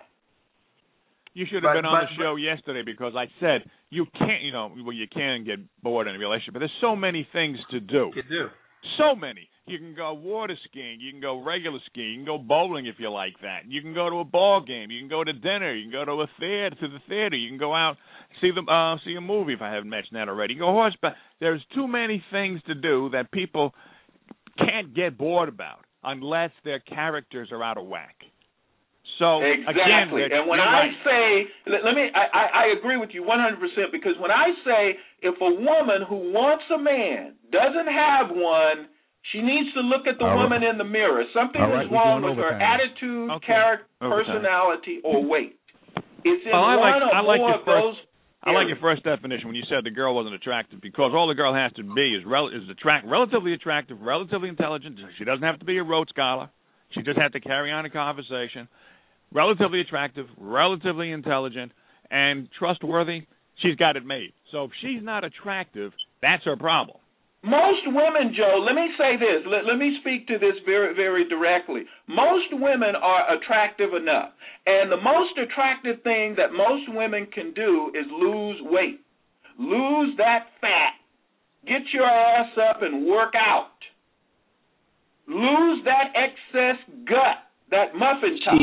You should have been on the show yesterday because I said you can't, you can get bored in a relationship, but there's so many things to do. You do. So many. You can go water skiing. You can go regular skiing. You can go bowling if you like that. You can go to a ball game. You can go to dinner. You can go to the theater. You can go out see a movie if I haven't mentioned that already. You can go horseback. There's too many things to do that people can't get bored about unless their characters are out of whack. So exactly, again, and when I say, I agree with you 100%, because when I say if a woman who wants a man doesn't have one, she needs to look at the woman in the mirror. Something is wrong with her attitude, character, personality, or weight. It's in one or more of those. I like your first definition when you said the girl wasn't attractive, because all the girl has to be is relatively attractive, relatively intelligent. She doesn't have to be a Rhodes Scholar. She just has to carry on a conversation. Relatively attractive, relatively intelligent, and trustworthy. She's got it made. So if she's not attractive, that's her problem. Most women, Joe, let me say this. Let me speak to this very, very directly. Most women are attractive enough. And the most attractive thing that most women can do is lose weight. Lose that fat. Get your ass up and work out. Lose that excess gut, that muffin top.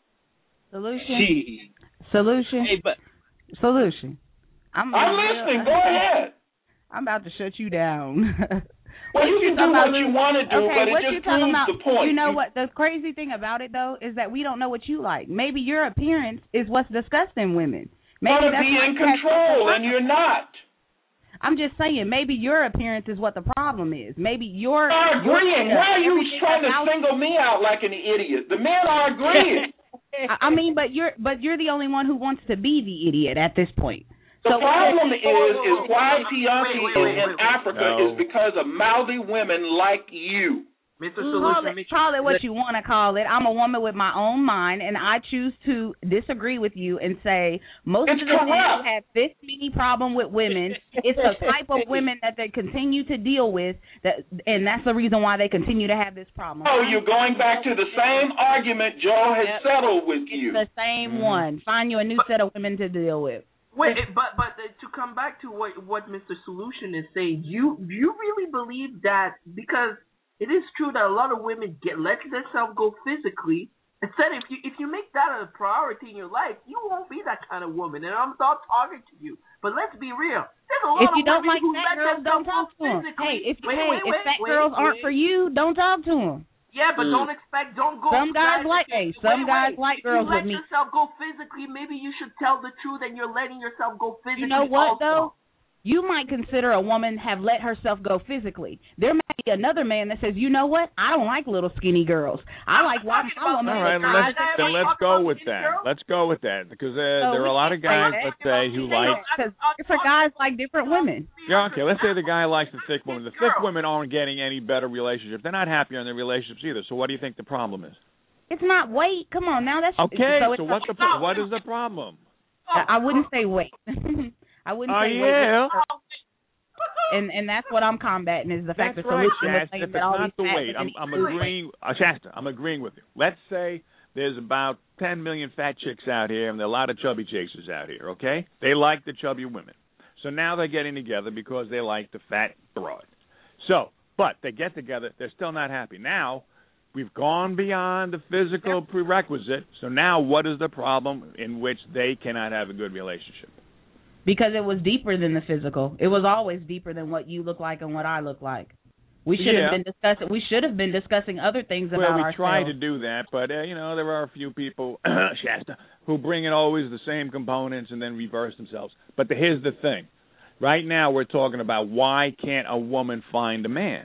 Solution. Hey, but Solution. I'm listening. Go ahead. I'm about to shut you down. Well, you can do what you want to do, but it just proves the point. You know what? The crazy thing about it, though, is that we don't know what you like. Maybe your appearance is what's disgusting women. Maybe you want to be in control, and you're not. I'm just saying, maybe your appearance is what the problem is. Maybe you're agreeing. Why are you trying to single me out like an idiot? The men are agreeing. I mean, but you're the only one who wants to be the idiot at this point. The problem is why Tianti in Africa is because of mouthy women like you. Mr. Solution, call it what you want to call it. I'm a woman with my own mind, and I choose to disagree with you and say most of the women who have this many problem with women, it's the type of women that they continue to deal with, and that's the reason why they continue to have this problem. Oh, you're going back to the same argument Joe has settled with you. It's the same one. Find you a new set of women to deal with. Wait, but to come back to what Mr. Solution is saying, you really believe that because it is true that a lot of women let themselves go physically. Instead, if you make that a priority in your life, you won't be that kind of woman. And I'm not talking to you, but let's be real. There's a lot of women like who let girls, don't talk to them. Hey, if fat girls aren't for you, don't talk to them. Yeah, but don't go. Some guys like girls with me. If you let yourself go physically, maybe you should tell the truth and you're letting yourself go physically. You know what, also. though? You might consider a woman have let herself go physically. There may be another man that says, you know what? I don't like little skinny girls. I like watching my woman. All right, let's go with that. Let's go with that because there are a lot of guys, let's say, who like. Because guys like different women. Yeah, okay. Let's say the guy likes the thick woman. The thick women aren't getting any better relationship. They're not happier in their relationships either. So what do you think the problem is? It's not weight. Come on, now that's okay. So what is the problem? I wouldn't say weight. I wouldn't say weight. And that's what I'm combating is the fact that Solution is saying that all these weight. I'm agreeing, Shasta. I'm agreeing with you. Let's say there's about 10 million fat chicks out here, and there are a lot of chubby chasers out here. Okay, they like the chubby women, so now they're getting together because they like the fat broad. So, but they get together, they're still not happy. Now we've gone beyond the physical prerequisite. So now, what is the problem in which they cannot have a good relationship? Because it was deeper than the physical. It was always deeper than what you look like and what I look like. We should have been discussing. We should have been discussing other things about ourselves. Well, we try to do that, but there are a few people, Shasta, who bring in always the same components and then reverse themselves. But here's the thing: right now we're talking about why can't a woman find a man?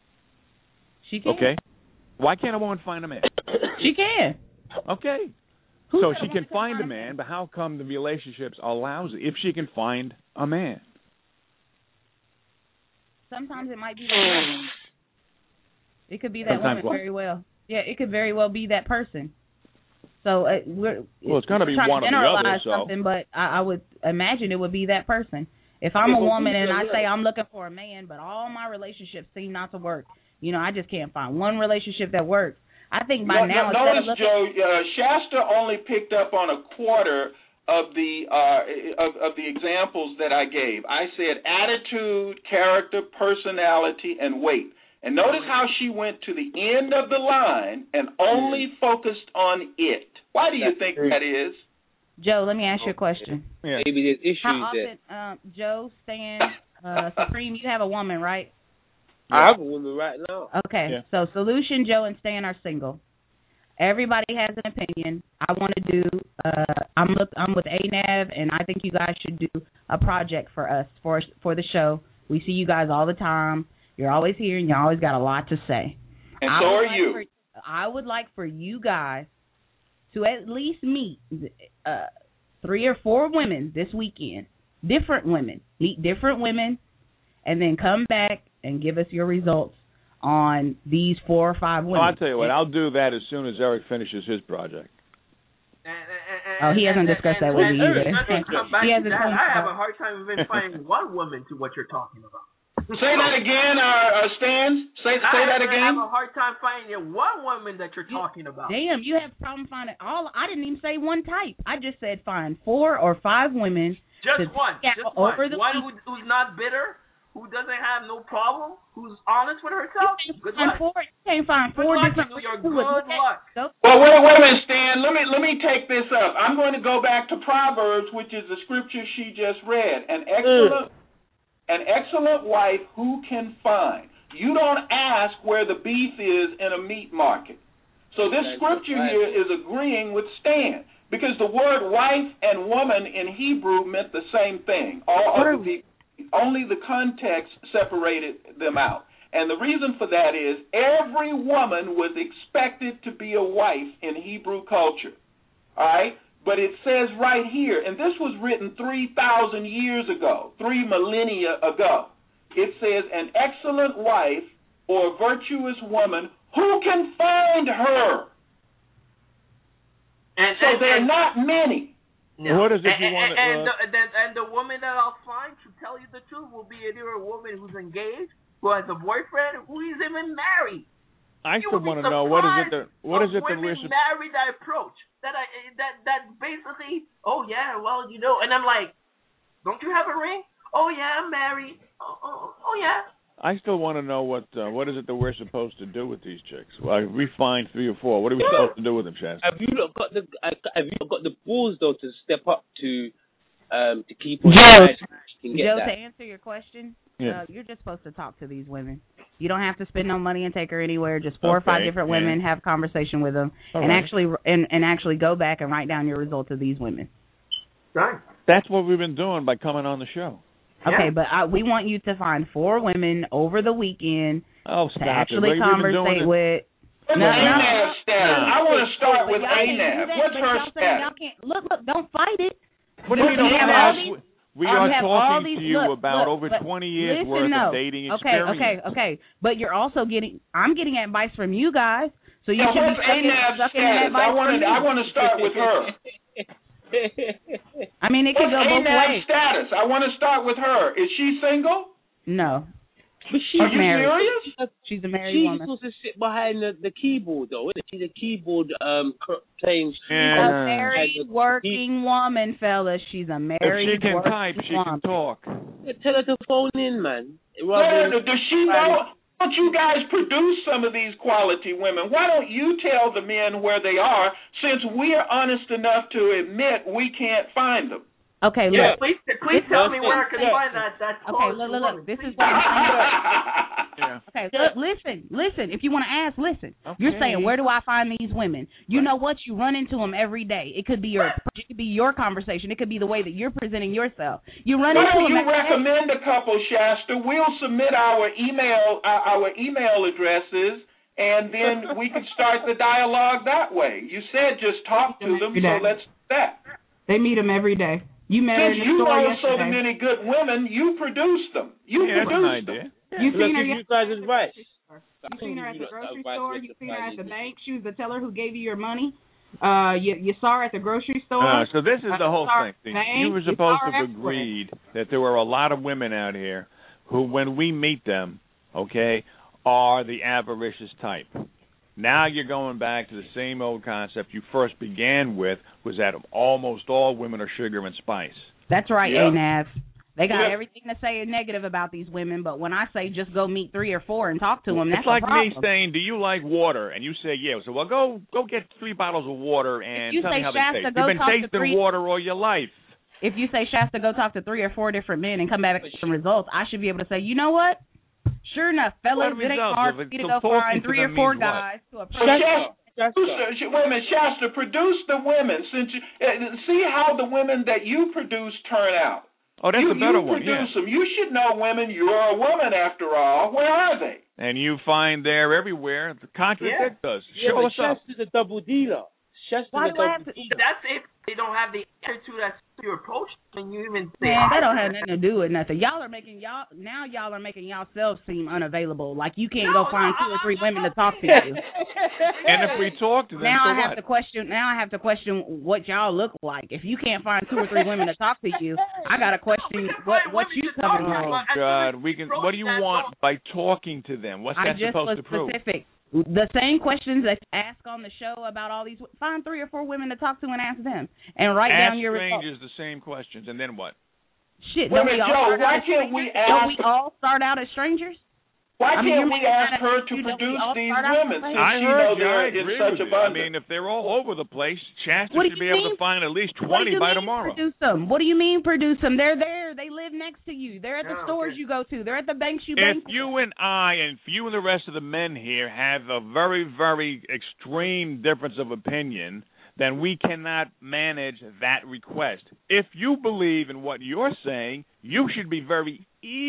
She can. Okay. Why can't a woman find a man? She can. Okay. So she can find a man, but how come the relationships are lousy if she can find a man? Sometimes it might be that person. It could be that woman very well. Yeah, it could very well be that person. So it's going to be one or the other. Something, but I would imagine it would be that person. If I'm a woman and I say I'm looking for a man, but all my relationships seem not to work, I just can't find one relationship that works. I think by now. Notice, Joe, Shasta only picked up on a quarter of the examples that I gave. I said attitude, character, personality, and weight. And notice how she went to the end of the line and only focused on it. Why do you think that is? Joe, let me ask you a question. Yeah. Maybe there's issues How often, Joe, Stan, Supreme, you have a woman, right? I have a woman right now. Okay, So Solution, Joe, and Stan are single. Everybody has an opinion. I want to do. I'm with ANAV, and I think you guys should do a project for us for the show. We see you guys all the time. You're always here, and you always got a lot to say. And so are you. I would like for you guys to at least meet 3 or 4 women this weekend. Different women. Meet different women, and then come back and give us your results on these 4 or 5 women. Oh, I'll tell you what, I'll do that as soon as Eric finishes his project. He hasn't discussed that with me either. I have a hard time even finding one woman to what you're talking about. Say that again, Stan. Say that again. I have a hard time finding one woman that you're talking about. Damn, you have a problem finding all. I didn't even say one type. I just said find 4 or 5 women. Just one. One who's not bitter, who doesn't have no problem, who's honest with herself. Good luck. You can't find 4 different women. Good luck. Well, wait a minute, Stan. Let me take this up. I'm going to go back to Proverbs, which is the scripture she just read. An excellent wife who can find. You don't ask where the beef is in a meat market. So this scripture here is agreeing with Stan, because the word wife and woman in Hebrew meant the same thing. Only the context separated them out. And the reason for that is every woman was expected to be a wife in Hebrew culture. All right? But it says right here, and this was written 3,000 years ago, 3 millennia ago. It says, an excellent wife or virtuous woman, who can find her? So there are not many. No. What is it you want? And the woman that I'll find, to tell you the truth, will be either a woman who's engaged, who has a boyfriend, who is even married. I still want to know what is it that we're married that approach that basically, oh yeah, well, you know, and I'm like, don't you have a ring? Oh yeah, I'm married. Oh yeah. I still want to know what is it that we're supposed to do with these chicks? Well, we find 3 or 4. What are we supposed to do with them, Shasta? Have you not got the balls though to step up to keep on? Joe, to answer your question, you're just supposed to talk to these women. You don't have to spend no money and take her anywhere. Just 4 or 5 different women, have a conversation with them, actually go back and write down your results of these women. Right. That's what we've been doing by coming on the show. Okay, but we want you to find 4 women over the weekend to actually conversate with. ANAV status. I want to start with ANAV. What's her status? Look, don't fight it. What do you mean? We are talking to you about over 20 years worth of dating experience. Okay. But you're also I'm getting advice from you guys, so you should be ANAV status. I want to start with her. I mean, it could go both ways. Status. I want to start with her. Is she single? No. But Are you serious? She's a married woman. She's supposed to sit behind the keyboard, though, isn't she? The keyboard playing. A married working woman, fellas. She's a married if she can type, she can talk. Yeah, tell her to phone in, man. Does she know? Why don't you guys produce some of these quality women? Why don't you tell the men where they are, since we are honest enough to admit we can't find them? Okay, look. Yeah, please tell me where I can find that. Okay, look. This is what I'm saying. Okay, look, listen. If you want to ask, listen. Okay. You're saying, where do I find these women? You know what? You run into them every day. It could be your conversation. It could be the way that you're presenting yourself. You run into them. You recommend a couple, Shasta. We'll submit our email addresses, and then we could start the dialogue that way. You said just talk to them, so let's do that. They meet them every day. Since you know so many good women, you produce them. You produce them. You've seen her you guys' advice. You've seen her at the grocery store. You've seen her at the bank. She was the teller who gave you your money. You saw her at the grocery store. So this is the whole thing. You were supposed to have agreed that there were a lot of women out here who, when we meet them, are the avaricious type. Now you're going back to the same old concept you first began with, was that almost all women are sugar and spice. That's right, ANAV. They got everything to say negative about these women, but when I say just go meet 3 or 4 and talk to them, that's it's like a problem. me saying, do you like water? And you say, yeah. So, well, go get 3 bottles of water and tell me how they taste. You've been tasting water all your life. If you say, Shasta, go talk to 3 or 4 different men and come back with some results, I should be able to say, you know what? Sure enough, fellas, it ain't hard for me to go find 3 or 4 guys to approach. Wait a minute, Shasta, produce the women. See how the women that you produce turn out. Oh, that's a better one. You produce them. You should know women. You're a woman after all. Where are they? And you find they're everywhere. Contradict us. Show us up. Shasta's a double dealer. Why do I have to? That's if they don't have the attitude that's your approach, and you even say. Man, that don't have nothing to do with nothing. Y'all are making yourselves seem unavailable. Like you can't go find 2 or 3 women to talk to you. And if we talk to them, now I have to question. Now I have to question what y'all look like. If you can't find 2 or 3 women to talk to you, I gotta question what you coming like. Oh God, we can. What do you want by talking to them? What's that supposed to prove? Specific. The same questions that you ask on the show about all these. Find 3 or 4 women to talk to and ask them, and write down your results. Ask strangers the same questions, and then what? Shit, Joe, why can't we ask? Don't we all start out as strangers? Why can't we ask her to produce these women since she knows they're in such abundance? I mean, if they're all over the place, Shasta should be able to find at least 20 by tomorrow. Produce them? What do you mean produce them? They're there. They live next to you. They're at the stores you go to. They're at the banks you bank. If you and I and you and the rest of the men here have a very, very extreme difference of opinion, then we cannot manage that request. If you believe in what you're saying, you should be very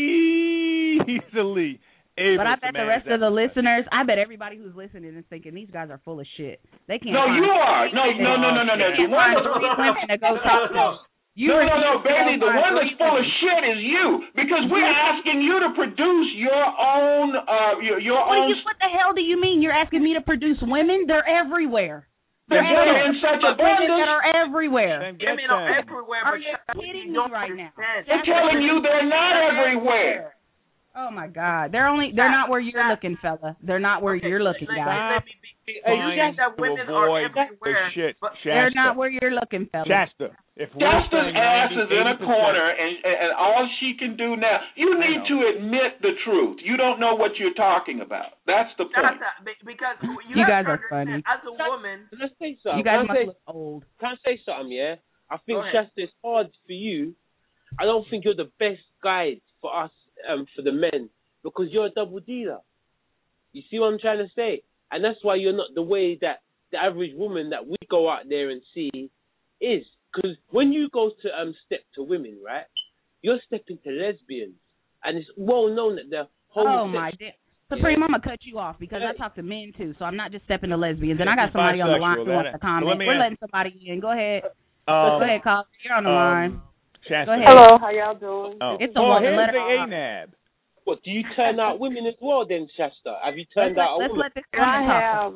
easily But I bet the rest of the listeners, I bet everybody who's listening is thinking these guys are full of shit. They can't. No, you are. No. The one women to go talk to. No, baby. The one that's full of shit is you, because we're asking you to produce your own. What the hell do you mean? You're asking me to produce women? They're everywhere. They're in such abundance. Women that are everywhere. Women are everywhere. Are you kidding me right now? They're telling you they're not everywhere. Oh my God! They're not where you're looking, fella. They're not where you're looking, guys. You guys that women are everywhere. They're not where you're looking, fella. Shasta, Shasta's ass is in a corner, and all she can do now. You need to admit the truth. You don't know what you're talking about. That's the point. Because you guys are funny. As a woman, let's say something. You guys must look old. Can I say something? Yeah, I think Shasta, it's hard for you. I don't think you're the best guide for us. For the men, because you're a double dealer. You see what I'm trying to say? And that's why you're not the way that the average woman that we go out there and see is. Because when you go to step to women, right, you're stepping to lesbians. And it's well known that they're homosexual. Oh, my dear. Supreme, I'm going to cut you off because I talk to men, too, so I'm not just stepping to lesbians. And I got somebody on the line who wants to comment. We're letting somebody in. Go ahead. Go ahead, Carl. You're on the line. Shasta. Go ahead. Hello, how y'all doing? It's a woman. Let her Anab. What, do you turn out women as well then, Shasta? Have you turned out a woman? Let this woman talk.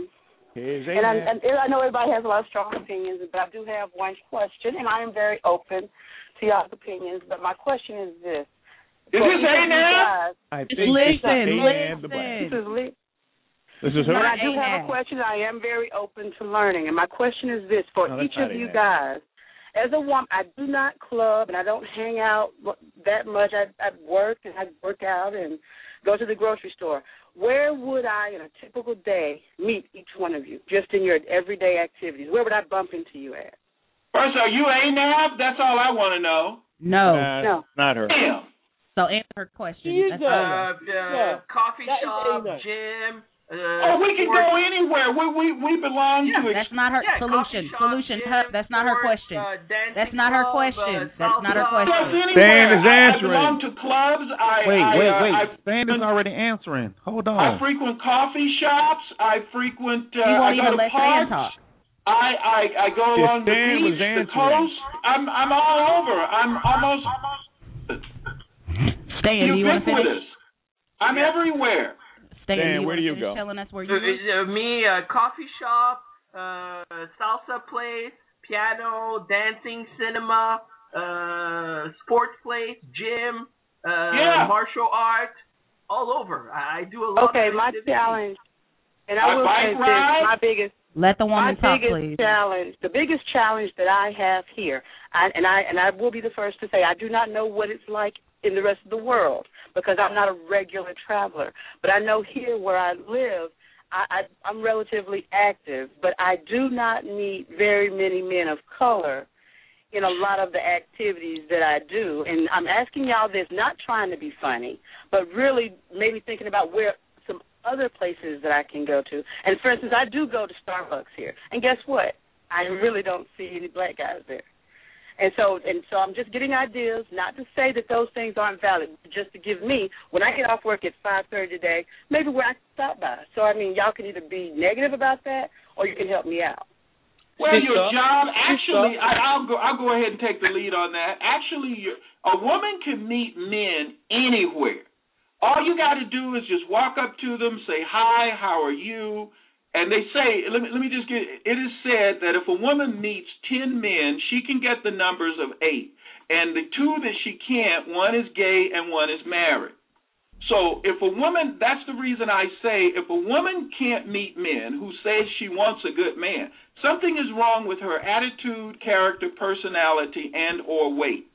And I know everybody has a lot of strong opinions, but I do have one question, and I am very open to y'all's opinions. But my question is this. Is this Anab? Listen. This is her? And I do have a question. I am very open to learning. And my question is this for each of you guys. As a woman, I do not club and I don't hang out that much. I work and I work out and go to the grocery store. Where would I, in a typical day, meet each one of you, just in your everyday activities? Where would I bump into you at? First, are you Anab? That's all I want to know. No. Not her. Damn. So answer her question. Coffee shop, gym. We can go anywhere. We belong to it. That's not her solution. That's not her question. That's not her question. That's not her question. Stan is answering. I belong to clubs. Wait. Stan is already answering. Hold on. I frequent coffee shops. I frequent. I go to parks. Talk. I go along the beach, the coast. I'm all over. I'm almost. Stan, do you want to finish? I'm everywhere. Stan, where do you go? Telling us where you live? Me, coffee shop, salsa place, piano, dancing, cinema, sports place, gym, martial art, all over. I do a lot. Okay, my challenge, and I will say this, my biggest. Let the woman talk, please. The biggest challenge that I have here, and I will be the first to say, I do not know what it's like in the rest of the world because I'm not a regular traveler. But I know here where I live, I'm relatively active, but I do not meet very many men of color in a lot of the activities that I do. And I'm asking y'all this, not trying to be funny, but really maybe thinking about where some other places that I can go to. And, for instance, I do go to Starbucks here. And guess what? I really don't see any black guys there. And so I'm just getting ideas, not to say that those things aren't valid, but just to give me, when I get off work at 5:30 today, maybe where I can stop by. So, I mean, y'all can either be negative about that or you can help me out. Well, your job, actually, I'll go ahead and take the lead on that. Actually, a woman can meet men anywhere. All you got to do is just walk up to them, say, hi, how are you? And they say, let me just get, it is said that if a woman meets 10 men, she can get the numbers of 8. And the 2 that she can't, one is gay and one is married. So if a woman, that's the reason I say, if a woman can't meet men who says she wants a good man, something is wrong with her attitude, character, personality, and or weight.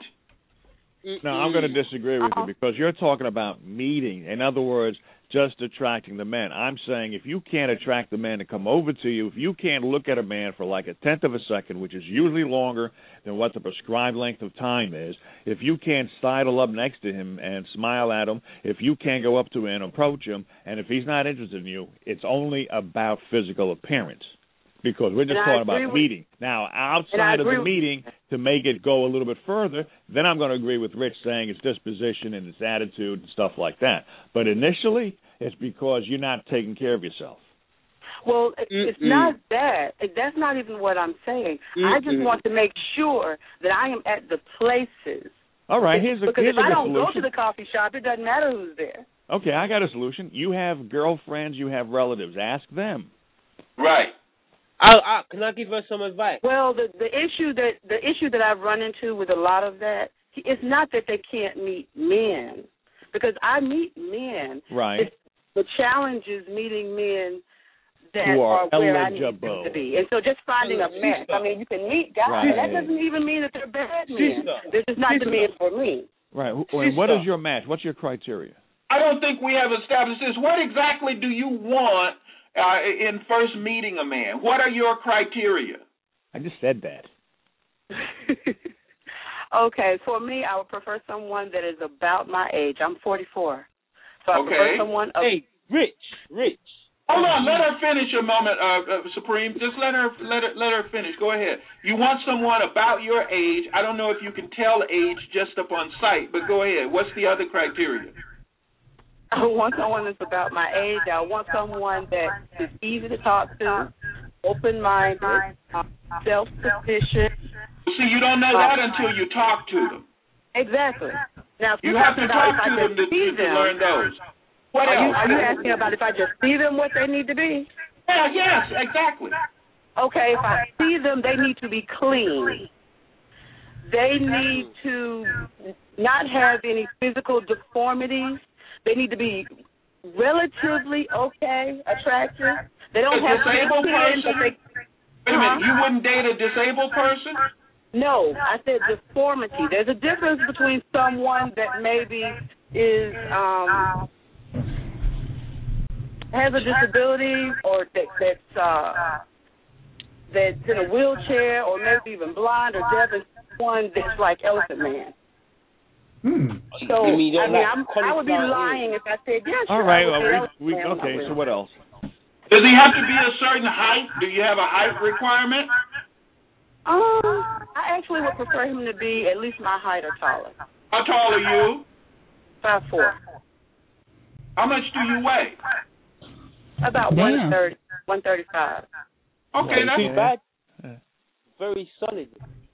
No, I'm going to disagree with you because you're talking about meeting. In other words, just attracting the men. I'm saying if you can't attract the men to come over to you, if you can't look at a man for like a tenth of a second, which is usually longer than what the prescribed length of time is, if you can't sidle up next to him and smile at him, if you can't go up to him and approach him, and if he's not interested in you, it's only about physical appearance. Because we're just talking about meeting. Now, outside of the meeting, to make it go a little bit further, then I'm going to agree with Rich saying it's disposition and it's attitude and stuff like that. But initially, it's because you're not taking care of yourself. Well, it's not that. That's not even what I'm saying. I just want to make sure that I am at the places. All right, here's a because if I don't solution. Go to the coffee shop, it doesn't matter who's there. Okay, I got a solution. You have girlfriends, you have relatives. Ask them. Right. Can I give her some advice? Well, the issue that I've run into with a lot of that, it's not that they can't meet men, because I meet men. Right. The challenge is meeting men that who are where eligible. I need them to be. And so just finding a match. I mean, you can meet guys. Right. That doesn't even mean that they're bad men. This is not the men for me. Right. And what is your match? What's your criteria? I don't think we have established this. What exactly do you want in first meeting a man? What are your criteria? I just said that. Okay, for me, I would prefer someone that is about my age. I'm 44. So I prefer someone Hey, Rich. Hold on, let her finish a moment, Supreme. Just let her finish. Go ahead. You want someone about your age. I don't know if you can tell age just up on sight, but go ahead. What's the other criteria? I want someone that's about my age. I want someone that is easy to talk to, open-minded, self-sufficient. See, you don't know that until you talk to them. Exactly. Now, if you have to talk to them to learn those. What else? Are you asking about if I just see them what they need to be? Yeah, yes, exactly. Okay, if I see them, they need to be clean. They need to not have any physical deformities. They need to be relatively attractive. They don't have disabled person. Wait a minute, you wouldn't date a disabled person? No, I said deformity. There's a difference between someone that maybe is has a disability or that's in a wheelchair or maybe even blind or deaf, and someone that's like Elephant Man. So I would be lying if I said yes. All right. Well, okay. So what else? Does he have to be a certain height? Do you have a height requirement? I actually would prefer him to be at least my height or taller. How tall are you? 5'4". How much do you weigh? About 130, 135. Okay, that's bad. Very solid.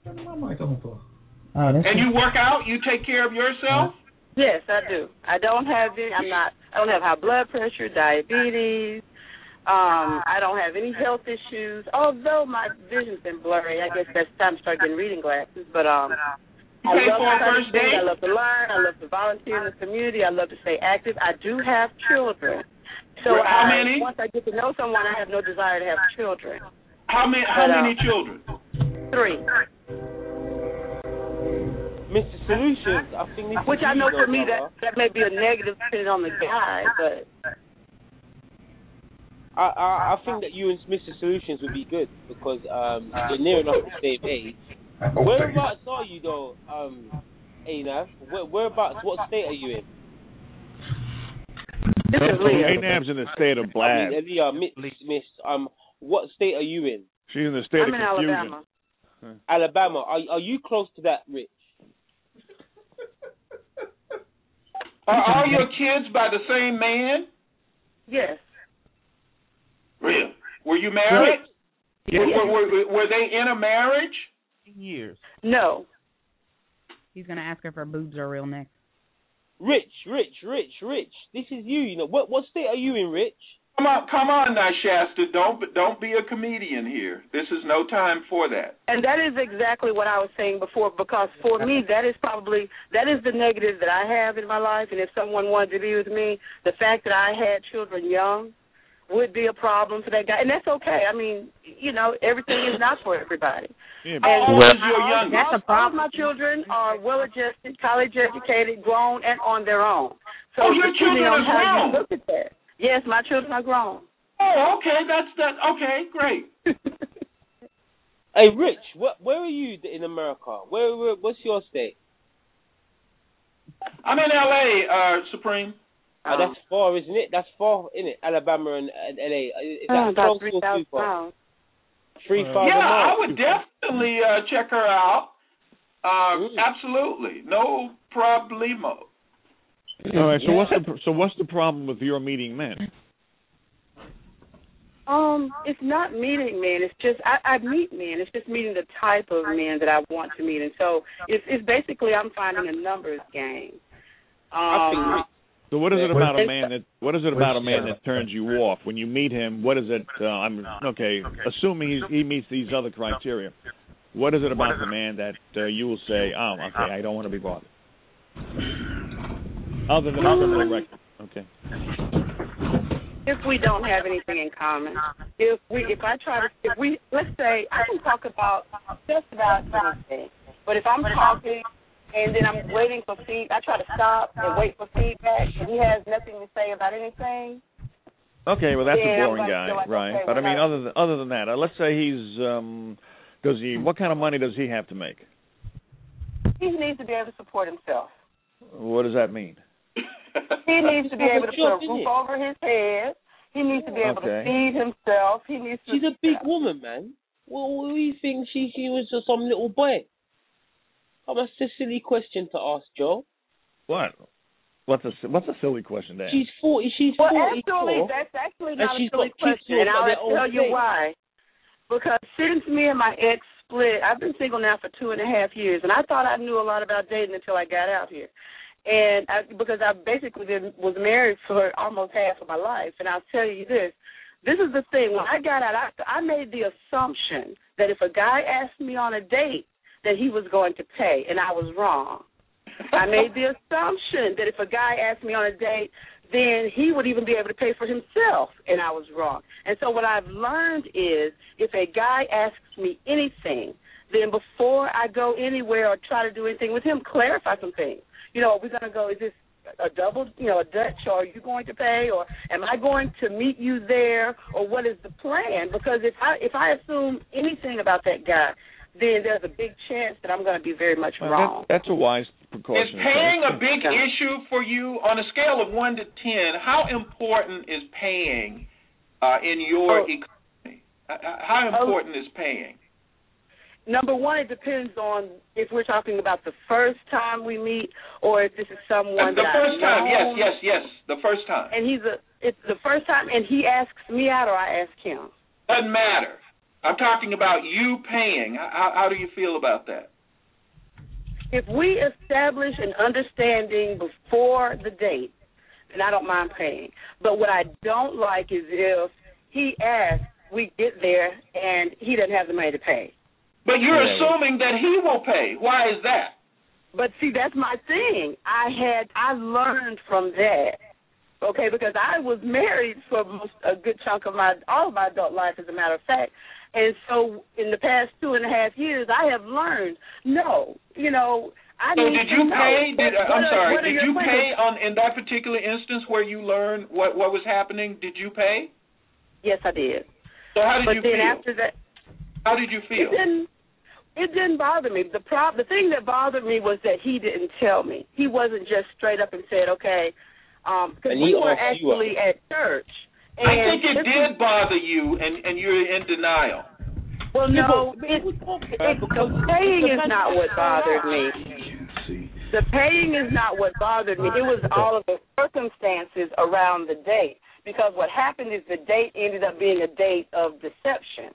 And you work out? You take care of yourself? Yes, I do. I don't have high blood pressure, diabetes. I don't have any health issues. Although my vision's been blurry, I guess that's time to start getting reading glasses. But I love to learn. I love to volunteer in the community. I love to stay active. I do have children. So how many? Once I get to know someone, I have no desire to have children. How many children? 3. Mr. Solutions, I think this which I know for me that may be a negative depending on the guy, but I think that you and Mr. Solutions would be good because you're near enough to save age. Whereabouts are you though, Ainav? Whereabouts? What state are you in? This is Leah. Anab's in the state of blab. Miss, what state are you in? She's in the state of confusion. Alabama. Alabama. Are you close to that, Rich? Are all your kids by the same man? Yes. Really? Were you married? Yes. Were they in a marriage? Years. No. He's gonna ask her if her boobs are real next. Rich. This is you. You know what state are you in, Rich? Come on now, Shasta. Don't be a comedian here. This is no time for that. And that is exactly what I was saying before, because for me, that is the negative that I have in my life. And if someone wanted to be with me, the fact that I had children young would be a problem for that guy. And that's okay. I mean, you know, everything is not for everybody. Yeah, and that's a problem. All of my children are well-adjusted, college-educated, grown, and on their own. So your children are grown. Look at that. Yes, my children are grown. Oh, okay. That's okay. Great. Hey, Rich, where are you in America? What's your state? I'm in L.A., Supreme. That's far, isn't it? That's far, isn't it? Alabama and L.A. Is that about close or too far? 3,000 miles. Yeah, I would definitely check her out. Absolutely, no problemo. All right. So what's the problem with your meeting men? It's not meeting men. It's just I meet men. It's just meeting the type of men that I want to meet, and so it's basically I'm finding a numbers game. So what is it about a man that turns you off when you meet him? What is it? Assuming he meets these other criteria, what is it about the man that you will say, oh, okay, I don't want to be bothered? Other than criminal record, okay. If we don't have anything in common, let's say I can talk about just about anything, but if I'm talking and then I'm waiting for I try to stop and wait for feedback, and he has nothing to say about anything. Okay, well that's a boring guy, right? Okay, but I mean, other than that, let's say he's what kind of money does he have to make? He needs to be able to support himself. What does that mean? He needs to be able to put a roof over his head. He needs to be able to feed himself. She's a big woman, man. Well, we think she was just some little boy. That's a silly question to ask, Joe. What? What's a silly question to ask? She's 40. Well, actually, that's actually not a silly question, and I'll tell you why. Because since me and my ex split, I've been single now for 2.5 years, and I thought I knew a lot about dating until I got out here. And because I basically was married for almost half of my life. And I'll tell you this is the thing. When I got out, I made the assumption that if a guy asked me on a date, that he was going to pay, and I was wrong. I made the assumption that if a guy asked me on a date, then he would even be able to pay for himself, and I was wrong. And so what I've learned is if a guy asks me anything, then before I go anywhere or try to do anything with him, clarify some things. You know, are we going to go, is this a double, a Dutch, or are you going to pay, or am I going to meet you there, or what is the plan? Because if I assume anything about that guy, then there's a big chance that I'm going to be very much wrong. That's a wise precaution. Is paying a big issue for you? On a scale of 1 to 10, how important is paying in your economy? How important is paying? Number one, it depends on if we're talking about the first time we meet or if this is someone the first time, yes, the first time. And it's the first time, and he asks me out or I ask him. Doesn't matter. I'm talking about you paying. How do you feel about that? If we establish an understanding before the date, then I don't mind paying. But what I don't like is if he asks, we get there, and he doesn't have the money to pay. But you're assuming that he will pay. Why is that? But see, that's my thing. I learned from that. Okay, because I was married for a good chunk of all of my adult life, as a matter of fact. And so in the past 2.5 years, I have learned, I So did you pay? Did you pay in that particular instance where you learned what was happening? Did you pay? Yes, I did. So how did you feel? After that, how did you feel? It didn't bother me. The thing that bothered me was that he didn't tell me. He wasn't just straight up and said, okay, because we were actually at church. And I think it did bother you, and you're in denial. Well, no, the paying is not what bothered me. The paying is not what bothered me. It was all of the circumstances around the date. Because what happened is the date ended up being a date of deception.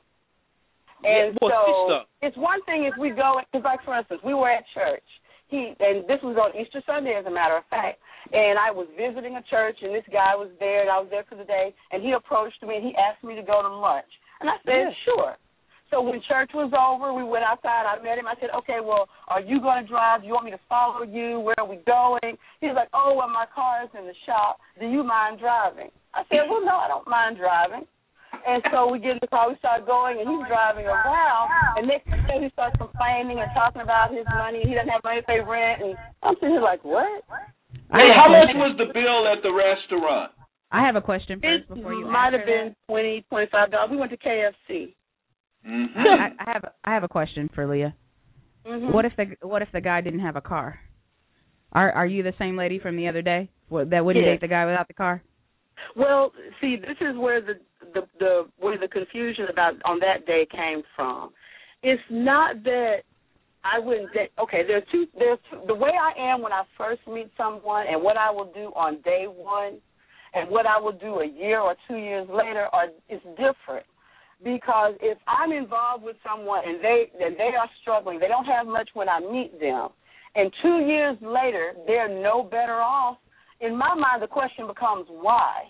And so it's one thing if we go, because like for instance, we were at church. And this was on Easter Sunday, as a matter of fact. And I was visiting a church, and this guy was there, and I was there for the day. And he approached me, and he asked me to go to lunch. And I said, sure. So when church was over, we went outside. I met him. I said, okay, well, are you going to drive? Do you want me to follow you? Where are we going? He's like, oh, well, my car is in the shop. Do you mind driving? I said, well, no, I don't mind driving. And so we get in the car, we start going, and he's driving around. And next thing he starts complaining and talking about his money. He doesn't have money to pay rent. And I'm sitting here like, what? Hey, how much was the bill at the restaurant? I have a question first before you answer. It might have been $20, $25. We went to KFC. Mm-hmm. I have a question for Leah. Mm-hmm. What if the guy didn't have a car? Are you the same lady from the other day that wouldn't date the guy without the car? Well, see, this is where the confusion about on that day came from. It's not that I wouldn't date. Okay, there's two. The way I am when I first meet someone, and what I will do on day one, and what I will do a year or 2 years later is different. Because if I'm involved with someone and they are struggling, they don't have much when I meet them, and 2 years later they're no better off. In my mind, the question becomes why.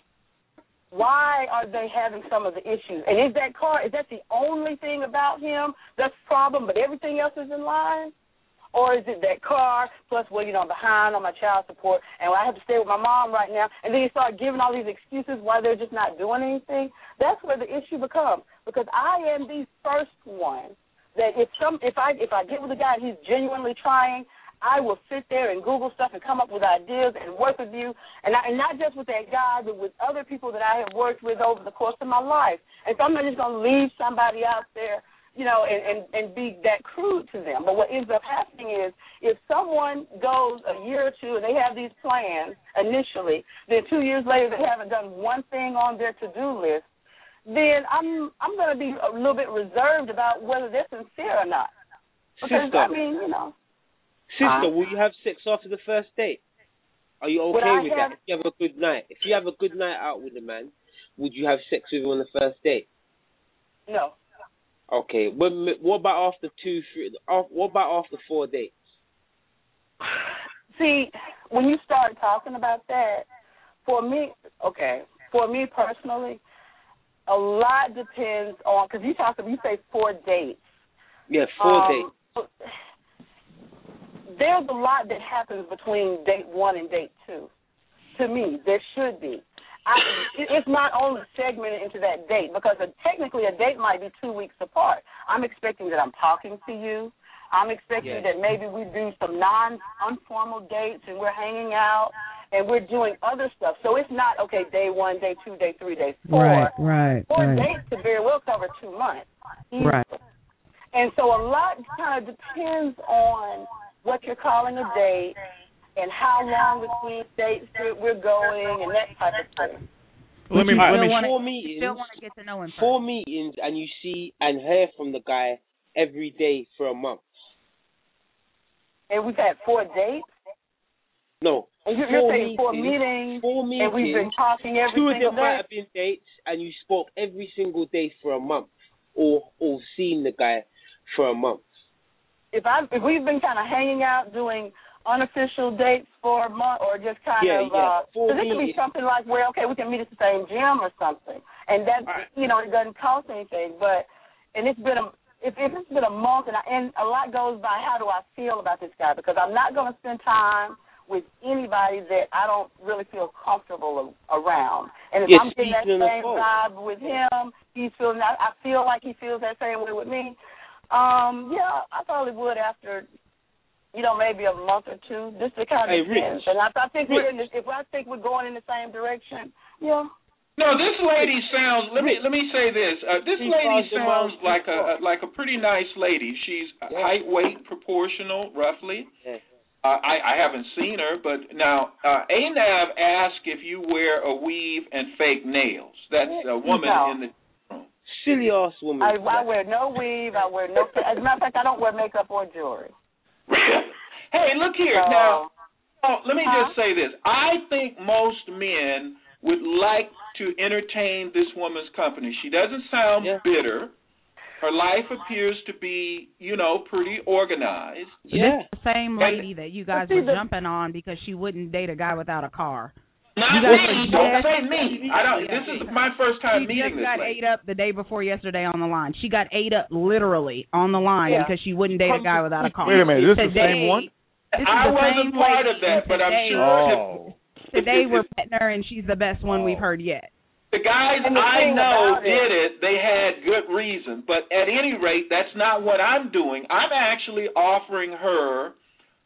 Why are they having some of the issues? And is that the only thing about him that's the problem, but everything else is in line? Or is it that car, plus, well, I'm behind on my child support, and I have to stay with my mom right now, and then you start giving all these excuses why they're just not doing anything? That's where the issue becomes, because I am the first one that if I get with a guy and he's genuinely trying, I will sit there and Google stuff and come up with ideas and work with you, and not just with that guy, but with other people that I have worked with over the course of my life. And so I'm not just going to leave somebody out there, and be that crude to them. But what ends up happening is if someone goes a year or two and they have these plans initially, then 2 years later they haven't done one thing on their to-do list, then I'm going to be a little bit reserved about whether they're sincere or not. Because, Sister, will you have sex after the first date? Are you okay with that? If you have a good night. If you have a good night out with a man, would you have sex with him on the first date? No. Okay. What about after 2, 3? What about after 4 dates? See, when you start talking about that, for me personally, a lot depends on, because you say 4 dates. Yeah, 4 dates. There's a lot that happens between date 1 and date 2. To me, there should be. It's not only segmented into that date, because technically a date might be 2 weeks apart. I'm expecting that I'm talking to you. I'm expecting that maybe we do some non-informal dates and we're hanging out and we're doing other stuff. So it's not, okay, day 1, day 2, day 3, day 4. Right. 4 dates could very well cover 2 months. Easily. Right. And so a lot kind of depends on what you're calling a date and how long between dates we're going and that type of thing. Let me 4 meetings. Still want to get to know him. 4 meetings, and you see and hear from the guy every day for a month. And we've had 4 dates? No. And you're saying 4 meetings. 4 meetings. And we've been talking every single day. 2 of them might have been dates, and you spoke every single day for a month, or seen the guy for a month. If we've been kind of hanging out doing unofficial dates for a month, or just kind of, because it could be something like where, okay, we can meet at the same gym or something, and that, it doesn't cost anything. But if it's been a month and a lot goes by, how do I feel about this guy? Because I'm not going to spend time with anybody that I don't really feel comfortable around. And if I'm getting that same vibe with him, I feel like he feels that same way with me. I probably would after, maybe a month or 2, just to kind of depends. And I think we're going in the same direction, yeah. No, this lady sounds. Let me say this. This lady sounds like a pretty nice lady. She's height, weight, proportional, roughly. I haven't seen her, but now Anab asked if you wear a weave and fake nails. That's a woman in the room. Silly ass woman. I wear no weave. I wear no. As a matter of fact, I don't wear makeup or jewelry. Hey, look here. Now, let me just say this. I think most men would like to entertain this woman's company. She doesn't sound bitter. Her life appears to be, pretty organized. Yeah. This is the same lady that you guys were jumping on because she wouldn't date a guy without a car. Not me. Don't say me. This is my first time meeting this lady. She just got ate up the day before yesterday on the line. She got ate up literally on the line because she wouldn't date a guy without a car. Wait a minute. This is the same one? I wasn't part of that, but I'm sure. Today we're petting her, and she's the best one we've heard yet. The guys I know did it. They had good reason. But at any rate, that's not what I'm doing. I'm actually offering her,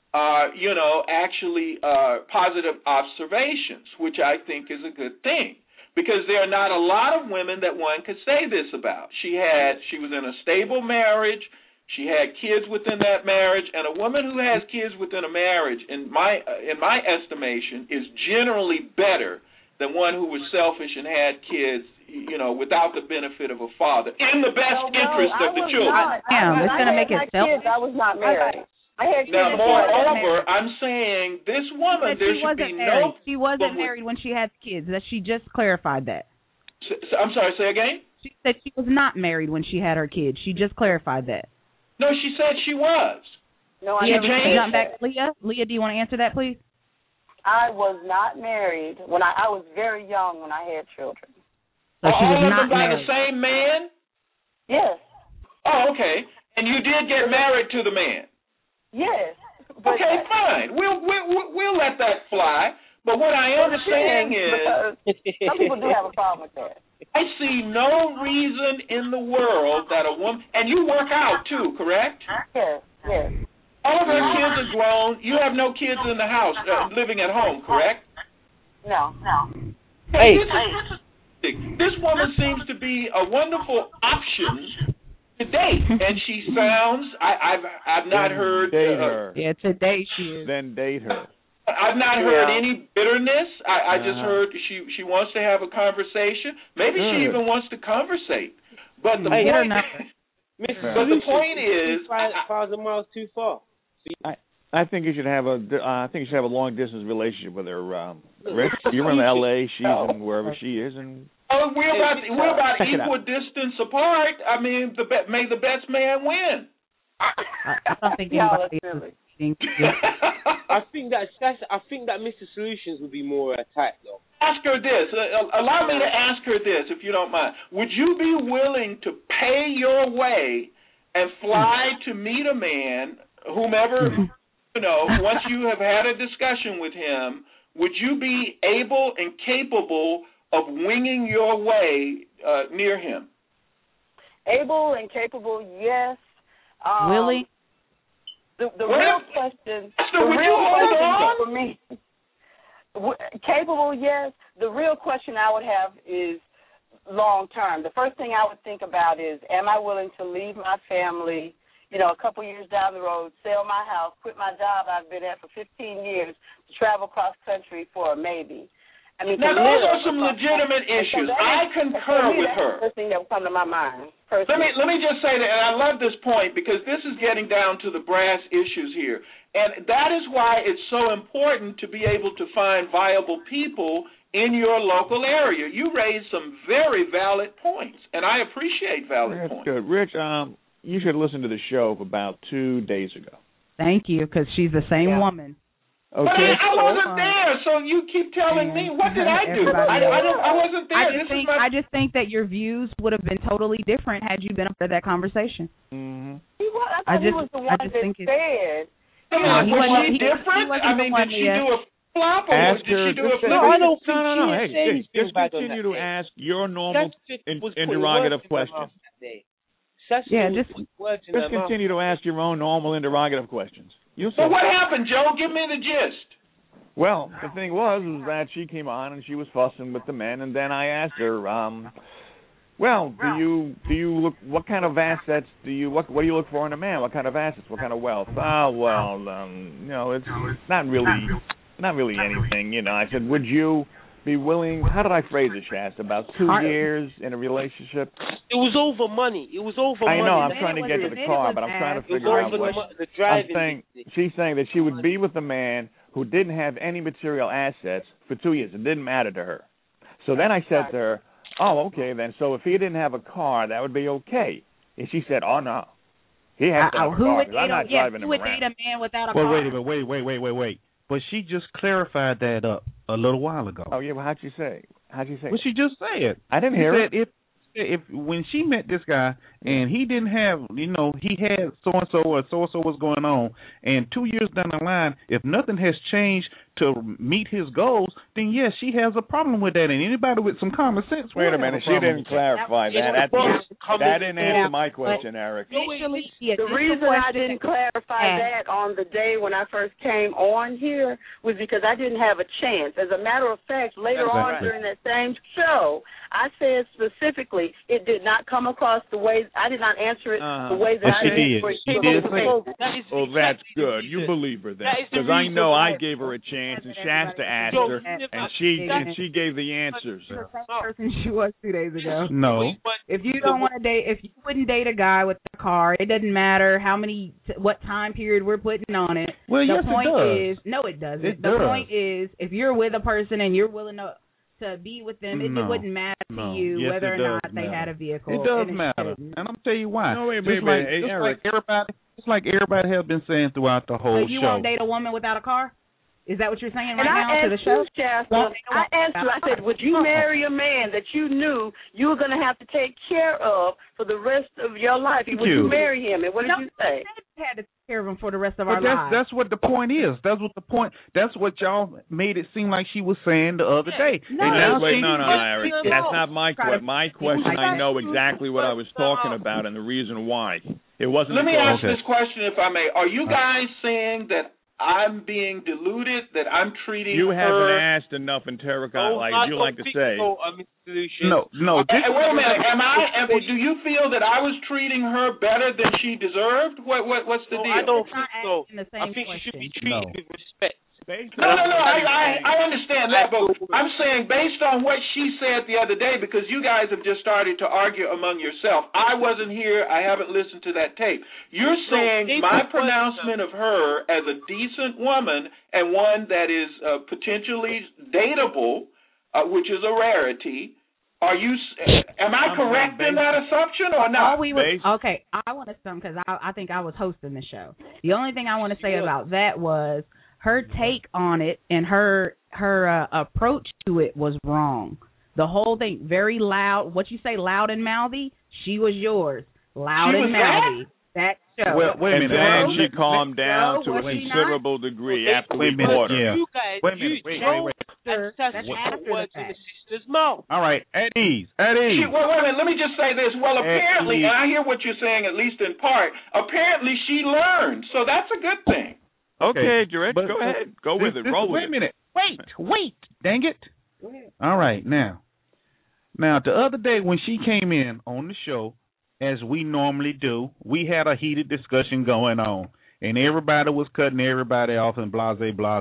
positive observations, which I think is a good thing. Because there are not a lot of women that one could say this about. She was in a stable marriage. She had kids within that marriage. And a woman who has kids within a marriage, in my estimation, is generally better than one who was selfish and had kids, without the benefit of a father, in the best interest of the children. It's going to make it selfish. I was not married. I had kids. Now, moreover, I'm saying this woman, there should be no... She wasn't married when she had kids. That she just clarified that. I'm sorry, say again? She said she was not married when she had her kids. She just clarified that. No, she said she was. No, I never jump back. Leah, do you want to answer that, please? I was not married when I was very young when I had children. So she was not by married. the same man? Yes. Oh, okay. And you did get married to the man? Yes. Okay, fine. We'll let that fly. But what I am saying is, some people do have a problem with that. I see no reason in the world that a woman, and you work out too, correct? Yes. All of her kids are grown. You have no kids in the house living at home, correct? No. Hey, this woman seems to be a wonderful option to date, and she sounds. I've not heard. Date her. Yeah, today she is. Then date her. I've not heard any bitterness. I just heard she wants to have a conversation. Maybe she even wants to conversate. But the point is, 1,000 miles too far. I think you should have a long distance relationship with her. Rich, you're in L.A. She's in wherever she is, and we're about equal distance apart. I mean, may the best man win. I don't think anybody. I think that Mr. Solutions would be more attacked though. Ask her this. Allow me to ask her this, if you don't mind. Would you be willing to pay your way and fly to meet a man, whomever, once you have had a discussion with him, would you be able and capable of winging your way near him? Able and capable, yes. Really? The real question. For me, capable, yes. The real question I would have is long term. The first thing I would think about is, am I willing to leave my family, a couple years down the road, sell my house, quit my job I've been at for 15 years, to travel cross country for a maybe? I mean, now, those are some legitimate issues. I concur with her. That's the first thing that would come to my mind. Let me just say that, and I love this point because this is getting down to the brass issues here. And that is why it's so important to be able to find viable people in your local area. You raised some very valid points, and I appreciate valid points. Good. Rich, you should listen to the show about 2 days ago. Thank you, because she's the same woman. Okay. But I wasn't there, so you keep telling me. What did I do? I wasn't there. I just think that your views would have been totally different had you been up for that conversation. Mm-hmm. I thought he was the one that said. Was she different? I mean, did she do a flop or did she do a flip? No, I don't think no. Hey, just continue to ask your normal interrogative questions. Yeah, just continue to ask your own normal interrogative questions. So what happened, Joe? Give me the gist. Well, the thing was that she came on and she was fussing with the men, and then I asked her, Well, do you look? What kind of assets do you? What do you look for in a man? What kind of assets? What kind of wealth? It's not really anything. I said, would you be willing? How did I phrase it, Shasta? About 2 years in a relationship. It was over money. I know. I'm trying to get to the car, but I'm trying to figure out what. She's saying that she would be with a man who didn't have any material assets for 2 years. It didn't matter to her. So then I said to her, "Oh, okay then. So if he didn't have a car, that would be okay." And she said, "Oh no, he has to have a car. I'm not driving him around." Who would date a man without a car? Wait. But she just clarified that up a little while ago. Oh yeah, well how'd she say? Well, she just said. I didn't hear it. If when she met this guy and he didn't have, he had so and so or so was going on, and 2 years down the line, if nothing has changed to meet his goals, then yes, she has a problem with that. And anybody with some common sense. Wait a minute, she didn't clarify that. That didn't answer my question, Eric. The reason I didn't clarify that on the day when I first came on here was because I didn't have a chance. As a matter of fact, later on during that same show, I said specifically it did not come across the way I did not answer it the way that I did. She did. Well, that's good. You believe her then, because I know I gave her a chance, and Shasta asked her, and she gave the answers. The same person she was 2 days ago. No. If you don't want to date, if you wouldn't date a guy with a car, it doesn't matter what time period we're putting on it. Well, the yes, point it does. is, no, it doesn't. It the does. point is, if you're with a person and you're willing to be with them, it wouldn't matter to you whether or not they had a vehicle. It does matter, and I'm tell you why. No, wait, Eric. It's like everybody has been saying throughout the whole show. So you show. won't date a woman without a car? Is that what you're saying now to the show? I asked you, I said, would you marry a man that you knew you were going to have to take care of for the rest of your life? Would you marry him? And what did you say? We had to take care of him for the rest of our But lives. that's what the point is. That's what y'all made it seem like she was saying the other day. No, Eric. That's not my question. My question, I know exactly what I was talking about and the reason why. It wasn't. Let me ask this question, if I may. Are you guys saying that I'm being deluded, that I'm treating you her... haven't asked enough interrogant, like you like to say. No. Wait a minute. Do you feel that I was treating her better than she deserved? What's the deal? I don't think so. I think she should be treated with respect. No. I understand that, but I'm saying based on what she said the other day, because you guys have just started to argue among yourself. I wasn't here. I haven't listened to that tape. You're saying my pronouncement of her as a decent woman and one that is potentially dateable, which is a rarity. Am I correct in that assumption or not? Okay, I want to start because I think I was hosting the show. The only thing I want to say about that was her take on it and her approach to it was wrong. The whole thing, very loud. What you say, loud and mouthy? She was yours. Loud and mouthy. That show. Wait a minute. And then she calmed down to a considerable degree after we caught her. Wait. That's after words in the sister's mouth. All right, at ease. Wait a minute. Let me just say this. Well, apparently, and I hear what you're saying, at least in part. Apparently, she learned, so that's a good thing. Okay, Jarrett, go ahead. Go with it. Roll with it. Wait a minute. Wait. Dang it. Go ahead. All right, now, the other day when she came in on the show, as we normally do, we had a heated discussion going on, and everybody was cutting everybody off and blase,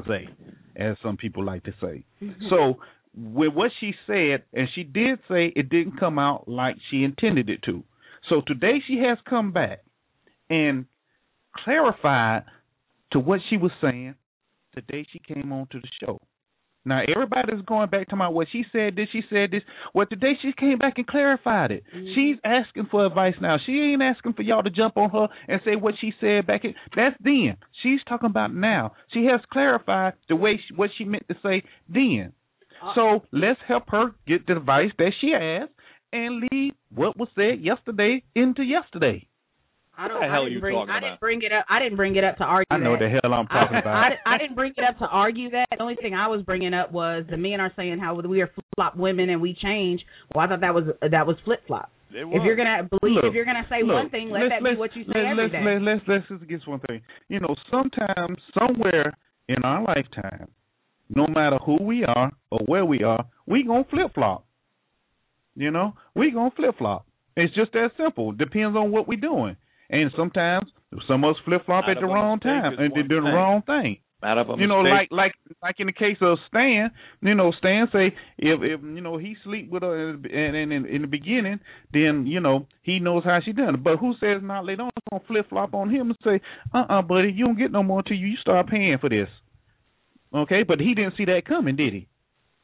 as some people like to say. Mm-hmm. So with what she said, and she did say it didn't come out like she intended it to. So today she has come back and clarified to what she was saying the day she came on to the show. Now, everybody's going back to what she said this. Well, today she came back and clarified it. Mm-hmm. She's asking for advice now. She ain't asking for y'all to jump on her and say what she said back in. That's then. She's talking about now. She has clarified the way what she meant to say then. So let's help her get the advice that she asked and leave what was said yesterday into yesterday. What the hell are you talking about? I didn't bring it up to argue that. I know what the hell I'm talking about. I didn't bring it up to argue that. The only thing I was bringing up was the men are saying how we are flip-flop women and we change. Well, I thought that was flip-flop. If you're gonna say one thing, let that be what you say every day. Let's just get one thing. Sometimes, somewhere in our lifetime, no matter who we are or where we are, we gonna flip-flop. You know, we gonna flip flop. It's just that simple. Depends on what we're doing. And sometimes some of us flip flop at the wrong time and they're doing the wrong thing. Out of a you know, mistake. like in the case of Stan, you know, Stan say if you know he sleep with her and in the beginning, then you know he knows how she done it. But who says not later on gonna flip flop on him and say, buddy, you don't get no more till you start paying for this. Okay, but he didn't see that coming, did he?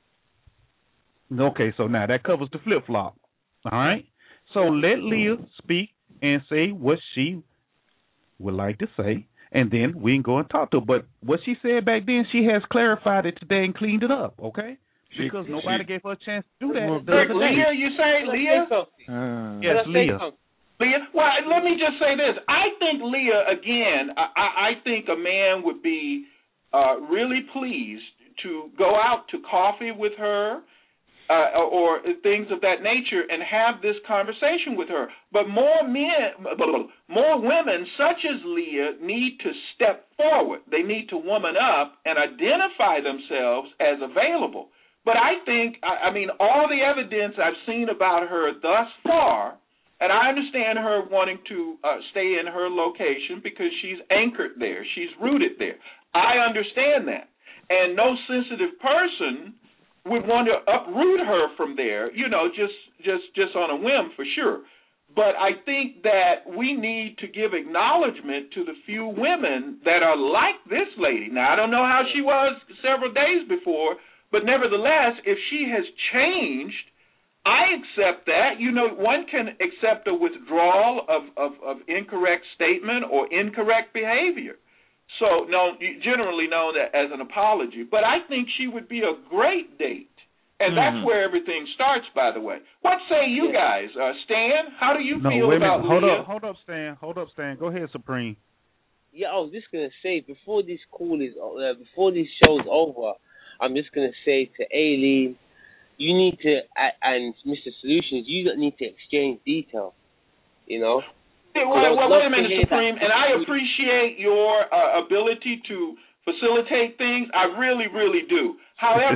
Okay, so now that covers the flip flop. All right, so let Leah speak and say what she would like to say. And then we can go and talk to her. But what she said back then, she has clarified it today and cleaned it up, okay? Because nobody gave her a chance to do that. Leah, you say Leah? Yes, Leah. Leah? Well, let me just say this. I think Leah, again, I think a man would be really pleased to go out to coffee with her or things of that nature and have this conversation with her. But more women such as Leah need to step forward. They need to woman up and identify themselves as available. But I think, I mean, all the evidence I've seen about her thus far, and I understand her wanting to stay in her location because she's anchored there. She's rooted there. I understand that. And no sensitive person would want to uproot her from there, you know, just on a whim for sure. But I think that we need to give acknowledgement to the few women that are like this lady. Now, I don't know how she was several days before, but nevertheless, if she has changed, I accept that. You know, one can accept a withdrawal of incorrect statement or incorrect behavior. So, generally known as an apology. But I think she would be a great date. And that's where everything starts, by the way. What say you guys? Stan, how do you feel about Leah? Hold up, Stan. Go ahead, Supreme. Yeah, I was just going to say, before this show's over, I'm just going to say to Aileen, you need to, and Mr. Solutions, you need to exchange details, you know? Well, wait a minute, Supreme, and I appreciate your ability to facilitate things. I really, really do. However,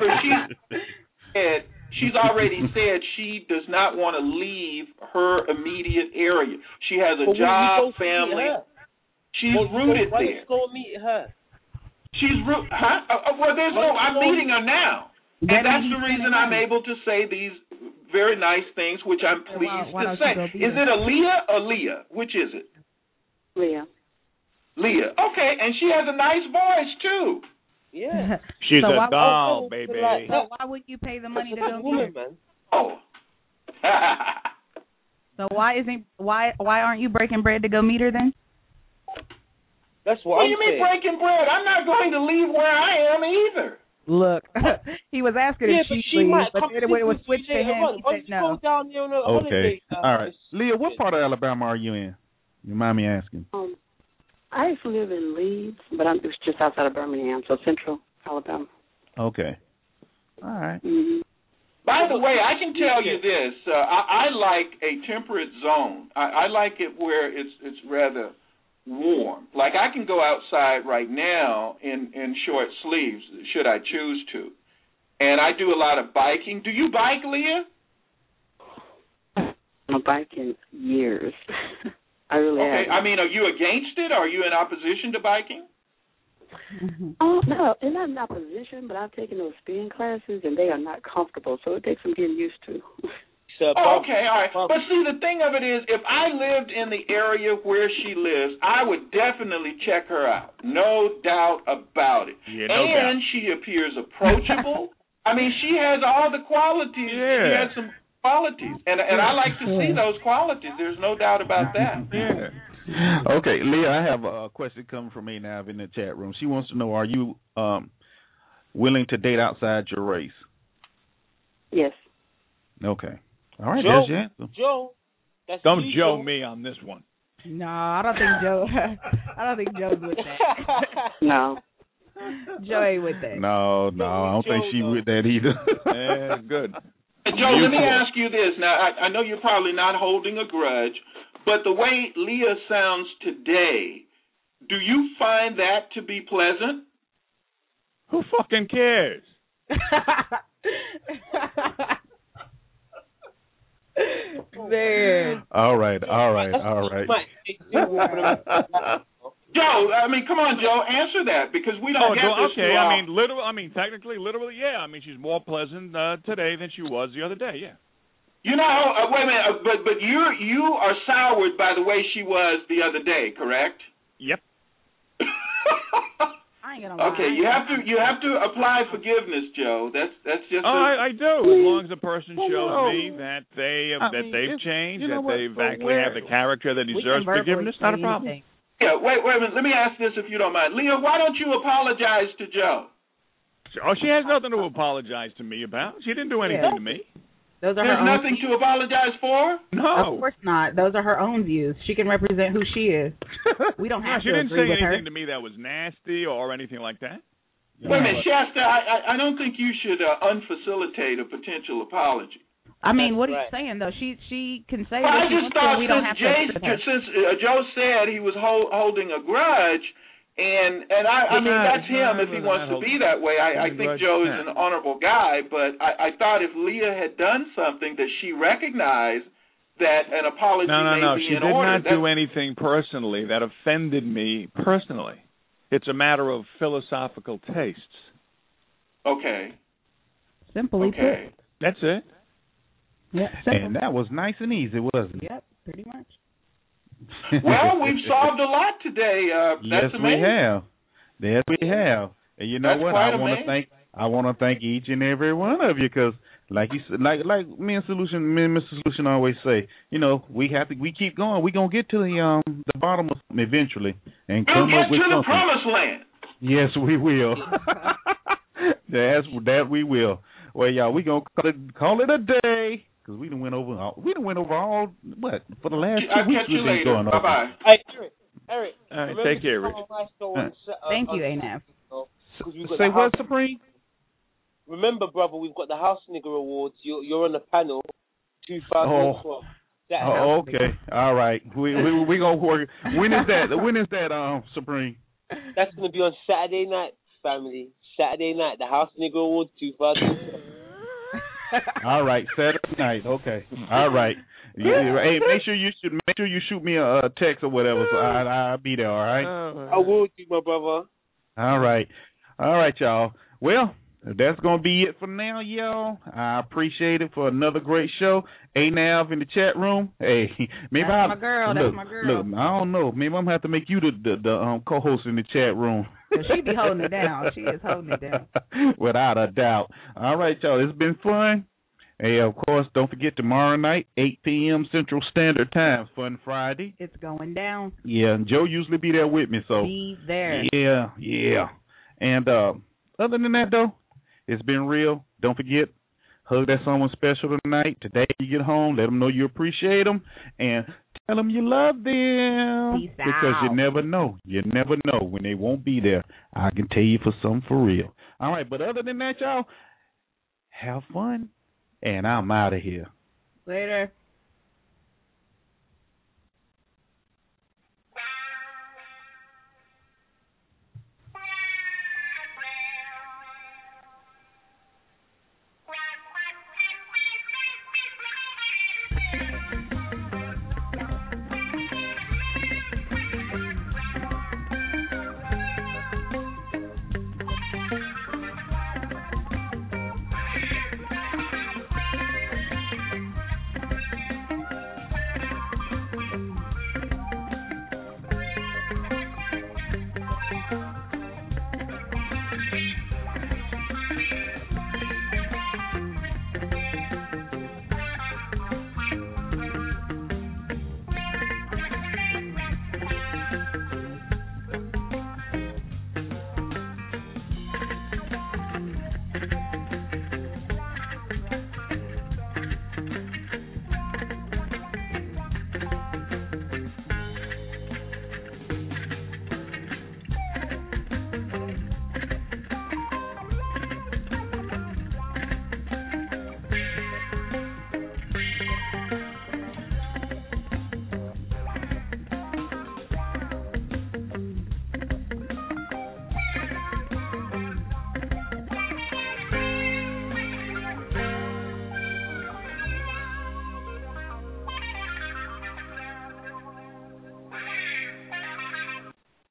she's already said she does not want to leave her immediate area. She has a job, family. She's rooted there. Let's go meet her. She's rooted. Well, I'm meeting her now. And that's the reason I'm able to say these very nice things, which I'm pleased to say. Is it a Leah or Leah? Which is it? Leah. Leah. Okay, and she has a nice voice, too. Yeah. She's a doll, baby. So why would you pay the money to go meet her? Oh. So why aren't you breaking bread to go meet her then? That's what What do you mean breaking bread? I'm not going to leave where I am either. Look, he was asking if she leaves, but then when it was switched to him, he said no. Okay. All right. Leah, what part of Alabama are you in? You mind me asking? I used to live in Leeds, but I'm just outside of Birmingham, so central Alabama. Okay. All right. Mm-hmm. By the way, I can tell you this. I like a temperate zone. I like it where it's rather warm. Like I can go outside right now in short sleeves, should I choose to. And I do a lot of biking. Do you bike, Leah? I'm biking years. I really am. Okay. I mean, are you against it? Are you in opposition to biking? Oh, no, I'm not in opposition, but I've taken those spin classes, and they are not comfortable, so it takes some getting used to. Okay, all right. But see, the thing of it is, if I lived in the area where she lives, I would definitely check her out. No doubt about it. Yeah, no doubt. She appears approachable. I mean, she has all the qualities. Yeah. She has some qualities. And I like to see those qualities. There's no doubt about that. Yeah. Okay, Leah, I have a question coming from me now in the chat room. She wants to know, are you willing to date outside your race? Yes. Okay. All right, Joe, there's your answer. Joe, don't Joe me on this one. No, I don't think Joe. I don't think Joe's with that. No. Joe ain't with that. No, I don't think she with that either. Yeah, good. Joe, let me ask you this. Now, I know you're probably not holding a grudge, but the way Leah sounds today, do you find that to be pleasant? Who fucking cares? man. All right. Joe, I mean, come on, Joe, answer that because we don't get this. Okay, technically, literally, yeah. I mean, she's more pleasant today than she was the other day. Yeah. You know, wait a minute, but you are soured by the way she was the other day, correct? Yep. I ain't gonna lie. Okay, you have to apply forgiveness, Joe. That's just. I do. As long as the person shows me that they've changed, that they've actually have the character that deserves forgiveness, not a problem. Yeah, wait a minute. Let me ask this if you don't mind. Leah, why don't you apologize to Joe? Oh, she has nothing to apologize to me about. She didn't do anything to me. There's nothing to apologize for? No. Of course not. Those are her own views. She can represent who she is. We don't have to agree with her. She didn't say anything to me that was nasty or anything like that. Wait a minute, Shasta, I don't think you should unfacilitate a potential apology. I mean, what are you saying, though? She can say well, what she wants to. We don't have to. Since Joe said he was holding a grudge, and I mean, that's him if he wants to be that way. I think Joe is an honorable guy, but I thought if Leah had done something that she recognized that an apology may be in order. She did not do anything personally that offended me personally. It's a matter of philosophical tastes. Okay. Simply put. That's it. Yeah, and that was nice and easy, wasn't it? Yep, pretty much. Well, we've solved a lot today. That's amazing. Yes, we have. And you know that's what? I want to thank each and every one of you because, like you said, like me and Mr. Solution always say, you know, we keep going. We gonna get to the bottom of them eventually and come up with something. We'll get to the promised land. Yes, we will. That we will. Well, y'all, we gonna call it a day. Because we done went over all for the last 2 weeks. I'll catch you later. Bye-bye. Hey, Eric. All right, take care, Rich. Thank you, Anav. Say what, Supreme? Remember, brother, we've got the House Nigger Awards. You're on the panel. 2012. Oh, okay. All right. We gonna work. When is that? Supreme? That's gonna be on Saturday night, family. Saturday night, the House Nigger Awards 2012. All right, Saturday night. Okay. All right. Hey, make sure you shoot me a text or whatever, so I'll be there. All right. I will do, my brother. All right, y'all. Well, that's gonna be it for now, y'all. I appreciate it for another great show. Anav in the chat room. Hey, maybe that's my girl. Look, I don't know. Maybe I'm gonna have to make you the co-host in the chat room. She be holding it down. She is holding it down. Without a doubt. All right, y'all. It's been fun. Hey, of course, don't forget tomorrow night, 8 p.m. Central Standard Time, Fun Friday. It's going down. Yeah, and Joe usually be there with me, so. Be there. Yeah. And other than that, though, it's been real. Don't forget, hug that someone special tonight. Today you get home, let them know you appreciate them, and tell them you love them. Peace because out. you never know. You never know when they won't be there. I can tell you for something for real. All right, but other than that, y'all, have fun. And I'm out of here. Later.